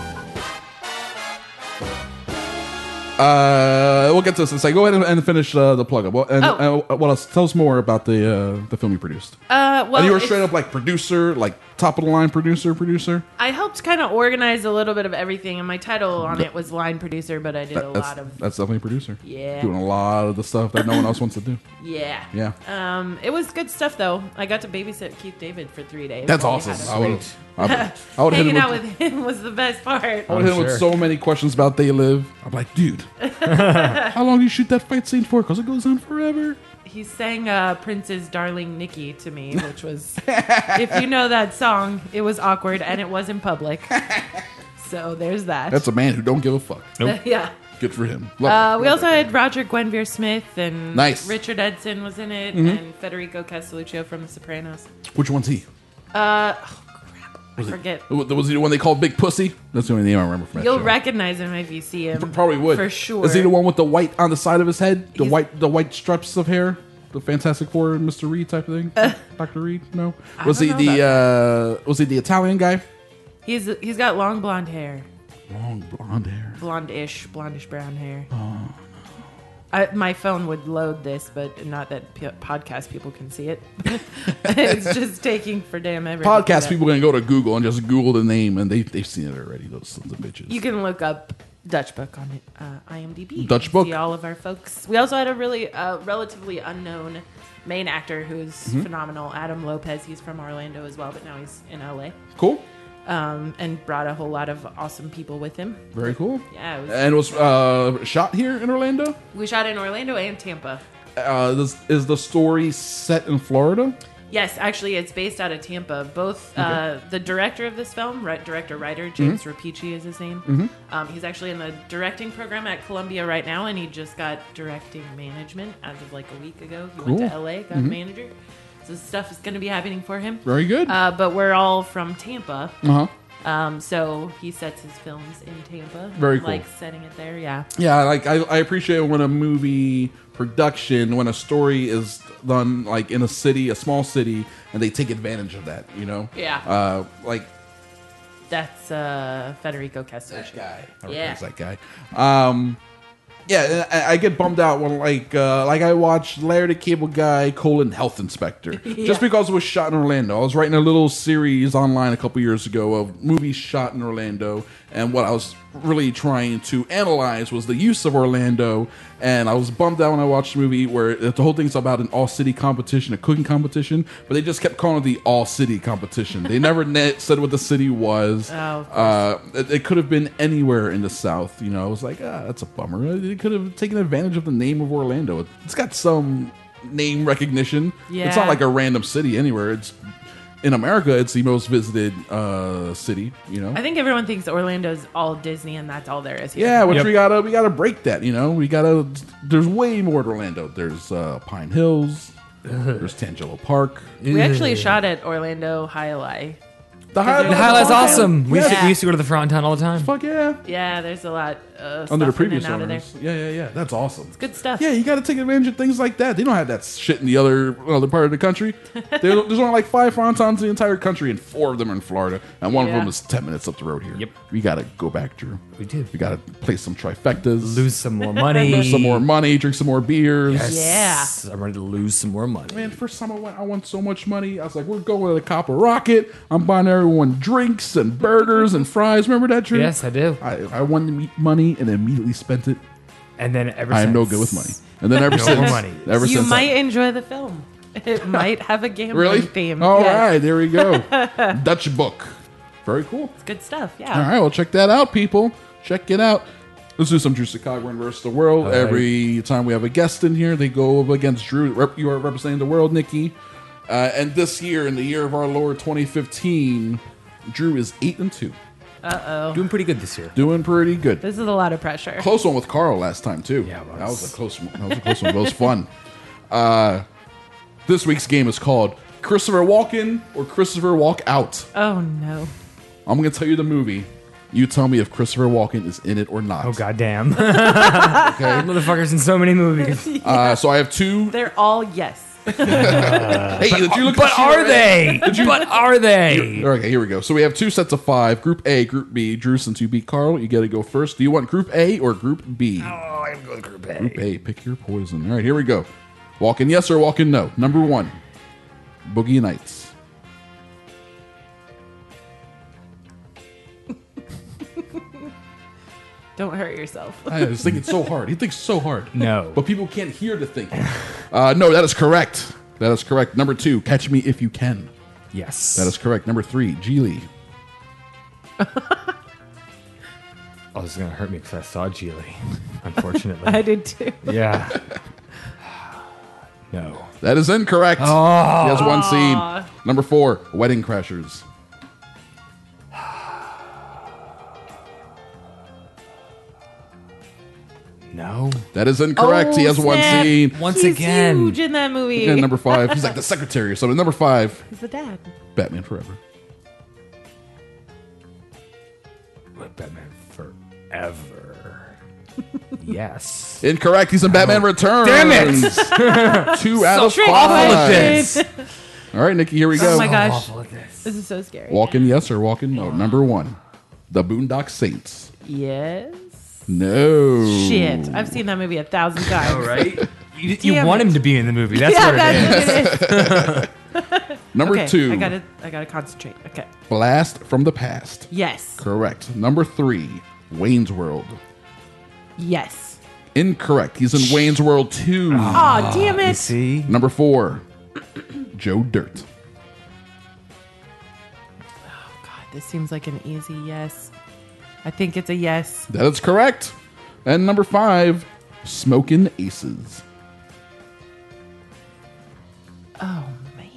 [SPEAKER 13] We'll get to this in a second. Go ahead and finish the plug up. What else? Tell us more about the film you produced.
[SPEAKER 15] Well,
[SPEAKER 13] and you were straight up like producer, like top of the line producer.
[SPEAKER 15] I helped kind of organize a little bit of everything, and my title on it was line producer, but I did a lot of.
[SPEAKER 13] That's definitely a producer.
[SPEAKER 15] Yeah.
[SPEAKER 13] Doing a lot of the stuff that no one else wants to do.
[SPEAKER 15] Yeah.
[SPEAKER 13] Yeah.
[SPEAKER 15] It was good stuff though. I got to babysit Keith David for 3 days.
[SPEAKER 13] That's
[SPEAKER 15] while we
[SPEAKER 13] awesome.
[SPEAKER 15] had a-
[SPEAKER 13] I would
[SPEAKER 15] Hanging out with him was the best part.
[SPEAKER 13] I would hit him with so many questions about They Live. I'm like, dude, how long do you shoot that fight scene for? Because it goes on forever.
[SPEAKER 15] He sang Prince's Darling Nikki to me, which was, if you know that song, it was awkward and it was in public. So there's that.
[SPEAKER 13] That's a man who don't give a fuck.
[SPEAKER 15] Nope. Yeah.
[SPEAKER 13] Good for him.
[SPEAKER 15] We also had Roger Guenveur Smith and
[SPEAKER 13] Nice.
[SPEAKER 15] Richard Edson was in it,
[SPEAKER 13] Mhm.
[SPEAKER 15] and Federico Castelluccio from The Sopranos.
[SPEAKER 13] Which one's he?
[SPEAKER 15] I forget.
[SPEAKER 13] Was he the one they called Big Pussy? That's the only name I remember from that
[SPEAKER 15] You'll
[SPEAKER 13] show.
[SPEAKER 15] recognize him if you see him.
[SPEAKER 13] Probably would.
[SPEAKER 15] For sure.
[SPEAKER 13] Is he the one with the white on the side of his head? The white strips of hair? The Fantastic Four, Mr. Reed type of thing? Dr. Reed? No.
[SPEAKER 15] I
[SPEAKER 13] Was
[SPEAKER 15] don't
[SPEAKER 13] he
[SPEAKER 15] know
[SPEAKER 13] was he the Italian guy?
[SPEAKER 15] He's got long blonde hair.
[SPEAKER 13] Long blonde hair.
[SPEAKER 15] Blondish brown hair. My phone would load this, but not that podcast people can see it. It's just taking for damn everything.
[SPEAKER 13] Podcast people are going to go to Google and just Google the name, and they've seen it already, those sons of bitches.
[SPEAKER 15] You can look up Dutch Book on IMDb.
[SPEAKER 13] Dutch Book.
[SPEAKER 15] See all of our folks. We also had a really relatively unknown main actor who's phenomenal, Adam Lopez. He's from Orlando as well, but now he's in LA.
[SPEAKER 13] Cool.
[SPEAKER 15] And brought a whole lot of awesome people with him.
[SPEAKER 13] Very cool.
[SPEAKER 15] Yeah.
[SPEAKER 13] And it was shot here in Orlando?
[SPEAKER 15] We shot in Orlando and Tampa.
[SPEAKER 13] Is the story set in Florida?
[SPEAKER 15] Yes, actually, it's based out of Tampa. Both the director of this film, writer James Rapici is his name. He's actually in the directing program at Columbia right now, and he just got directing management as of like a week ago. He went to LA, got a manager. So stuff is going to be happening for him.
[SPEAKER 13] Very good.
[SPEAKER 15] But we're all from Tampa. So he sets his films in Tampa.
[SPEAKER 13] Very cool.
[SPEAKER 15] Like setting it there, yeah.
[SPEAKER 13] Yeah, like I appreciate when a movie production, when a story is done like in a city, a small city, and they take advantage of that, you know?
[SPEAKER 15] Yeah.
[SPEAKER 13] Like
[SPEAKER 15] that's Federico Castelluccio.
[SPEAKER 13] That guy.
[SPEAKER 15] Yeah.
[SPEAKER 13] That guy. Yeah, I get bummed out when like I watched Larry the Cable Guy: Health Inspector just because it was shot in Orlando. I was writing a little series online a couple years ago of movies shot in Orlando, and what I was really trying to analyze was the use of Orlando. And I was bummed out when I watched the movie where the whole thing's about an all-city competition, a cooking competition, but they just kept calling it the all-city competition. They never said what the city was. It could have been anywhere in the South. You know, I was like, that's a bummer. They could have taken advantage of the name of Orlando. It's got some name recognition.
[SPEAKER 15] Yeah.
[SPEAKER 13] It's not like a random city anywhere. It's in America, it's the most visited city. You know,
[SPEAKER 15] I think everyone thinks Orlando's all Disney, and that's all there is here.
[SPEAKER 13] yeah, which we gotta break that. You know, there's way more to Orlando. There's Pine Hills. There's Tangelo Park.
[SPEAKER 15] We actually shot at Orlando Hialeah.
[SPEAKER 13] The High
[SPEAKER 14] Live's awesome. We
[SPEAKER 15] Yeah.
[SPEAKER 14] used to go to the front town all the time.
[SPEAKER 13] Fuck yeah.
[SPEAKER 15] Yeah, there's a lot of
[SPEAKER 13] Under the
[SPEAKER 15] stuff in
[SPEAKER 13] previous
[SPEAKER 15] and out of there.
[SPEAKER 13] owners. Yeah. That's awesome.
[SPEAKER 15] It's good stuff.
[SPEAKER 13] Yeah, you got to take advantage of things like that. They don't have that shit in the other part of the country. There's only like 5 Frontons in the entire country, and 4 of them are in Florida, and one of them is 10 minutes up the road here.
[SPEAKER 14] Yep.
[SPEAKER 13] We got to go back, Drew.
[SPEAKER 14] We do.
[SPEAKER 13] We got to play some trifectas.
[SPEAKER 14] Lose some more money.
[SPEAKER 13] Lose some more money. Drink some more beers.
[SPEAKER 14] Yes. I'm ready to lose some more money.
[SPEAKER 13] Man, first time I won so much money. I was like, we're going to the Copper Rocket. I'm buying everyone drinks and burgers and fries. Remember that, Drew?
[SPEAKER 14] Yes, I do.
[SPEAKER 13] I won the money and immediately spent it.
[SPEAKER 14] And then ever
[SPEAKER 13] I am
[SPEAKER 14] since,
[SPEAKER 13] no good with money. And then ever
[SPEAKER 14] no
[SPEAKER 13] since,
[SPEAKER 14] more money.
[SPEAKER 13] ever
[SPEAKER 15] You
[SPEAKER 13] since
[SPEAKER 15] might enjoy the film. It might have a gambling
[SPEAKER 13] really
[SPEAKER 15] theme.
[SPEAKER 13] All
[SPEAKER 15] Yes.
[SPEAKER 13] right, there we go. Dutch book, very cool.
[SPEAKER 15] It's good stuff. Yeah.
[SPEAKER 13] All right, well, check that out, people. Check it out. Let's do some Drew Secogwin versus the world.
[SPEAKER 14] All right.
[SPEAKER 13] Every time we have a guest in here, they go up against Drew. You are representing the world, Nikki. And this year, in the year of our Lord 2015, Drew is 8-2.
[SPEAKER 14] Doing pretty good this year.
[SPEAKER 13] Doing pretty good.
[SPEAKER 15] This is a lot of pressure.
[SPEAKER 13] Close one with Carl last time too.
[SPEAKER 14] Yeah, it was.
[SPEAKER 13] That was a close one. That was a close one. But it was fun. This week's game is called Christopher Walken or Christopher Walk Out.
[SPEAKER 15] Oh no.
[SPEAKER 13] I'm going to tell you the movie. You tell me if Christopher Walken is in it or not.
[SPEAKER 14] Oh goddamn!
[SPEAKER 13] Okay.
[SPEAKER 14] Motherfuckers in so many movies.
[SPEAKER 13] So I have 2.
[SPEAKER 15] They're all yes.
[SPEAKER 13] Hey, did you look at
[SPEAKER 14] But
[SPEAKER 13] the
[SPEAKER 14] are
[SPEAKER 13] sheet
[SPEAKER 14] they?
[SPEAKER 13] already?
[SPEAKER 14] But are they?
[SPEAKER 13] Okay, here we go. So we have 2 sets of 5. Group A, Group B. Drew, since you beat Carl, you got to go first. Do you want Group A or Group B?
[SPEAKER 14] Oh, I'm going to Group A.
[SPEAKER 13] Group A, pick your poison. All right, here we go. Walk in yes or walk in no. Number 1, Boogie Nights.
[SPEAKER 15] Don't hurt yourself.
[SPEAKER 13] I was thinking so hard. He thinks so hard.
[SPEAKER 14] No.
[SPEAKER 13] But people can't hear the thinking. No, that is correct. That is correct. Number 2, Catch Me If You Can.
[SPEAKER 14] Yes.
[SPEAKER 13] That is correct. Number 3, Geely.
[SPEAKER 14] Oh, this is gonna hurt me because I saw Geely. Unfortunately,
[SPEAKER 15] I did too.
[SPEAKER 14] Yeah. No.
[SPEAKER 13] That is incorrect.
[SPEAKER 14] Oh.
[SPEAKER 13] He has 1 scene. Number 4, Wedding Crashers.
[SPEAKER 14] No.
[SPEAKER 13] That is incorrect. He has 1
[SPEAKER 15] snap.
[SPEAKER 13] scene.
[SPEAKER 14] Once
[SPEAKER 15] He's
[SPEAKER 14] again.
[SPEAKER 15] huge in that movie.
[SPEAKER 13] And number 5, he's like the secretary or something. Number 5,
[SPEAKER 15] He's the dad.
[SPEAKER 13] Batman Forever.
[SPEAKER 14] What, Batman Forever? Yes.
[SPEAKER 13] Incorrect. He's in Batman Returns.
[SPEAKER 14] Damn it!
[SPEAKER 13] 2 out of 5.
[SPEAKER 14] Awful at this.
[SPEAKER 13] All right, Nikki, here we go.
[SPEAKER 15] Oh my gosh.
[SPEAKER 14] Awful at this.
[SPEAKER 15] This is so scary.
[SPEAKER 13] Walk in yes or walk in no. Number 1, The Boondock Saints.
[SPEAKER 15] Yes.
[SPEAKER 13] No.
[SPEAKER 15] Shit. I've seen that movie 1,000 times.
[SPEAKER 14] All right. You
[SPEAKER 15] Damn
[SPEAKER 14] want
[SPEAKER 15] it.
[SPEAKER 14] him to be in the movie. That's
[SPEAKER 15] Yeah,
[SPEAKER 14] what it is.
[SPEAKER 13] Number
[SPEAKER 15] Okay,
[SPEAKER 13] 2,
[SPEAKER 15] I gotta concentrate. Okay.
[SPEAKER 13] Blast from the Past.
[SPEAKER 15] Yes.
[SPEAKER 13] Correct. Number 3, Wayne's World.
[SPEAKER 15] Yes.
[SPEAKER 13] Incorrect. He's in Wayne's World 2.
[SPEAKER 15] Aw, damn
[SPEAKER 14] You
[SPEAKER 15] it.
[SPEAKER 14] see?
[SPEAKER 13] Number 4, Joe Dirt.
[SPEAKER 15] God, this seems like an easy yes. I think it's a yes.
[SPEAKER 13] That is correct. And number 5, Smokin' Aces.
[SPEAKER 15] Oh, man.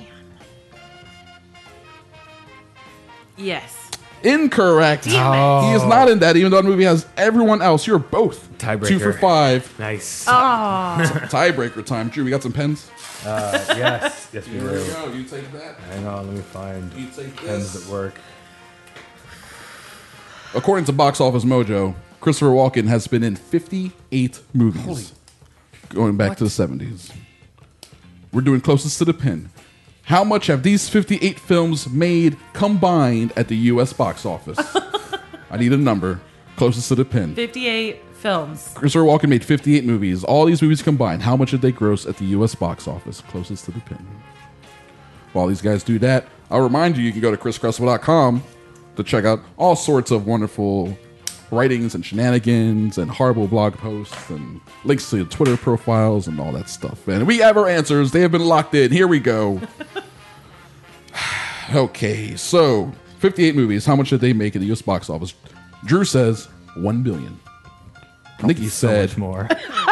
[SPEAKER 15] Yes.
[SPEAKER 13] Incorrect.
[SPEAKER 14] Damn it.
[SPEAKER 13] He is not in that, even though the movie has everyone else. You're both
[SPEAKER 14] Tiebreaker.
[SPEAKER 13] 2 for 5.
[SPEAKER 14] Nice.
[SPEAKER 15] Oh.
[SPEAKER 13] Tiebreaker time. Drew, we got some pens?
[SPEAKER 14] Yes. Yes, we
[SPEAKER 13] Here we
[SPEAKER 14] do.
[SPEAKER 13] go. You take that.
[SPEAKER 14] Hang on, let me find
[SPEAKER 13] You take
[SPEAKER 14] pens
[SPEAKER 13] this.
[SPEAKER 14] that work.
[SPEAKER 13] According to Box Office Mojo, Christopher Walken has been in 58 movies. Going back to the 70s. We're doing closest to the pin. How much have these 58 films made combined at the U.S. box office? I need a number. Closest to the pin.
[SPEAKER 15] 58 films.
[SPEAKER 13] Christopher Walken made 58 movies. All these movies combined, how much did they gross at the U.S. box office? Closest to the pin. While these guys do that, I'll remind you, you can go to chriscrussell.com to check out all sorts of wonderful writings and shenanigans and horrible blog posts and links to Twitter profiles and all that stuff. And we have our answers. They have been locked in. Here we go. Okay, so 58 movies. How much did they make at the U.S. box office? Drew says $1 billion. Nikki said
[SPEAKER 14] much more.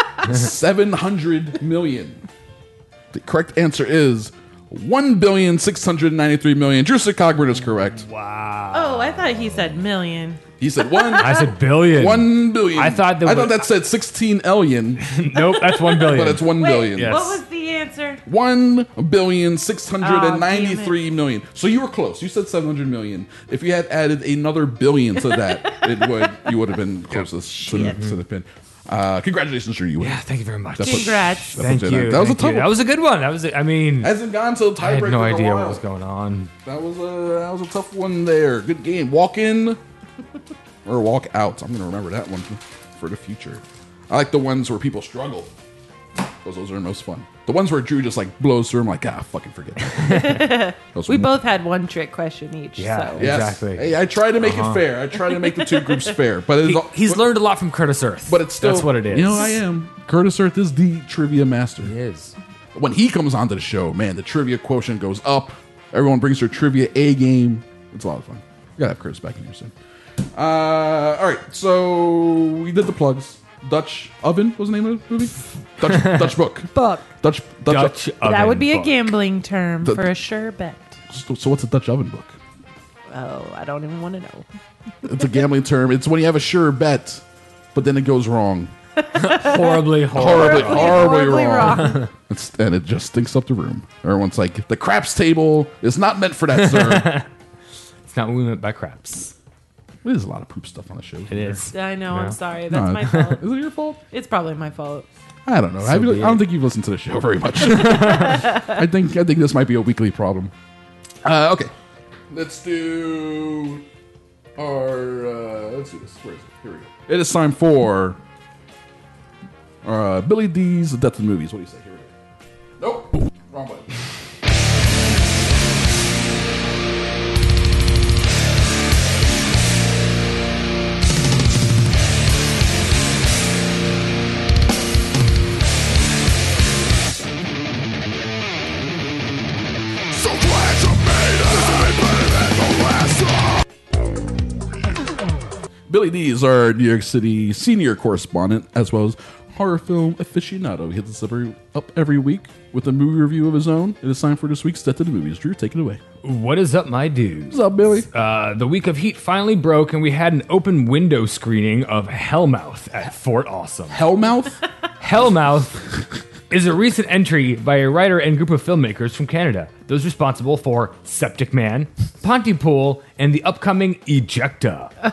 [SPEAKER 13] 700 million. The correct answer is $1,693,000,000. Drew Secogwin is correct.
[SPEAKER 14] Wow.
[SPEAKER 15] Oh, I thought he said million.
[SPEAKER 13] He said one.
[SPEAKER 14] I said billion.
[SPEAKER 13] 1 billion.
[SPEAKER 14] I thought
[SPEAKER 13] that said 16 alien.
[SPEAKER 14] Nope, that's 1 billion.
[SPEAKER 13] But it's 1
[SPEAKER 15] Wait,
[SPEAKER 13] billion.
[SPEAKER 14] Yes.
[SPEAKER 15] what was the answer?
[SPEAKER 13] $1,693,000,000. So you were close. You said 700 million. If you had added another billion to that, you would have been closest to the pin. Congratulations, Drew. You win.
[SPEAKER 14] Yeah, thank you very much.
[SPEAKER 15] Congrats.
[SPEAKER 14] Thank you.
[SPEAKER 13] That was a tough one.
[SPEAKER 14] That was a good one. Hasn't
[SPEAKER 13] gone to the tiebreaker.
[SPEAKER 14] I had no
[SPEAKER 13] in a
[SPEAKER 14] idea
[SPEAKER 13] while.
[SPEAKER 14] what was going on.
[SPEAKER 13] That was a tough one there. Good game. Walk in or walk out. I'm going to remember that one for the future. I like the ones where people struggle. Those are the most fun. The ones where Drew just like blows through. I'm like, fucking forget it.
[SPEAKER 15] We both had one trick question each.
[SPEAKER 14] Yeah,
[SPEAKER 15] so.
[SPEAKER 14] exactly.
[SPEAKER 13] Hey, I try to make it fair. I try to make the two groups fair. But
[SPEAKER 14] he's learned a lot from Curtis Earth.
[SPEAKER 13] But it's still,
[SPEAKER 14] that's what it is.
[SPEAKER 13] You know, I am. Curtis Earth is the trivia master.
[SPEAKER 14] He is.
[SPEAKER 13] When he comes onto the show, man, the trivia quotient goes up. Everyone brings their trivia A game. It's a lot of fun. We gotta have Curtis back in here soon. All right, so we did the plugs. Dutch Oven was the name of the movie? Dutch Book. Dutch
[SPEAKER 14] Oven.
[SPEAKER 15] That would be
[SPEAKER 14] book.
[SPEAKER 15] a gambling term for a sure bet.
[SPEAKER 13] So what's a Dutch Oven book?
[SPEAKER 15] Oh, I don't even want to know.
[SPEAKER 13] It's a gambling term. It's when you have a sure bet, but then it goes wrong.
[SPEAKER 14] Horribly
[SPEAKER 13] wrong. And it just stinks up the room. Everyone's like, the craps table is not meant for that, sir.
[SPEAKER 14] It's not what we meant by craps.
[SPEAKER 13] There's a lot of poop stuff on the show.
[SPEAKER 14] It is.
[SPEAKER 15] I know.
[SPEAKER 14] Yeah.
[SPEAKER 15] I'm sorry. That's my fault.
[SPEAKER 13] Is it your fault?
[SPEAKER 15] It's probably my fault.
[SPEAKER 13] I don't know. I don't think you've listened to the show very much. I think this might be a weekly problem. Okay, let's do our. Let's do this. Where is it? Here we go. It is time for Billy D's Death in Movies. What do you say? Here we go. Nope. Wrong button. Billy D is our New York City senior correspondent, as well as horror film aficionado. He hits us up every week with a movie review of his own. It is time for this week's Death in the Movies. Drew, take it away.
[SPEAKER 14] What is up, my dudes?
[SPEAKER 13] What's up, Billy?
[SPEAKER 14] The week of Heat finally broke, and we had an open window screening of Hellmouth at Fort Awesome.
[SPEAKER 13] Hellmouth?
[SPEAKER 14] Hellmouth is a recent entry by a writer and group of filmmakers from Canada. Those responsible for Septic Man, Pontypool, and the upcoming Ejecta.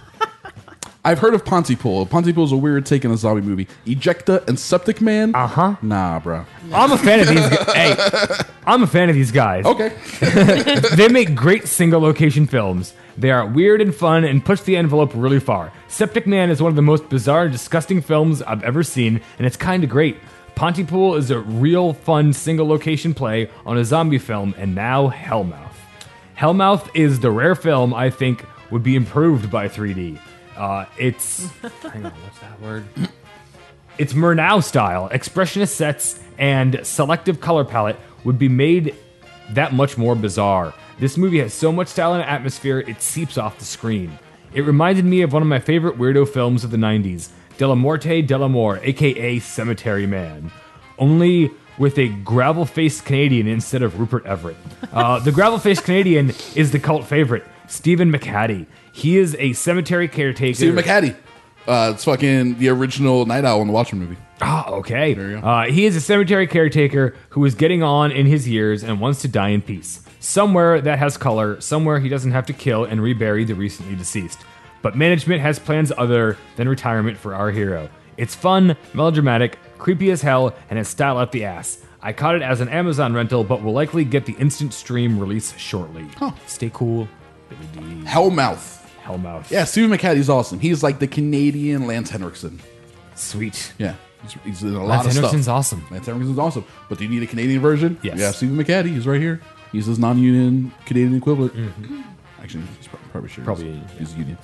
[SPEAKER 13] I've heard of Pontypool. Pontypool is a weird take in a zombie movie. Ejecta and Septic Man? Nah, bro.
[SPEAKER 14] I'm a fan of these guys. Hey, I'm a fan of these guys.
[SPEAKER 13] Okay.
[SPEAKER 14] They make great single location films. They are weird and fun and push the envelope really far. Septic Man is one of the most bizarre and disgusting films I've ever seen, and it's kind of great. Pontypool is a real fun single location play on a zombie film, and now Hellmouth. Hellmouth is the rare film I think would be improved by 3D. It's hang on, what's that word? It's Murnau style. Expressionist sets and selective color palette would be made that much more bizarre. This movie has so much style and atmosphere, it seeps off the screen. It reminded me of one of my favorite weirdo films of the 90s, De la Morte de la Mort, aka Cemetery Man. Only with a gravel-faced Canadian instead of Rupert Everett. The gravel-faced Canadian is the cult favorite, Stephen McHattie. He is a cemetery caretaker.
[SPEAKER 13] Stephen McHattie. It's fucking the original Night Owl in the Watchmen movie.
[SPEAKER 14] Okay.
[SPEAKER 13] There you go.
[SPEAKER 14] He is a cemetery caretaker who is getting on in his years and wants to die in peace. Somewhere that has color, somewhere he doesn't have to kill and rebury the recently deceased. But management has plans other than retirement for our hero. It's fun, melodramatic, creepy as hell, and has style up the ass. I caught it as an Amazon rental, but will likely get the instant stream release shortly. Stay cool, Billy D.
[SPEAKER 13] Hellmouth. Yeah, Stephen McHattie's awesome. He's like the Canadian Lance Henriksen.
[SPEAKER 14] Sweet.
[SPEAKER 13] Yeah. He's in a lot
[SPEAKER 14] Lance
[SPEAKER 13] of stuff.
[SPEAKER 14] Henriksen's awesome.
[SPEAKER 13] Lance Henriksen's awesome. But do you need a Canadian version?
[SPEAKER 14] Yes.
[SPEAKER 13] Yeah, Stephen McHattie. He's right here. He's his non-union Canadian equivalent. Actually, he's probably sure. He's union.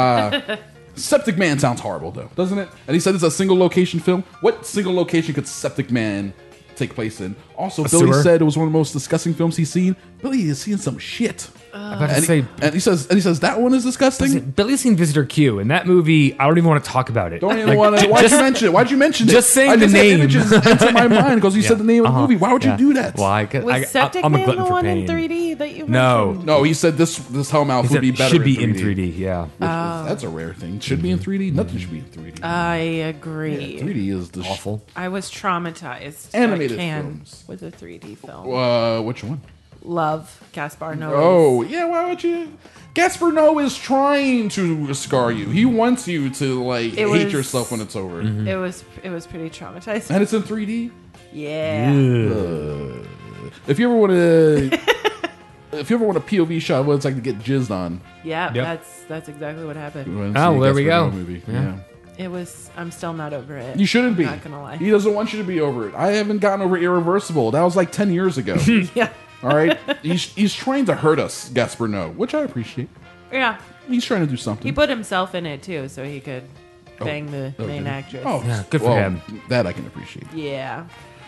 [SPEAKER 13] Septic Man sounds horrible, though, doesn't it? And he said it's a single location film. What single location could Septic Man take place in? Also, Billy
[SPEAKER 14] sewer?
[SPEAKER 13] said it was one of the most disgusting films he's seen. Billy is seeing some shit.
[SPEAKER 14] about to say,
[SPEAKER 13] and he says that one is disgusting.
[SPEAKER 14] Billy's seen Visitor Q, and that movie, I don't even want to talk about it.
[SPEAKER 13] Don't even want to. Why'd you mention it? Why'd you mention it?
[SPEAKER 14] Just saying
[SPEAKER 13] I
[SPEAKER 14] the
[SPEAKER 13] just had
[SPEAKER 14] name
[SPEAKER 13] images into my mind because you said the name of the movie. Why would you do that?
[SPEAKER 14] Why?
[SPEAKER 15] Was Septic
[SPEAKER 14] I'm a
[SPEAKER 15] Man
[SPEAKER 14] glutton
[SPEAKER 15] the
[SPEAKER 14] for
[SPEAKER 15] one
[SPEAKER 14] pain.
[SPEAKER 15] in 3D that you
[SPEAKER 14] No.
[SPEAKER 15] mentioned?
[SPEAKER 13] No, he said this Hellmouth would be better.
[SPEAKER 14] Should be in 3D. Yeah.
[SPEAKER 13] That's a rare thing. Should be in 3D. Nothing should be in 3D.
[SPEAKER 15] I agree.
[SPEAKER 13] 3D is the
[SPEAKER 14] awful.
[SPEAKER 15] I was traumatized.
[SPEAKER 13] Animated
[SPEAKER 15] at Cannes
[SPEAKER 13] films.
[SPEAKER 15] with a 3D film.
[SPEAKER 13] Which one?
[SPEAKER 15] Love Gaspar Noé.
[SPEAKER 13] Oh, yeah, why would you? Gaspar Noé is trying to scar you. He wants you to hate yourself when it's over.
[SPEAKER 15] It was pretty traumatizing.
[SPEAKER 13] And it's in 3D?
[SPEAKER 15] Yeah.
[SPEAKER 13] If you ever want to if you ever want a POV shot of what it's like to get jizzed on.
[SPEAKER 15] Yeah, that's exactly what happened.
[SPEAKER 14] Oh, well, there we go.
[SPEAKER 13] Movie.
[SPEAKER 14] Yeah.
[SPEAKER 15] It was. I'm still not over it.
[SPEAKER 13] You shouldn't be.
[SPEAKER 15] I'm not gonna lie.
[SPEAKER 13] He doesn't want you to be over it. I haven't gotten over Irreversible. That was like 10 years ago.
[SPEAKER 15] Yeah.
[SPEAKER 13] All right. He's trying to hurt us, Gaspar Noé, which I appreciate.
[SPEAKER 15] Yeah.
[SPEAKER 13] He's trying to do something.
[SPEAKER 15] He put himself in it too, so he could bang the main actress.
[SPEAKER 13] Oh,
[SPEAKER 14] yeah, good for him.
[SPEAKER 13] That I can appreciate.
[SPEAKER 15] Yeah.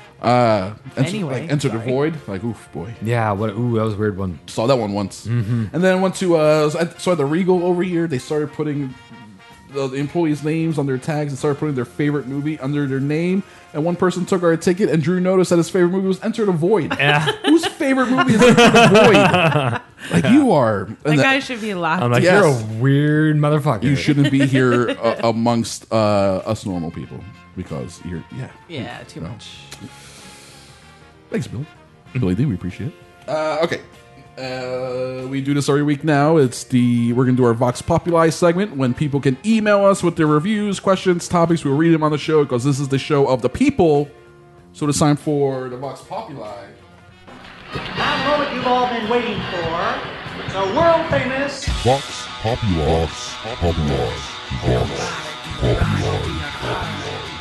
[SPEAKER 13] Anyway, Enter the Void. Like, oof, boy.
[SPEAKER 14] Yeah. That was a weird one.
[SPEAKER 13] Saw that one once, and then went to so at the Regal over here. They started putting the employees' names on their tags and started putting their favorite movie under their name. And one person took our ticket, and Drew noticed that his favorite movie was Enter the Void.
[SPEAKER 14] Yeah.
[SPEAKER 13] Whose favorite movie is Enter the Void? Like, you are.
[SPEAKER 15] That guy should be locked.
[SPEAKER 14] I'm like,
[SPEAKER 13] Yes.
[SPEAKER 14] you're a weird motherfucker.
[SPEAKER 13] You shouldn't be here amongst us normal people because you're
[SPEAKER 15] too much.
[SPEAKER 13] Thanks, Bill. Billy D, we appreciate it. Okay. We do this every week now. We're going to do our Vox Populi segment when people can email us with their reviews, questions, topics. We'll read them on the show because this is the show of the people. So it's time for the Vox Populi.
[SPEAKER 18] That moment you've all been waiting for. It's a world famous
[SPEAKER 12] Vox Populi. Vox Populi. Vox Populi.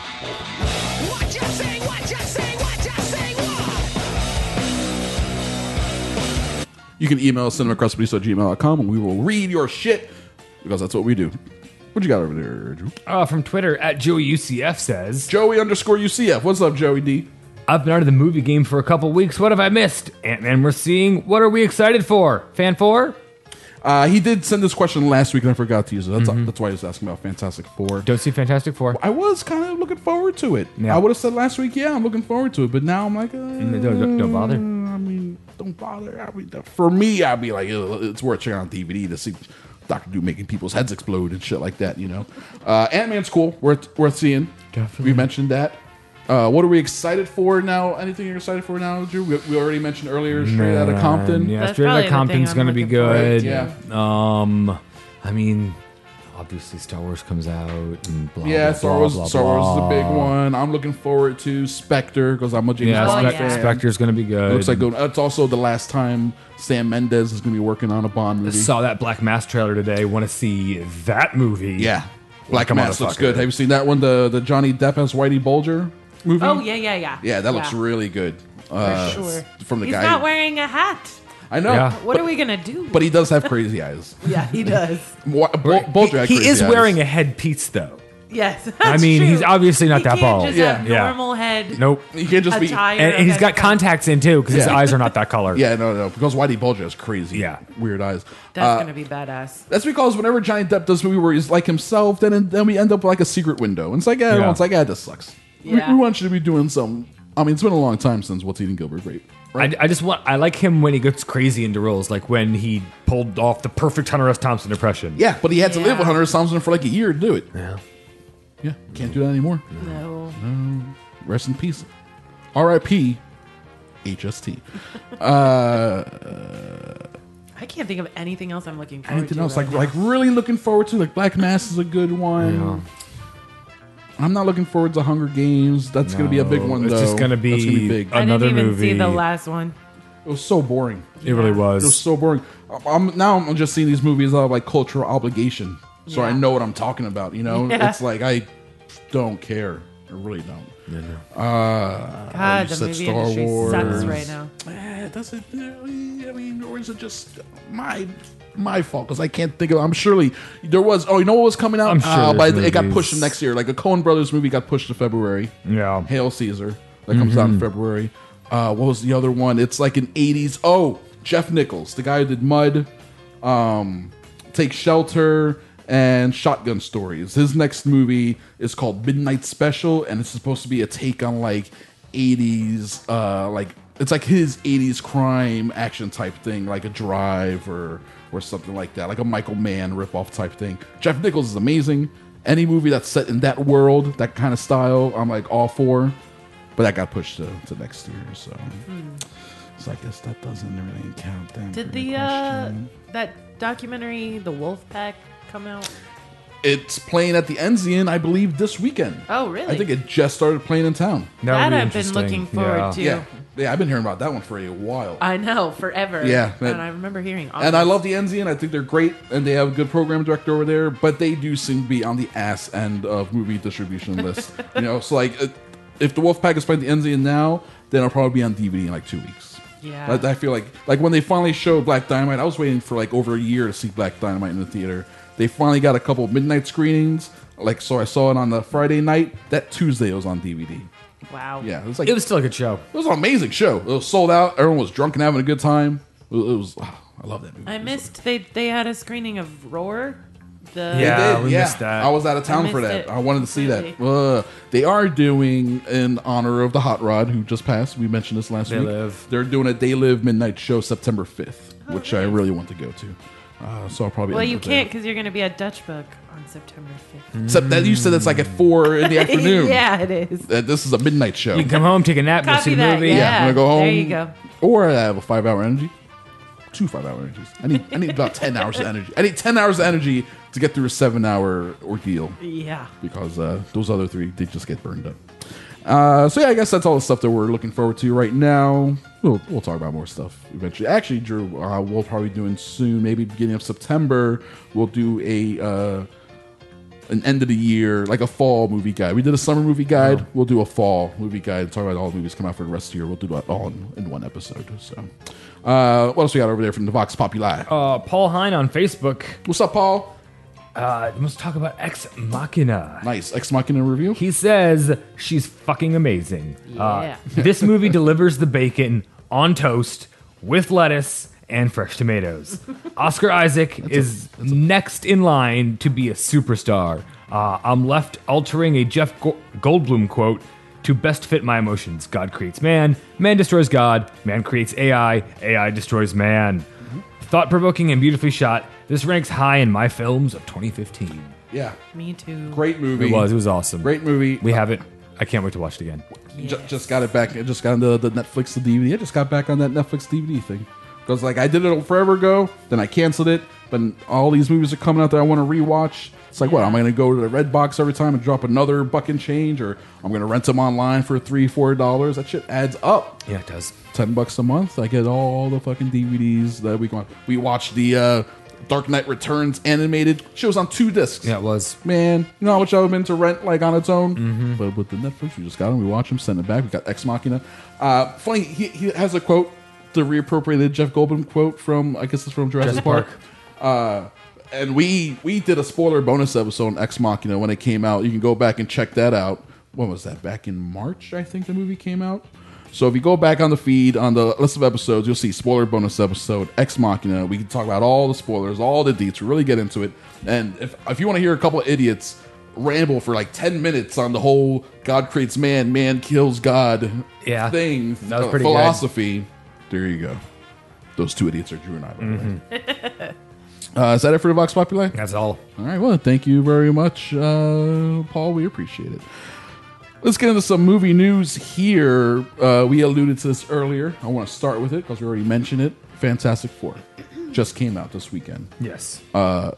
[SPEAKER 13] You can email us cinemacrustpolice@gmail.com and we will read your shit because that's what we do. What you got over there, Drew?
[SPEAKER 14] From Twitter, @JoeyUCF says,
[SPEAKER 13] Joey_UCF. What's up, Joey D?
[SPEAKER 14] I've been out of the movie game for a couple weeks. What have I missed? Ant-Man we're seeing. What are we excited for? Fan 4?
[SPEAKER 13] He did send this question last week and I forgot to use it. That's why he was asking about Fantastic Four.
[SPEAKER 14] Don't see Fantastic Four.
[SPEAKER 13] I was kind of looking forward to it.
[SPEAKER 14] Yeah.
[SPEAKER 13] I would have said last week, yeah, I'm looking forward to it. But now I'm like,
[SPEAKER 14] don't bother.
[SPEAKER 13] I mean, don't bother. I mean, for me, I'd be like, it's worth checking out DVD to see Dr. Doom making people's heads explode and shit like that, you know. Ant-Man's cool. Worth seeing.
[SPEAKER 14] Definitely.
[SPEAKER 13] We mentioned that. What are we excited for now? Anything you're excited for now, Drew? We already mentioned earlier, Straight Outta Compton.
[SPEAKER 14] Yeah,
[SPEAKER 15] That's
[SPEAKER 14] Straight Outta
[SPEAKER 15] probably the
[SPEAKER 14] Compton's
[SPEAKER 15] thing
[SPEAKER 14] going to
[SPEAKER 15] I'm
[SPEAKER 14] be
[SPEAKER 15] looking
[SPEAKER 14] good.
[SPEAKER 13] Yeah.
[SPEAKER 14] I mean, obviously Star Wars comes out and blah,
[SPEAKER 13] Yeah,
[SPEAKER 14] blah,
[SPEAKER 13] Star
[SPEAKER 14] blah,
[SPEAKER 13] Wars.
[SPEAKER 14] blah,
[SPEAKER 13] Star Wars is a big
[SPEAKER 14] blah.
[SPEAKER 13] one. I'm looking forward to Spectre because I'm a James Bond fan.
[SPEAKER 14] Spectre's going to be good.
[SPEAKER 13] It looks like good. It's also the last time Sam Mendes is going to be working on a Bond movie.
[SPEAKER 14] Saw that Black Mass trailer today. Want to see that movie?
[SPEAKER 13] Yeah, Black
[SPEAKER 14] Like a
[SPEAKER 13] Mass looks
[SPEAKER 14] motherfucker.
[SPEAKER 13] good. Have you seen that one? The Johnny Depp as Whitey Bulger movie.
[SPEAKER 15] Oh yeah.
[SPEAKER 13] Yeah, that looks really good.
[SPEAKER 15] For sure.
[SPEAKER 13] From the
[SPEAKER 15] He's
[SPEAKER 13] guy.
[SPEAKER 15] not wearing a hat.
[SPEAKER 13] I know.
[SPEAKER 14] Yeah.
[SPEAKER 15] What are we gonna do?
[SPEAKER 13] But he does have crazy eyes.
[SPEAKER 15] Yeah, he does.
[SPEAKER 13] Bulger had
[SPEAKER 14] He
[SPEAKER 13] crazy
[SPEAKER 14] is
[SPEAKER 13] eyes.
[SPEAKER 14] wearing a headpiece though.
[SPEAKER 15] Yes, that's
[SPEAKER 14] I mean,
[SPEAKER 15] true.
[SPEAKER 14] he's obviously not
[SPEAKER 15] He
[SPEAKER 14] that
[SPEAKER 15] can't
[SPEAKER 14] bald.
[SPEAKER 15] Just
[SPEAKER 13] Yeah.
[SPEAKER 15] have
[SPEAKER 14] Yeah.
[SPEAKER 15] normal head.
[SPEAKER 14] Nope.
[SPEAKER 13] He can't just be.
[SPEAKER 15] attire
[SPEAKER 14] And he's
[SPEAKER 15] of
[SPEAKER 14] got
[SPEAKER 15] that
[SPEAKER 14] contacts in too because his
[SPEAKER 13] Yeah.
[SPEAKER 14] eyes are not that color.
[SPEAKER 13] Yeah, no, because Whitey Bulger has crazy, weird eyes.
[SPEAKER 15] That's gonna be badass.
[SPEAKER 13] That's because whenever Johnny Depp does a movie where he's like himself, then we end up like a secret window. And it's like, this sucks.
[SPEAKER 15] Yeah.
[SPEAKER 13] We want you to be doing some. I mean, it's been a long time since What's Eating Gilbert Grape. Right?
[SPEAKER 14] I like him when he gets crazy into roles, like when he pulled off the perfect Hunter S. Thompson impression.
[SPEAKER 13] Yeah, but he had to live with Hunter S. Thompson for like a year to do it.
[SPEAKER 14] Yeah.
[SPEAKER 13] Yeah, can't do that anymore.
[SPEAKER 15] No.
[SPEAKER 13] Rest in peace. R.I.P. HST.
[SPEAKER 15] I can't think of anything else I'm looking forward
[SPEAKER 13] Anything
[SPEAKER 15] to.
[SPEAKER 13] else?
[SPEAKER 15] right
[SPEAKER 13] Like really looking forward to? Like Black Mass is a good one.
[SPEAKER 14] Yeah.
[SPEAKER 13] I'm not looking forward to Hunger Games. That's going to be a big one,
[SPEAKER 14] It's
[SPEAKER 13] though.
[SPEAKER 14] just going to be,
[SPEAKER 13] That's gonna be big.
[SPEAKER 14] another
[SPEAKER 15] I didn't even
[SPEAKER 14] movie.
[SPEAKER 15] see the last one.
[SPEAKER 13] It was so boring.
[SPEAKER 14] It really was.
[SPEAKER 13] It was so boring. I'm just seeing these movies out of like cultural obligation, so I know what I'm talking about. You know,
[SPEAKER 15] Yeah.
[SPEAKER 13] it's like I don't care. I really don't.
[SPEAKER 15] God, the movie industry sucks right now.
[SPEAKER 13] It doesn't. I mean, or is it just my fault? Because I can't think of. I'm surely there was. Oh, you know what was coming out?
[SPEAKER 14] I'm sure
[SPEAKER 13] but
[SPEAKER 14] there's
[SPEAKER 13] it got
[SPEAKER 14] movies.
[SPEAKER 13] pushed to next year. Like a Coen Brothers movie got pushed to February.
[SPEAKER 14] Yeah.
[SPEAKER 13] Hail Caesar that comes out in February. What was the other one? It's like an 80s. Oh, Jeff Nichols, the guy who did Mud, Take Shelter, and Shotgun Stories. His next movie is called Midnight Special, and it's supposed to be a take on like 80s, it's like his 80s crime action type thing, like a Drive or something like that, like a Michael Mann ripoff type thing. Jeff Nichols is amazing. Any movie that's set in that world, that kind of style, I'm like all for. But that got pushed to next year, so I guess that doesn't really count. Then
[SPEAKER 15] did that documentary, The Wolf Pack, come out?
[SPEAKER 13] It's playing at the Enzian, I believe, this weekend.
[SPEAKER 15] Oh, really?
[SPEAKER 13] I think it just started playing in town.
[SPEAKER 15] That I've been looking forward to.
[SPEAKER 13] Yeah, I've been hearing about that one for a while.
[SPEAKER 15] I know, forever.
[SPEAKER 13] Yeah.
[SPEAKER 15] And I remember hearing all
[SPEAKER 13] And I
[SPEAKER 15] this.
[SPEAKER 13] love the Enzian. I think they're great, and they have a good program director over there, but they do seem to be on the ass end of movie distribution list. So like, if the Wolfpack is playing the Enzian now, then it'll probably be on DVD in like 2 weeks.
[SPEAKER 15] Yeah.
[SPEAKER 13] I feel like when they finally showed Black Dynamite, I was waiting for like over a year to see Black Dynamite in the theater. They finally got a couple of midnight screenings. So I saw it on the Friday night. That Tuesday it was on DVD.
[SPEAKER 15] Wow.
[SPEAKER 13] Yeah,
[SPEAKER 14] it was still a good show.
[SPEAKER 13] It was an amazing show. It was sold out. Everyone was drunk and having a good time. It was. I love that movie.
[SPEAKER 15] I missed. They had a screening of Roar.
[SPEAKER 14] We missed that.
[SPEAKER 13] I was out of town for that. I wanted to see that. They are doing, in honor of the Hot Rod who just passed. We mentioned this last week. They're doing a They Live midnight show September 5th, which I really want to go to. So I'll probably.
[SPEAKER 15] Well, you can't because you're going to be at Dutch Book on September 5th.
[SPEAKER 13] Except that you said it's like at 4 in the afternoon.
[SPEAKER 15] Yeah, it is.
[SPEAKER 13] This is a midnight show.
[SPEAKER 14] You can come home, take a nap, go see the movie.
[SPEAKER 15] Yeah,
[SPEAKER 13] I'm gonna go home.
[SPEAKER 15] There you go.
[SPEAKER 13] Or I have a 5-hour energy. 2 5-hour energies. I need about 10 hours of energy. I need 10 hours of energy to get through a 7-hour ordeal.
[SPEAKER 15] Yeah.
[SPEAKER 13] Because those other 3, they just get burned up. So yeah, I guess that's all the stuff that we're looking forward to right now. We'll talk about more stuff eventually. Actually, Drew, we'll probably doing soon, maybe beginning of September, we'll do an end of the year, like a fall movie guide. We did a summer movie guide. We'll do a fall movie guide. Talk about all the movies come out for the rest of the year. We'll do that all in one episode. So, what else we got over there from the Vox Populi?
[SPEAKER 14] Paul Hine on Facebook.
[SPEAKER 13] What's up, Paul?
[SPEAKER 14] Let's talk about Ex Machina.
[SPEAKER 13] Nice. Ex Machina review.
[SPEAKER 14] He says she's fucking amazing.
[SPEAKER 15] Yeah.
[SPEAKER 14] This movie delivers the bacon on toast with lettuce and fresh tomatoes. Oscar Isaac is next in line to be a superstar. I'm left altering a Jeff Goldblum quote to best fit my emotions. God creates man, man destroys God, man creates AI, AI destroys man. Thought-provoking and beautifully shot, this ranks high in my films of 2015.
[SPEAKER 13] Yeah.
[SPEAKER 15] Me too.
[SPEAKER 13] Great movie.
[SPEAKER 14] It was awesome.
[SPEAKER 13] Great movie.
[SPEAKER 14] We have it. I can't wait to watch it again.
[SPEAKER 15] Yes.
[SPEAKER 13] Just got it back. I just got the Netflix, the DVD. I just got back on that Netflix DVD thing. Because like I did it forever ago, then I canceled it. But all these movies are coming out that I want to rewatch. It's like, what? Am I going to go to the Redbox every time and drop another buck and change? Or I'm going to rent them online for $3-4? That shit adds up.
[SPEAKER 14] Yeah, it does.
[SPEAKER 13] $10 a month. I get all the fucking DVDs that we want. We watched the Dark Knight Returns animated. Shit was on 2 discs.
[SPEAKER 14] Yeah, it was.
[SPEAKER 13] Man, you know how much I would have been to rent like on its own? Mm-hmm. But with the Netflix, we just got them. We watch them, send it back. We got Ex Machina. Funny, he has a quote, the reappropriated Jeff Goldblum quote from, I guess it's from Jurassic Park. And we did a spoiler bonus episode on Ex Machina when it came out. You can go back and check that out. When was that? Back in March, I think the movie came out. So if you go back on the feed, on the list of episodes, you'll see spoiler bonus episode, Ex Machina. We can talk about all the spoilers, all the deets. We really get into it. And if you want to hear a couple of idiots ramble for like 10 minutes on the whole God creates man, man kills God thing,
[SPEAKER 14] that was pretty
[SPEAKER 13] philosophy, good. There you go. Those 2 idiots are Drew and I, by the way. Is that it for the Vox Populi?
[SPEAKER 14] That's all.
[SPEAKER 13] All right, well, thank you very much, Paul. We appreciate it. Let's get into some movie news here. We alluded to this earlier. I want to start with it because we already mentioned it. Fantastic Four just came out this weekend.
[SPEAKER 14] Yes.
[SPEAKER 13] The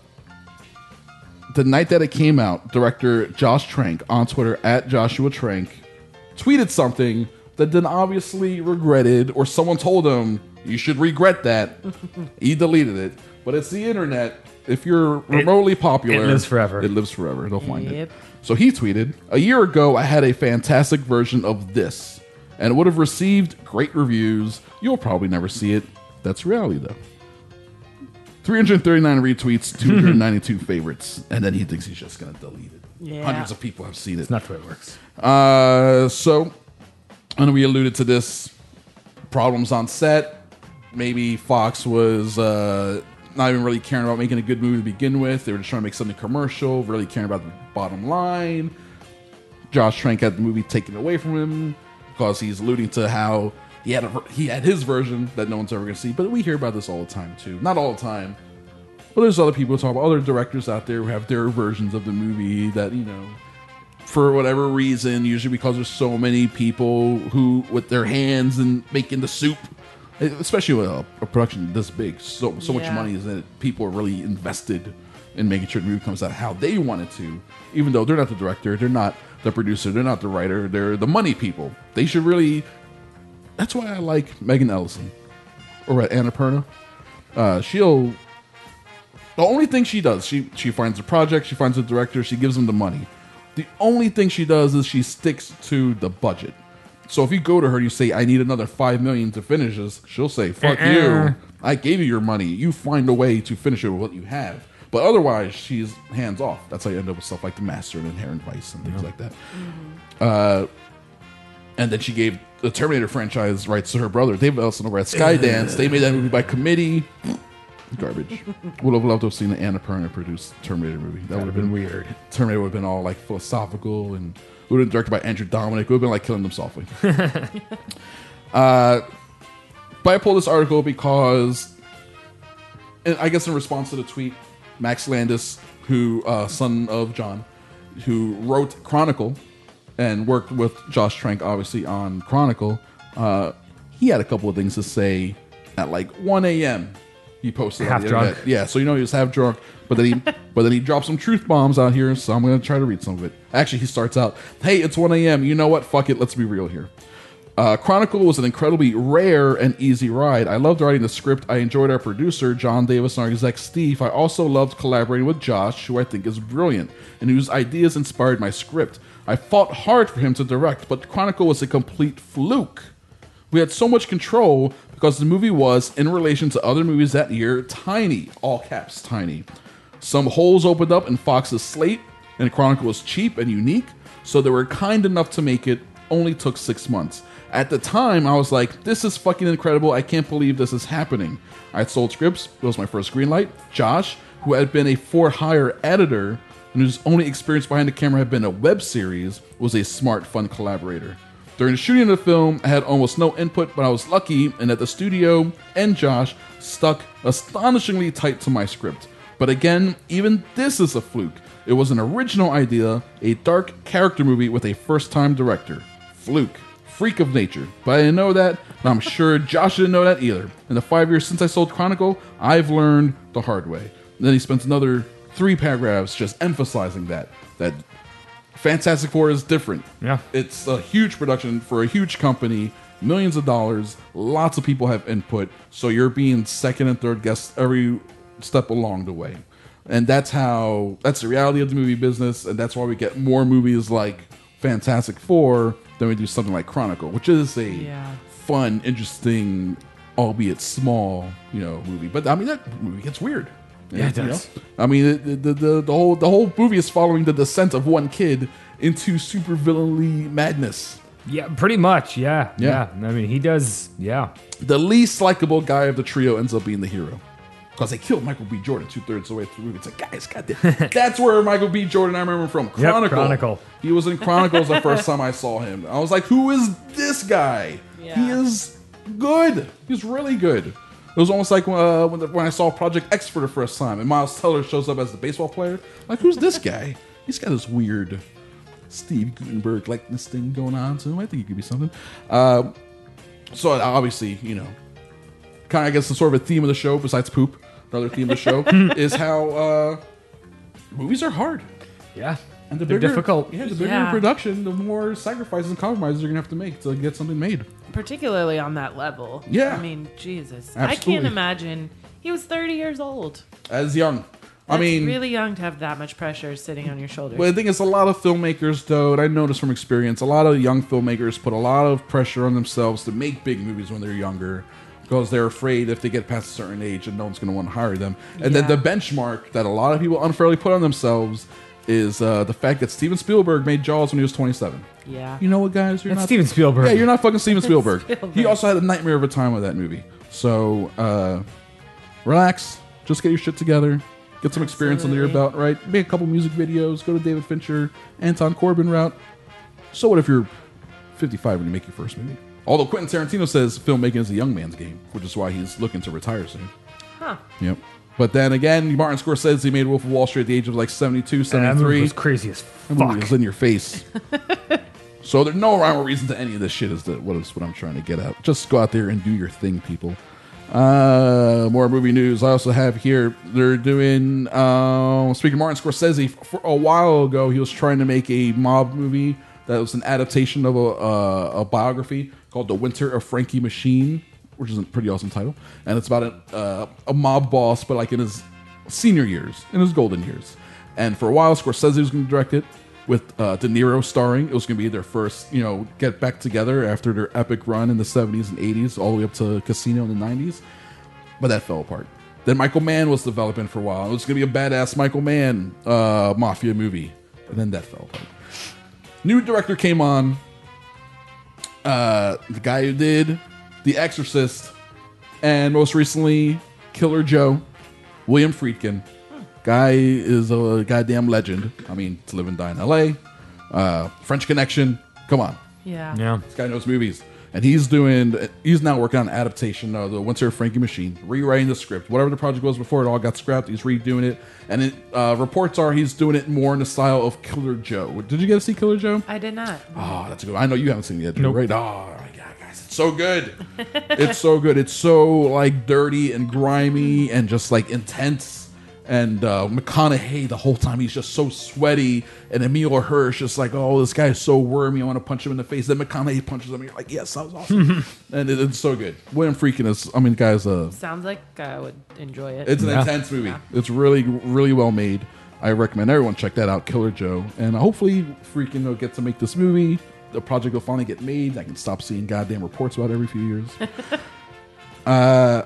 [SPEAKER 13] night that it came out, director Josh Trank on Twitter at Joshua Trank tweeted something that then obviously regretted, or someone told him, you should regret that. He deleted it. But it's the internet. If you're remotely popular,
[SPEAKER 14] it lives forever.
[SPEAKER 13] It lives forever. They'll find it. So he tweeted, a year ago, I had a fantastic version of this, and it would have received great reviews. You'll probably never see it. That's reality, though. 339 retweets, 292 favorites, and then he thinks he's just going to delete it.
[SPEAKER 15] Yeah.
[SPEAKER 13] Hundreds of people have seen it.
[SPEAKER 14] It's not the way it works.
[SPEAKER 13] So, and we alluded to this, problems on set, maybe Fox was not even really caring about making a good movie to begin with. They were just trying to make something commercial, really caring about the bottom line. Josh Trank had the movie taken away from him because he's alluding to how he had his version that no one's ever going to see. But we hear about this all the time, too. Not all the time. But there's other people who talk about other directors out there who have their versions of the movie that, you know, for whatever reason, usually because there's so many people who, with their hands and making the soup, especially with a production this big, so much money is that people are really invested in making sure the movie comes out how they want it to, even though they're not the director, they're not the producer, they're not the writer, they're the money people. They should really. That's why I like Megan Ellison or Annapurna. The only thing she does, she finds a project, she finds a director, she gives them the money. The only thing she does is she sticks to the budget. So if you go to her and you say, I need another $5 million to finish this, she'll say, fuck you. I gave you your money. You find a way to finish it with what you have. But otherwise, she's hands off. That's how you end up with stuff like The Master and Inherent Vice and things like that. Mm-hmm. And then she gave the Terminator franchise rights to her brother, David Ellison, over at Skydance. They made that movie by committee. Garbage. Would have loved to have seen the Annapurna produced Terminator movie. That would have been weird. Terminator would have been all like philosophical, and it would have been directed by Andrew Dominic. It would have been like Killing Them Softly. But I pulled this article because, and I guess in response to the tweet, Max Landis, who son of John, who wrote Chronicle and worked with Josh Trank obviously on Chronicle, he had a couple of things to say at like 1 a.m. He posted
[SPEAKER 14] half
[SPEAKER 13] on the
[SPEAKER 14] drunk.
[SPEAKER 13] internet. Yeah, so you know he was half drunk, but then he dropped some truth bombs out here, so I'm going to try to read some of it. Actually, he starts out, hey, it's 1 a.m. You know what? Fuck it. Let's be real here. Chronicle was an incredibly rare and easy ride. I loved writing the script. I enjoyed our producer, John Davis, and our exec, Steve. I also loved collaborating with Josh, who I think is brilliant, and whose ideas inspired my script. I fought hard for him to direct, but Chronicle was a complete fluke. We had so much control because the movie was, in relation to other movies that year, tiny. All caps, tiny. Some holes opened up in Fox's slate, and Chronicle was cheap and unique, so they were kind enough to make it. Only took 6 months. At the time, I was like, this is fucking incredible. I can't believe this is happening. I had sold scripts. It was my first green light. Josh, who had been a for-hire editor and whose only experience behind the camera had been a web series, was a smart, fun collaborator. During the shooting of the film, I had almost no input, but I was lucky in that the studio and Josh stuck astonishingly tight to my script. But again, even this is a fluke. It was an original idea, a dark character movie with a first-time director. Fluke. Freak of nature. But I didn't know that, and I'm sure Josh didn't know that either. In the 5 years since I sold Chronicle, I've learned the hard way. And then he spends another 3 paragraphs just emphasizing that Fantastic Four is different.
[SPEAKER 14] Yeah.
[SPEAKER 13] It's a huge production for a huge company, millions of dollars, lots of people have input, so you're being second and third guessed every step along the way. And that's the reality of the movie business, and that's why we get more movies like Fantastic Four than we do something like Chronicle, which is a fun, interesting, albeit small, movie. But I mean, that movie gets weird.
[SPEAKER 14] Yeah, it does.
[SPEAKER 13] I mean, the whole movie is following the descent of one kid into supervillainly madness.
[SPEAKER 14] Yeah, pretty much. Yeah. I mean, he does. Yeah.
[SPEAKER 13] The least likable guy of the trio ends up being the hero because they killed Michael B. Jordan 2/3 of the way through the movie. It's like, guys, goddamn. That's where Michael B. Jordan I remember him from. Chronicle.
[SPEAKER 14] Yep, Chronicle.
[SPEAKER 13] He was in Chronicles the first time I saw him. I was like, who is this guy?
[SPEAKER 15] Yeah.
[SPEAKER 13] He is good. He's really good. It was almost like when I saw Project X for the first time, and Miles Teller shows up as the baseball player. Like, who's this guy? He's got this weird Steve Gutenberg like this thing going on to him. I think he could be something. So obviously, kind of I guess the sort of a theme of the show, besides poop, the other theme of the show is how movies are hard.
[SPEAKER 14] Yeah.
[SPEAKER 13] And the
[SPEAKER 14] They're
[SPEAKER 13] bigger,
[SPEAKER 14] difficult.
[SPEAKER 13] Yeah, the bigger the production, the more sacrifices and compromises you're gonna have to make to get something made.
[SPEAKER 15] Particularly on that level.
[SPEAKER 13] Yeah.
[SPEAKER 15] I mean, Jesus.
[SPEAKER 13] Absolutely.
[SPEAKER 15] I can't imagine. He was 30 years old.
[SPEAKER 13] As young.
[SPEAKER 15] That's
[SPEAKER 13] I mean,
[SPEAKER 15] really young to have that much pressure sitting on your shoulders.
[SPEAKER 13] But I think it's a lot of filmmakers, though, and I noticed from experience, a lot of young filmmakers put a lot of pressure on themselves to make big movies when they're younger because they're afraid if they get past a certain age and no one's going to want to hire them. And then the benchmark that a lot of people unfairly put on themselves is the fact that Steven Spielberg made Jaws when he was 27.
[SPEAKER 15] Yeah.
[SPEAKER 13] You know what, guys? You're
[SPEAKER 14] That's
[SPEAKER 13] not
[SPEAKER 14] Steven Spielberg.
[SPEAKER 13] Yeah, you're not fucking Steven Spielberg.
[SPEAKER 15] Spielberg.
[SPEAKER 13] He also had a nightmare of a time with that movie. So relax, just get your shit together, get some experience under your belt, right? Make a couple music videos, go to David Fincher, Anton Corbijn route. So what if you're 55 when you make your first movie? Although Quentin Tarantino says filmmaking is a young man's game, which is why he's looking to retire soon.
[SPEAKER 15] Huh.
[SPEAKER 13] Yep. But then again, Martin Scorsese made Wolf of Wall Street at the age of like 72, 73.
[SPEAKER 14] That movie was crazy as fuck.
[SPEAKER 13] That movie was in your face. So there's no rhyme or reason to any of this shit is what I'm trying to get at. Just go out there and do your thing, people. More movie news. I also have here, they're doing, speaking of Martin Scorsese, for a while ago, he was trying to make a mob movie that was an adaptation of a biography called The Winter of Frankie Machine, which is a pretty awesome title. And it's about a mob boss, but like in his senior years, in his golden years. And for a while, Scorsese was going to direct it with De Niro starring. It was going to be their first, get back together after their epic run in the 70s and 80s, all the way up to Casino in the 90s. But that fell apart. Then Michael Mann was developing for a while. It was going to be a badass Michael Mann mafia movie. And then that fell apart. New director came on. The guy who did The Exorcist and most recently Killer Joe, William Friedkin. Guy is a goddamn legend. I mean, to live and die in L.A. French Connection. Come on.
[SPEAKER 15] Yeah.
[SPEAKER 13] This guy knows movies. And he's now working on an adaptation of The Winter of Frankie Machine, rewriting the script. Whatever the project was before, it all got scrapped. He's redoing it. And reports are he's doing it more in the style of Killer Joe. Did you get to see Killer Joe?
[SPEAKER 15] I did not.
[SPEAKER 13] Oh, that's a good one. I know you haven't seen it yet,
[SPEAKER 14] Nope.
[SPEAKER 13] right? Oh, my God, guys. It's so good. It's so good. It's so, like, dirty and grimy and just, like, intense. And McConaughey, the whole time, he's just so sweaty. And Emil Hirsch just like, oh, this guy is so wormy. I want to punch him in the face. Then McConaughey punches him. And you're like, yes, that was awesome. And it's so good. William Friedkin is, guys.
[SPEAKER 15] Sounds like I would enjoy it.
[SPEAKER 13] It's an intense movie. Yeah. It's really, really well made. I recommend everyone check that out, Killer Joe. And hopefully Friedkin will get to make this movie. The project will finally get made. I can stop seeing goddamn reports about it every few years. Let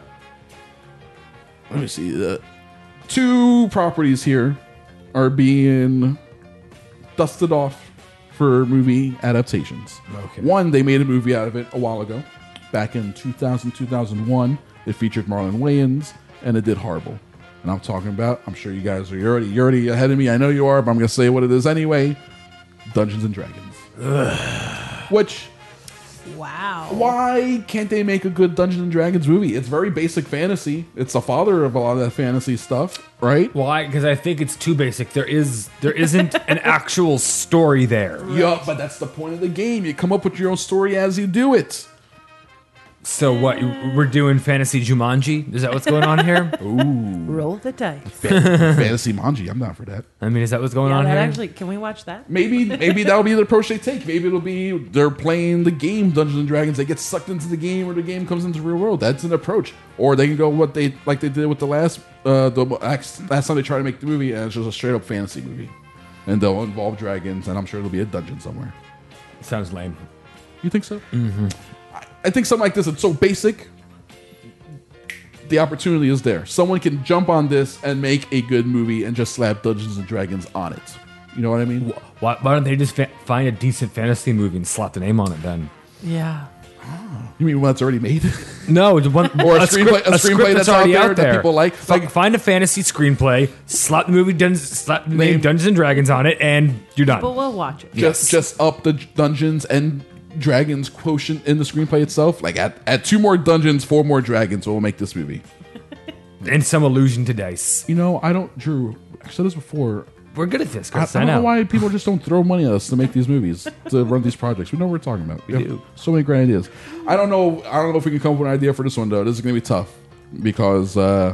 [SPEAKER 13] me see. Two properties here are being dusted off for movie adaptations.
[SPEAKER 14] Okay.
[SPEAKER 13] One, they made a movie out of it a while ago. Back in 2000, 2001. It featured Marlon Wayans, and it did horrible. And I'm talking about, I'm sure you guys are, you're already ahead of me. I know you are, but I'm going to say what it is anyway. Dungeons and Dragons. Which...
[SPEAKER 15] Wow.
[SPEAKER 13] Why can't they make a good Dungeons and Dragons movie? It's very basic fantasy. It's the father of a lot of that fantasy stuff, right?
[SPEAKER 14] Why? Because I think it's too basic. There isn't an actual story there.
[SPEAKER 13] Yeah, but that's the point of the game. You come up with your own story as you do it.
[SPEAKER 14] So what? We're doing fantasy Jumanji? Is that what's going on here?
[SPEAKER 13] Ooh.
[SPEAKER 15] Roll the dice.
[SPEAKER 13] Fantasy Manji. I'm down for that.
[SPEAKER 14] I mean, is that what's going on here?
[SPEAKER 15] Actually, can we watch that?
[SPEAKER 13] Maybe that'll be the approach they take. Maybe it'll be they're playing the game Dungeons and Dragons. They get sucked into the game, or the game comes into the real world. That's an approach. Or they can go what they did with the last time they tried to make the movie, and it's just a straight up fantasy movie, and they'll involve dragons, and I'm sure it'll be a dungeon somewhere.
[SPEAKER 14] Sounds lame.
[SPEAKER 13] You think so?
[SPEAKER 14] Mm-hmm.
[SPEAKER 13] I think something like this, it's so basic, the opportunity is there. Someone can jump on this and make a good movie and just slap Dungeons and Dragons on it. You know what I mean?
[SPEAKER 14] Why don't they just find a decent fantasy movie and slap the name on it then?
[SPEAKER 15] Yeah.
[SPEAKER 13] You mean one that's already made?
[SPEAKER 14] No, it's one
[SPEAKER 13] or a screenplay that's already out there that people like.
[SPEAKER 14] Find a fantasy screenplay, slap the name Dungeons and Dragons on it, and you're done.
[SPEAKER 15] But we'll watch it.
[SPEAKER 13] Just up the Dungeons and Dragons quotient in the screenplay itself. Like add 2 more dungeons, 4 more dragons, we'll make this movie.
[SPEAKER 14] And some allusion to dice.
[SPEAKER 13] Drew, I've said this before.
[SPEAKER 14] We're good at this,
[SPEAKER 13] I don't know why people just don't throw money at us to make these movies, to run these projects. We know what we're talking about. We do. So many great ideas. I don't know if we can come up with an idea for this one, though. This is going to be tough because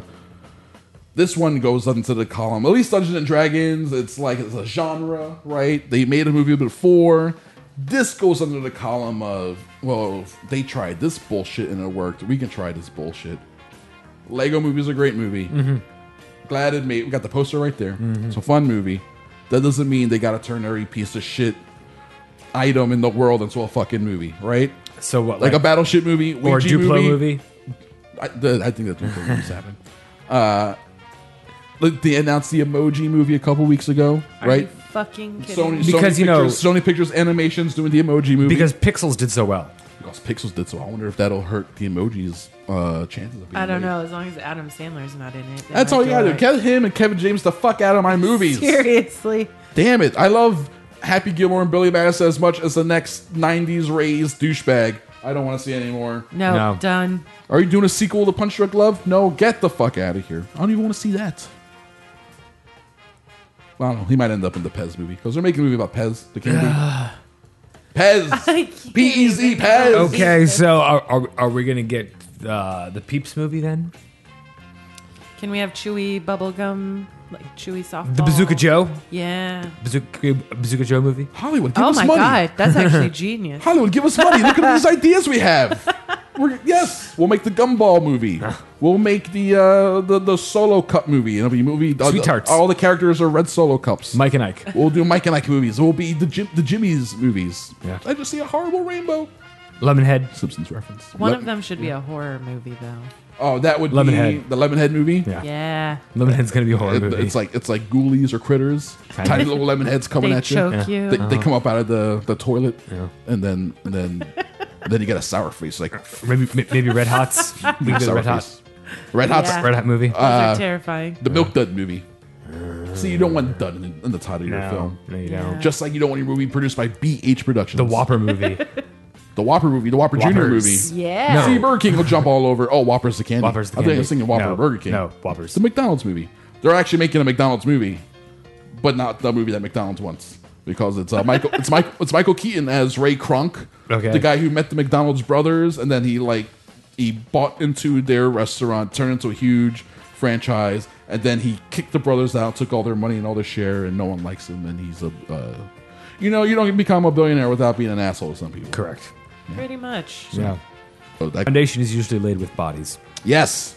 [SPEAKER 13] this one goes into the column. At least Dungeons and Dragons, it's a genre, right? They made a movie before. This goes under the column of, well, they tried this bullshit and it worked. We can try this bullshit. Lego Movie is a great movie.
[SPEAKER 14] Mm-hmm.
[SPEAKER 13] Glad it made. We got the poster right there. Mm-hmm. It's a fun movie. That doesn't mean they got to turn every piece of shit item in the world into a fucking movie, right?
[SPEAKER 14] So what?
[SPEAKER 13] Like a Battleship movie,
[SPEAKER 14] or a Duplo movie?
[SPEAKER 13] I think that Duplo movies happen. They announced the Emoji movie a couple weeks ago, right?
[SPEAKER 15] Are you fucking kidding me?
[SPEAKER 14] Because
[SPEAKER 13] Sony Pictures Animation's doing the Emoji movie
[SPEAKER 14] because Pixels did so well.
[SPEAKER 13] Oh because Pixels did so. I wonder if that'll hurt the emojis' chances of being
[SPEAKER 15] I don't
[SPEAKER 13] made.
[SPEAKER 15] know. As long as Adam Sandler's not in it.
[SPEAKER 13] That's all you gotta do. Get him and Kevin James the fuck out of my movies.
[SPEAKER 15] Seriously.
[SPEAKER 13] Damn it. I love Happy Gilmore and Billy Madison as much as the next 90s raised douchebag. I don't want to see it anymore.
[SPEAKER 15] No, done.
[SPEAKER 13] Are you doing a sequel to Punch Drunk Love? No, get the fuck out of here. I don't even want to see that. Well, I don't know. He might end up in the Pez movie because they're making a movie about Pez, the candy. Pez. P-E-Z, Pez.
[SPEAKER 14] Okay, so are we going to get the Peeps movie then?
[SPEAKER 15] Can we have chewy bubblegum, like chewy softball?
[SPEAKER 14] The Bazooka Joe?
[SPEAKER 15] Yeah.
[SPEAKER 14] Bazooka Joe movie?
[SPEAKER 13] Hollywood, give us money.
[SPEAKER 15] Oh my God, that's actually genius.
[SPEAKER 13] Hollywood, give us money. Look at all these ideas we have. Yes, we'll make the Gumball movie. We'll make the Solo Cup movie. It'll be a movie.
[SPEAKER 14] Sweet Tarts.
[SPEAKER 13] All the characters are red Solo Cups.
[SPEAKER 14] Mike and Ike.
[SPEAKER 13] We'll do Mike and Ike movies. We'll be the Jimmy's movies.
[SPEAKER 14] Yeah.
[SPEAKER 13] I just see a horrible rainbow.
[SPEAKER 14] Lemonhead.
[SPEAKER 13] Simpsons reference.
[SPEAKER 15] One of them should be a horror movie, though.
[SPEAKER 13] Oh, that would
[SPEAKER 14] Lemonhead.
[SPEAKER 13] be the Lemonhead movie.
[SPEAKER 15] Yeah.
[SPEAKER 14] Lemonhead's gonna be a horror movie.
[SPEAKER 13] It's like Ghoulies or Critters.
[SPEAKER 14] Kinda.
[SPEAKER 13] Tiny little Lemonheads coming
[SPEAKER 15] They
[SPEAKER 13] at you.
[SPEAKER 15] choke you.
[SPEAKER 13] They come up out of the toilet, and then you get a sour face. Like
[SPEAKER 14] maybe Red Hots. We can do the
[SPEAKER 13] Sour
[SPEAKER 14] Red Hot.
[SPEAKER 13] face. Red Hot.
[SPEAKER 15] Yeah.
[SPEAKER 14] Red Hot movie.
[SPEAKER 15] Those are terrifying.
[SPEAKER 13] The Milk Dud movie. See, you don't want Dud in the title of your film.
[SPEAKER 14] No, you don't.
[SPEAKER 13] Just like you don't want your movie produced by BH Productions.
[SPEAKER 14] The Whopper movie.
[SPEAKER 13] The Whopper movie. The Whopper Jr. movie.
[SPEAKER 15] Yeah.
[SPEAKER 14] No.
[SPEAKER 13] See, Burger King will jump all over. Oh, Whopper's the candy.
[SPEAKER 14] Whopper's the
[SPEAKER 13] I think I
[SPEAKER 14] candy.
[SPEAKER 13] was thinking Whopper
[SPEAKER 14] No.
[SPEAKER 13] or Burger King.
[SPEAKER 14] No, Whoppers.
[SPEAKER 13] The McDonald's movie. They're actually making a McDonald's movie, but not the movie that McDonald's wants. Because it's Michael Keaton as Ray Kroc,
[SPEAKER 14] Okay.
[SPEAKER 13] the guy who met the McDonald's brothers, and then he bought into their restaurant, turned into a huge franchise, and then he kicked the brothers out, took all their money and all their share, and no one likes him, and he's you don't become a billionaire without being an asshole to some people.
[SPEAKER 14] Correct.
[SPEAKER 15] Pretty much.
[SPEAKER 14] Yeah.
[SPEAKER 13] So that,
[SPEAKER 14] Foundation is usually laid with bodies.
[SPEAKER 13] yes,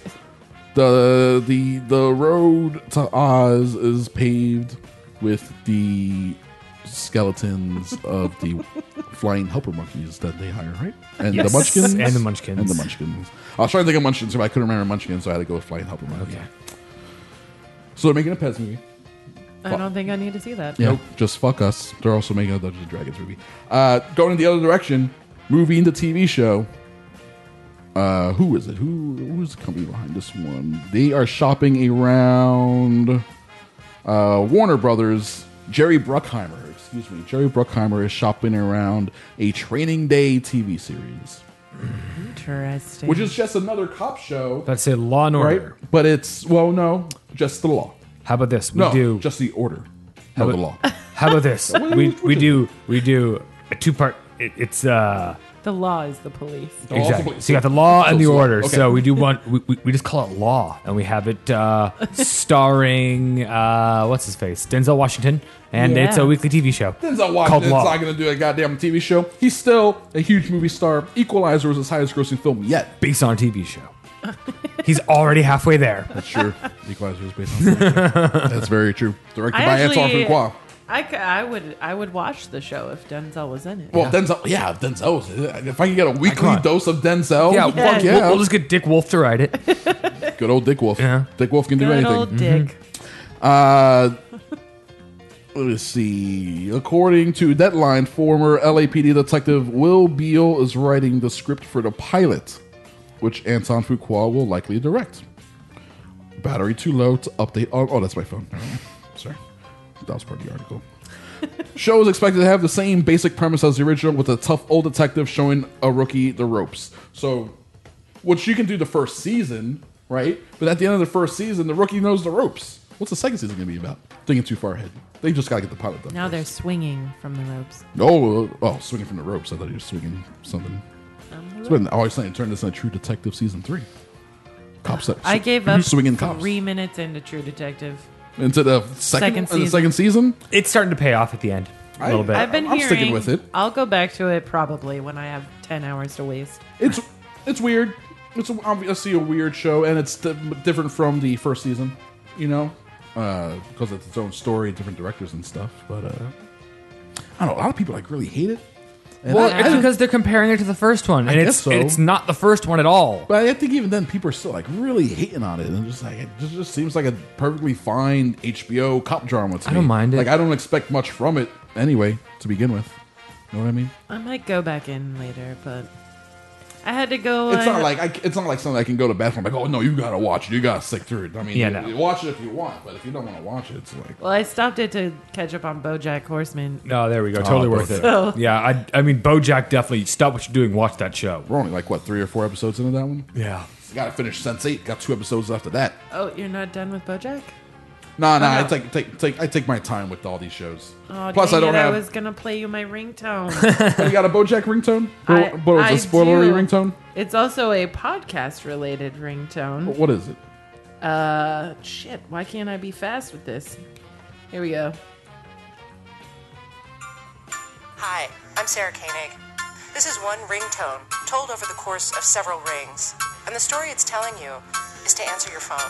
[SPEAKER 13] the road to Oz is paved with the skeletons of the flying helper monkeys that they hire, right? And
[SPEAKER 14] Yes.
[SPEAKER 13] the Munchkins.
[SPEAKER 14] And the Munchkins.
[SPEAKER 13] And the Munchkins. I was trying to think of Munchkins, but I couldn't remember Munchkins, so I had to go with flying helper monkeys.
[SPEAKER 14] Okay.
[SPEAKER 13] So they're making a Pez movie.
[SPEAKER 15] I don't think I need to see that.
[SPEAKER 13] Nope, just fuck us. They're also making a Dungeons and Dragons movie. Going in the other direction, movie into TV show. Who is it? Who's the company behind this one? They are shopping around Warner Brothers. Jerry Bruckheimer is shopping around a Training Day TV series,
[SPEAKER 15] Interesting.
[SPEAKER 13] which is just another cop show,
[SPEAKER 14] Let's say Law and
[SPEAKER 13] right?
[SPEAKER 14] Order.
[SPEAKER 13] But it's no, just the law.
[SPEAKER 14] How about this?
[SPEAKER 13] Just the order. No, the law.
[SPEAKER 14] How about this? we do a two-part. It's
[SPEAKER 15] The law is the police.
[SPEAKER 14] exactly. So you got the law and the
[SPEAKER 13] So,
[SPEAKER 14] order.
[SPEAKER 13] okay.
[SPEAKER 14] So we do we just call it Law, and we have it starring what's his face, Denzel Washington, and
[SPEAKER 15] Yeah.
[SPEAKER 14] it's a weekly TV show
[SPEAKER 13] Denzel
[SPEAKER 14] called
[SPEAKER 13] Washington's
[SPEAKER 14] Law.
[SPEAKER 13] not going to do a goddamn TV show. He's still a huge movie star. Equalizer was his highest grossing film yet.
[SPEAKER 14] Based on a TV show. He's already halfway there.
[SPEAKER 13] That's true. Equalizer is based on a TV show. That's very true. Directed by Antoine Fuqua.
[SPEAKER 15] I would watch the show if Denzel was in it.
[SPEAKER 13] Well, Denzel was in it. If I could get a weekly dose of Denzel,
[SPEAKER 14] Yeah,
[SPEAKER 13] fuck yeah.
[SPEAKER 14] We'll just get Dick Wolf to write it.
[SPEAKER 13] Good old Dick Wolf.
[SPEAKER 14] Yeah.
[SPEAKER 13] Dick Wolf can do
[SPEAKER 15] Good
[SPEAKER 13] anything.
[SPEAKER 15] old Dick.
[SPEAKER 13] Let's see. According to Deadline, former LAPD detective Will Beal is writing the script for the pilot, which Anton Fuqua will likely direct. Battery too low to update. Oh, that's my phone. Sorry. That was part of the article. Show is expected to have the same basic premise as the original, with a tough old detective showing a rookie the ropes. So, which you can do the first season, right? But at the end of the first season, the rookie knows the ropes. What's the second season going to be about? Thinking too far ahead. They just got to get the pilot done.
[SPEAKER 15] Now
[SPEAKER 13] first.
[SPEAKER 15] they're swinging from the ropes.
[SPEAKER 13] Oh, swinging from the ropes. I thought you were swinging something. It's been always saying turn this into True Detective season 3. Cops that
[SPEAKER 15] I gave up
[SPEAKER 13] swinging cops
[SPEAKER 15] 3 minutes into True Detective.
[SPEAKER 13] into the second season.
[SPEAKER 14] It's starting to pay off at the end a little bit.
[SPEAKER 15] I've been
[SPEAKER 13] I'm
[SPEAKER 15] hearing.
[SPEAKER 13] sticking with it.
[SPEAKER 15] I'll go back to it probably when I have 10 hours to waste.
[SPEAKER 13] It's weird. It's obviously a weird show, and it's different from the first season, because it's its own story, different directors and stuff. But I don't know. A lot of people really hate it. And
[SPEAKER 14] Well,
[SPEAKER 13] I
[SPEAKER 14] it's
[SPEAKER 13] don't-
[SPEAKER 14] because they're comparing it to the first one, and
[SPEAKER 13] guess so.
[SPEAKER 14] it's not the first one at all.
[SPEAKER 13] But I think even then, people are still really hating on it, and just it just seems like a perfectly fine HBO cop drama to me.
[SPEAKER 14] I don't mind it.
[SPEAKER 13] I don't expect much from it anyway to begin with. You know what I mean?
[SPEAKER 15] I might go back in later, but I had to go.
[SPEAKER 13] It's not like something I can go to bed from. Like, oh no, you gotta watch it. You gotta stick through it. I mean, you watch it if you want, but if you don't want to watch it, it's like.
[SPEAKER 15] Well, I stopped it to catch up on BoJack Horseman.
[SPEAKER 14] No, there we go. Totally worth it.
[SPEAKER 15] So.
[SPEAKER 14] Yeah, I mean, BoJack definitely stop what you're doing. Watch that show.
[SPEAKER 13] We're only like what 3 or 4 episodes into that one.
[SPEAKER 14] Yeah,
[SPEAKER 13] you gotta finish Sense8. Got 2 episodes after that.
[SPEAKER 15] Oh, you're not done with BoJack?
[SPEAKER 13] No. I take my time with all these shows.
[SPEAKER 15] Oh,
[SPEAKER 13] Plus,
[SPEAKER 15] dang
[SPEAKER 13] I don't
[SPEAKER 15] it,
[SPEAKER 13] have.
[SPEAKER 15] I was gonna play you my ringtone.
[SPEAKER 13] You got a BoJack ringtone? What was a spoilery ringtone?
[SPEAKER 15] It's also a podcast-related ringtone.
[SPEAKER 13] What is it?
[SPEAKER 15] Shit. Why can't I be fast with this? Here we go.
[SPEAKER 19] Hi, I'm Sarah Koenig. This is one ringtone told over the course of several rings, and the story it's telling you is to answer your phone.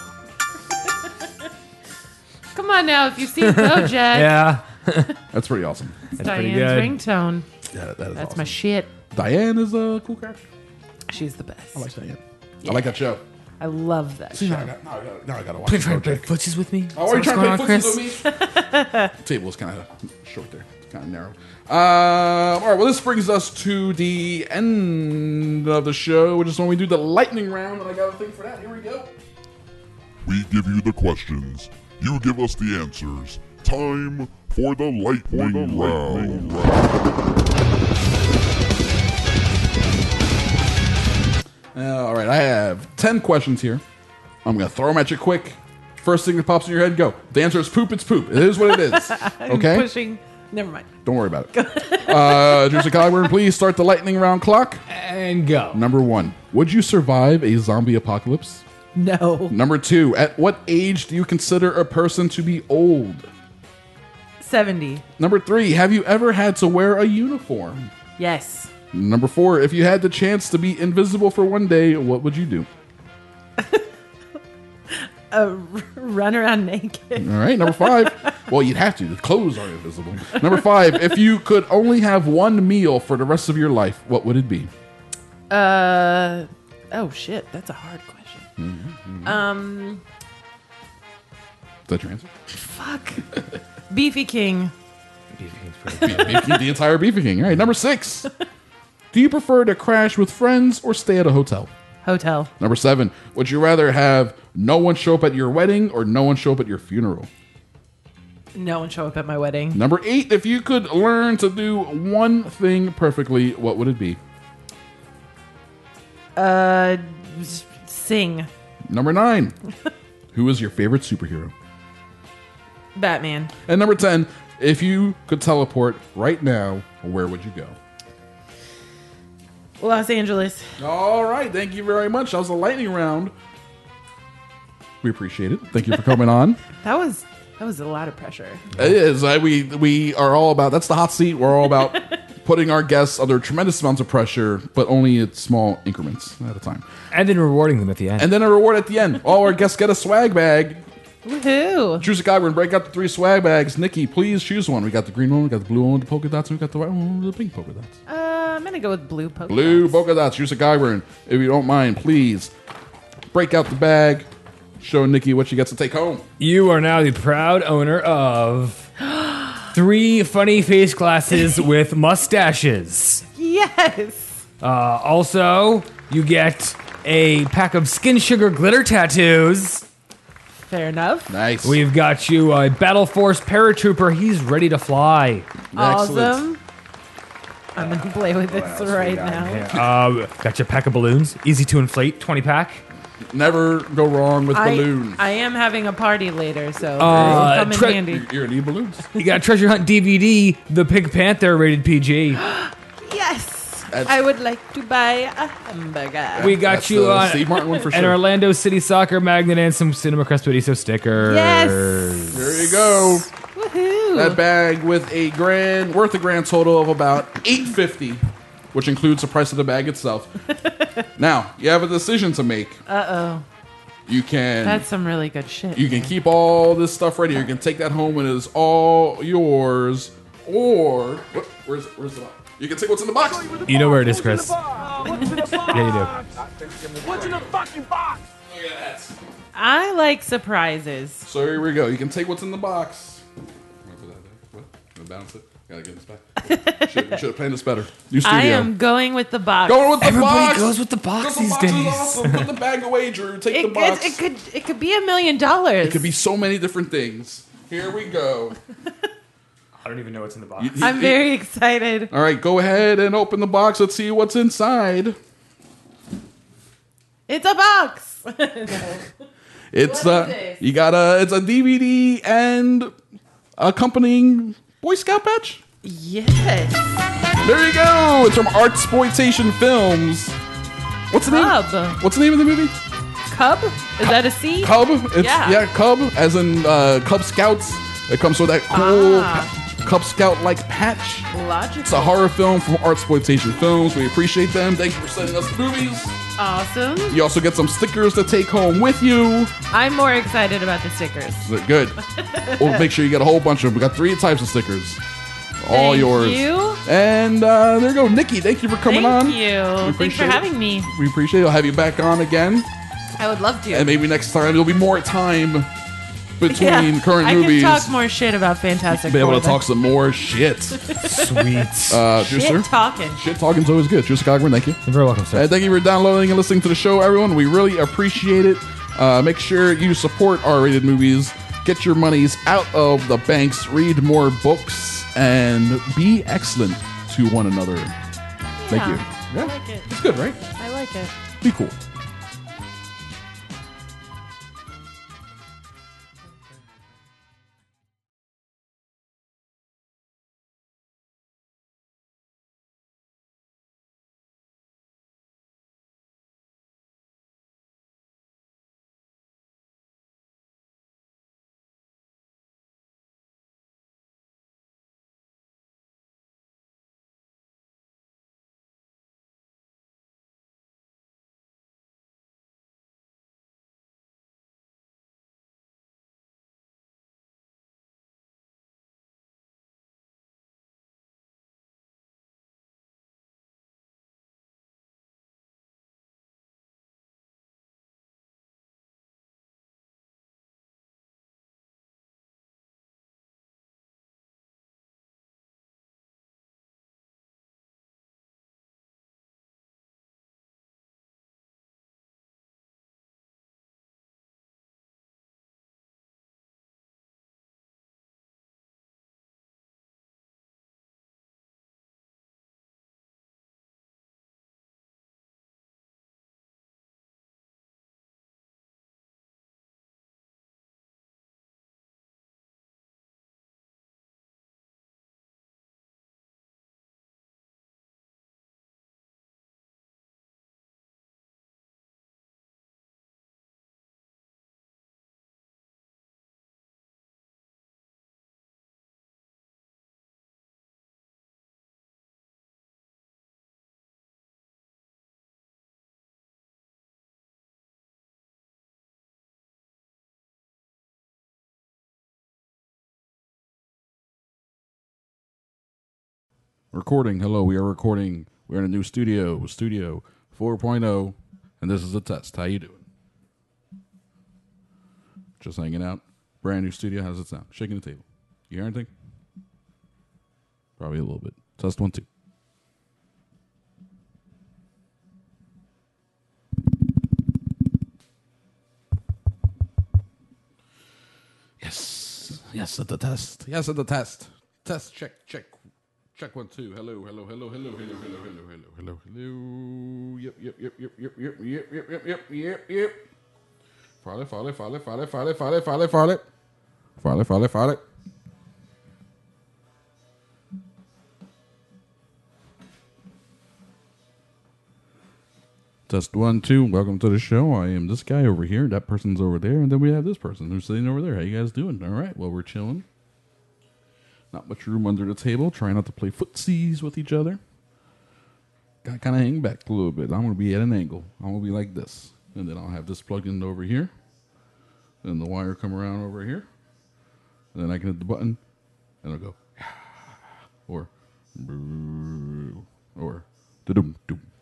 [SPEAKER 15] Come on now, if you've seen BoJack.
[SPEAKER 14] Yeah.
[SPEAKER 13] That's pretty awesome.
[SPEAKER 15] It's Diane's ringtone.
[SPEAKER 13] Yeah,
[SPEAKER 15] That's
[SPEAKER 13] awesome.
[SPEAKER 15] my shit.
[SPEAKER 13] Diane is a cool character.
[SPEAKER 15] She's the best.
[SPEAKER 13] I like Diane. Yeah. I like that show.
[SPEAKER 15] I love that show.
[SPEAKER 13] Now I gotta watch it.
[SPEAKER 14] Trying to play footsies with me?
[SPEAKER 13] Oh, are you trying to play footsies with me? Table's kind of short there. It's kind of narrow. All right, well, this brings us to the end of the show, which is when we do the lightning round, and I got a thing for that. Here we go.
[SPEAKER 12] We give you the questions. You give us the answers. Time for the lightning round.
[SPEAKER 13] All right, I have 10 questions here. I'm going to throw them at you quick. First thing that pops in your head, go. The answer is poop, it's poop. It is what it is. Okay?
[SPEAKER 15] I'm pushing. Never mind.
[SPEAKER 13] Don't worry about it. Drewsy Cogburn, please start the lightning round clock.
[SPEAKER 14] And go.
[SPEAKER 13] Number 1. Would you survive a zombie apocalypse?
[SPEAKER 15] No.
[SPEAKER 13] Number 2. At what age do you consider a person to be old?
[SPEAKER 15] 70.
[SPEAKER 13] Number 3. Have you ever had to wear a uniform?
[SPEAKER 15] Yes.
[SPEAKER 13] Number 4. If you had the chance to be invisible for one day, what would you do?
[SPEAKER 15] Run around naked.
[SPEAKER 13] All right. Number 5. Well, you'd have to. The clothes are invisible. Number 5. If you could only have one meal for the rest of your life, what would it be?
[SPEAKER 15] Oh shit, that's a hard question.
[SPEAKER 13] Is that your answer?
[SPEAKER 15] Fuck. Beefy King.
[SPEAKER 13] The entire Beefy King. All right. Number 6. Do you prefer to crash with friends or stay at a hotel?
[SPEAKER 15] Hotel.
[SPEAKER 13] Number 7. Would you rather have no one show up at your wedding or no one show up at your funeral?
[SPEAKER 15] No one show up at my wedding.
[SPEAKER 13] Number 8. If you could learn to do one thing perfectly, what would it be?
[SPEAKER 15] Sing.
[SPEAKER 13] Number 9. Who is your favorite superhero?
[SPEAKER 15] Batman.
[SPEAKER 13] And number 10. If you could teleport right now, where would you go?
[SPEAKER 15] Los Angeles.
[SPEAKER 13] All right. Thank you very much. That was a lightning round. We appreciate it. Thank you for coming on.
[SPEAKER 15] That was a lot of pressure.
[SPEAKER 13] It is. We are all about, that's the hot seat. We're all about putting our guests under tremendous amounts of pressure, but only at small increments at a time.
[SPEAKER 14] And then rewarding them at the end.
[SPEAKER 13] And then a reward at the end. All our guests get a swag bag.
[SPEAKER 15] Woohoo.
[SPEAKER 13] Drewsy Cogburn, break out the 3 swag bags. Nikki, please choose one. We got the green one, we got the blue one with the polka dots, and we got the white one with the pink polka dots.
[SPEAKER 15] I'm going to go with blue polka
[SPEAKER 13] Blue
[SPEAKER 15] dots.
[SPEAKER 13] polka dots. Drewsy Cogburn, if you don't mind, please break out the bag. Show Nikki what she gets to take home.
[SPEAKER 14] You are now the proud owner of 3 funny face glasses with mustaches.
[SPEAKER 15] Yes.
[SPEAKER 14] Also, you get a pack of Skin Sugar glitter tattoos.
[SPEAKER 15] Fair enough.
[SPEAKER 13] Nice.
[SPEAKER 14] We've got you a Battle Force paratrooper. He's ready to fly.
[SPEAKER 15] Awesome. I'm going to play with this right now.
[SPEAKER 14] Got you a pack of balloons. Easy to inflate. 20-pack.
[SPEAKER 13] Never go wrong with balloons.
[SPEAKER 15] I am having a party later, so come in handy.
[SPEAKER 13] You're going to need balloons.
[SPEAKER 14] You got Treasure Hunt DVD, The Pink Panther, rated PG.
[SPEAKER 15] Yes. I would like to buy a hamburger.
[SPEAKER 14] We got
[SPEAKER 13] That's the Steve Martin one for
[SPEAKER 14] an
[SPEAKER 13] sure.
[SPEAKER 14] Orlando City Soccer magnet and some Cinema Crest Pediso stickers.
[SPEAKER 15] Yes.
[SPEAKER 13] There you go.
[SPEAKER 15] Woohoo.
[SPEAKER 13] That bag with worth a grand total of about $8.50, which includes the price of the bag itself. Now, you have a decision to make.
[SPEAKER 15] Uh-oh.
[SPEAKER 13] You can...
[SPEAKER 15] That's some really good shit.
[SPEAKER 13] You can keep all this stuff ready. You can take that home and it is all yours. Or... Where's the box? You can take what's in the box.
[SPEAKER 14] You know where it is, Chris.
[SPEAKER 10] What's in the box?
[SPEAKER 14] Yeah, you do.
[SPEAKER 10] What's in the fucking box?
[SPEAKER 13] Look at that.
[SPEAKER 15] I like surprises.
[SPEAKER 13] So here we go. You can take what's in the box. What? Balance it. Gotta get this back. Should have planned this better. New studio.
[SPEAKER 15] I am going with the box.
[SPEAKER 13] Going with the
[SPEAKER 14] Everybody
[SPEAKER 13] box.
[SPEAKER 14] goes with the box
[SPEAKER 13] The
[SPEAKER 14] these
[SPEAKER 13] box
[SPEAKER 14] days.
[SPEAKER 13] is awesome. Put the bag away, Drew. Take the box.
[SPEAKER 15] It could be $1 million.
[SPEAKER 13] It could be so many different things. Here we go.
[SPEAKER 14] I don't even know what's in the box.
[SPEAKER 15] I'm very excited.
[SPEAKER 13] All right, go ahead and open the box. Let's see what's inside.
[SPEAKER 15] It's a box.
[SPEAKER 13] It's
[SPEAKER 15] What is this?
[SPEAKER 13] you got it's a DVD and accompanying Boy Scout patch.
[SPEAKER 15] Yes.
[SPEAKER 13] There you go. It's from Artsploitation Films. What's the
[SPEAKER 15] Cub.
[SPEAKER 13] name? What's the name of the movie?
[SPEAKER 15] Cub? Is that a C?
[SPEAKER 13] Cub. It's,
[SPEAKER 15] Yeah.
[SPEAKER 13] Cub, as in Cub Scouts. It comes with that cool Cub Scout-like patch.
[SPEAKER 15] Logical.
[SPEAKER 13] It's a horror film from Artsploitation Films. We appreciate them. Thank you for sending us the movies.
[SPEAKER 15] Awesome.
[SPEAKER 13] You also get some stickers to take home with you.
[SPEAKER 15] I'm more excited about the stickers.
[SPEAKER 13] Good. We'll make sure you get a whole bunch of them. We got 3 types of stickers. All
[SPEAKER 15] Thank
[SPEAKER 13] yours.
[SPEAKER 15] you.
[SPEAKER 13] And there you go. Nikki, thank you for coming on.
[SPEAKER 15] Thank you. Thanks for
[SPEAKER 13] appreciate it.
[SPEAKER 15] having me.
[SPEAKER 13] We appreciate it. I'll have you back on again.
[SPEAKER 15] I would love to.
[SPEAKER 13] And maybe next time there'll be more time between current
[SPEAKER 15] I
[SPEAKER 13] movies.
[SPEAKER 15] can talk more shit about Fantastic
[SPEAKER 13] Be able
[SPEAKER 15] Four
[SPEAKER 13] to talk
[SPEAKER 15] then.
[SPEAKER 13] some more shit.
[SPEAKER 14] Sweet.
[SPEAKER 15] Shit talking.
[SPEAKER 13] Shit talking's always good. Drew Cogburn, thank you.
[SPEAKER 14] You're very welcome, sir.
[SPEAKER 13] And thank you for downloading and listening to the show, everyone. We really appreciate it. Make sure you support R-rated movies. Get your monies out of the banks. Read more books and be excellent to one another. Thank you.
[SPEAKER 15] I like it.
[SPEAKER 13] It's good, right?
[SPEAKER 15] I like it.
[SPEAKER 13] Be cool. Recording. Hello, we are recording. We're in a new studio, Studio 4.0, and this is a test. How you doing? Just hanging out. Brand new studio. How's it sound? Shaking the table. You hear anything? Probably a little bit. Test 1, 2. Yes. Yes, at the test. Yes, at the test. Test, check. Check 1, 2. Hello. Yep. File. Test 1, 2. Welcome to the show. I am this guy over here. That person's over there. And then we have this person who's sitting over there. How you guys doing? All right. Well, we're chilling. Not much room under the table. Trying not to play footsies with each other. Got to kind of hang back a little bit. I'm going to be at an angle. I'm going to be like this. And then I'll have this plugged in over here. Then the wire come around over here. And then I can hit the button. And it'll go. Or. Da-dum-dum.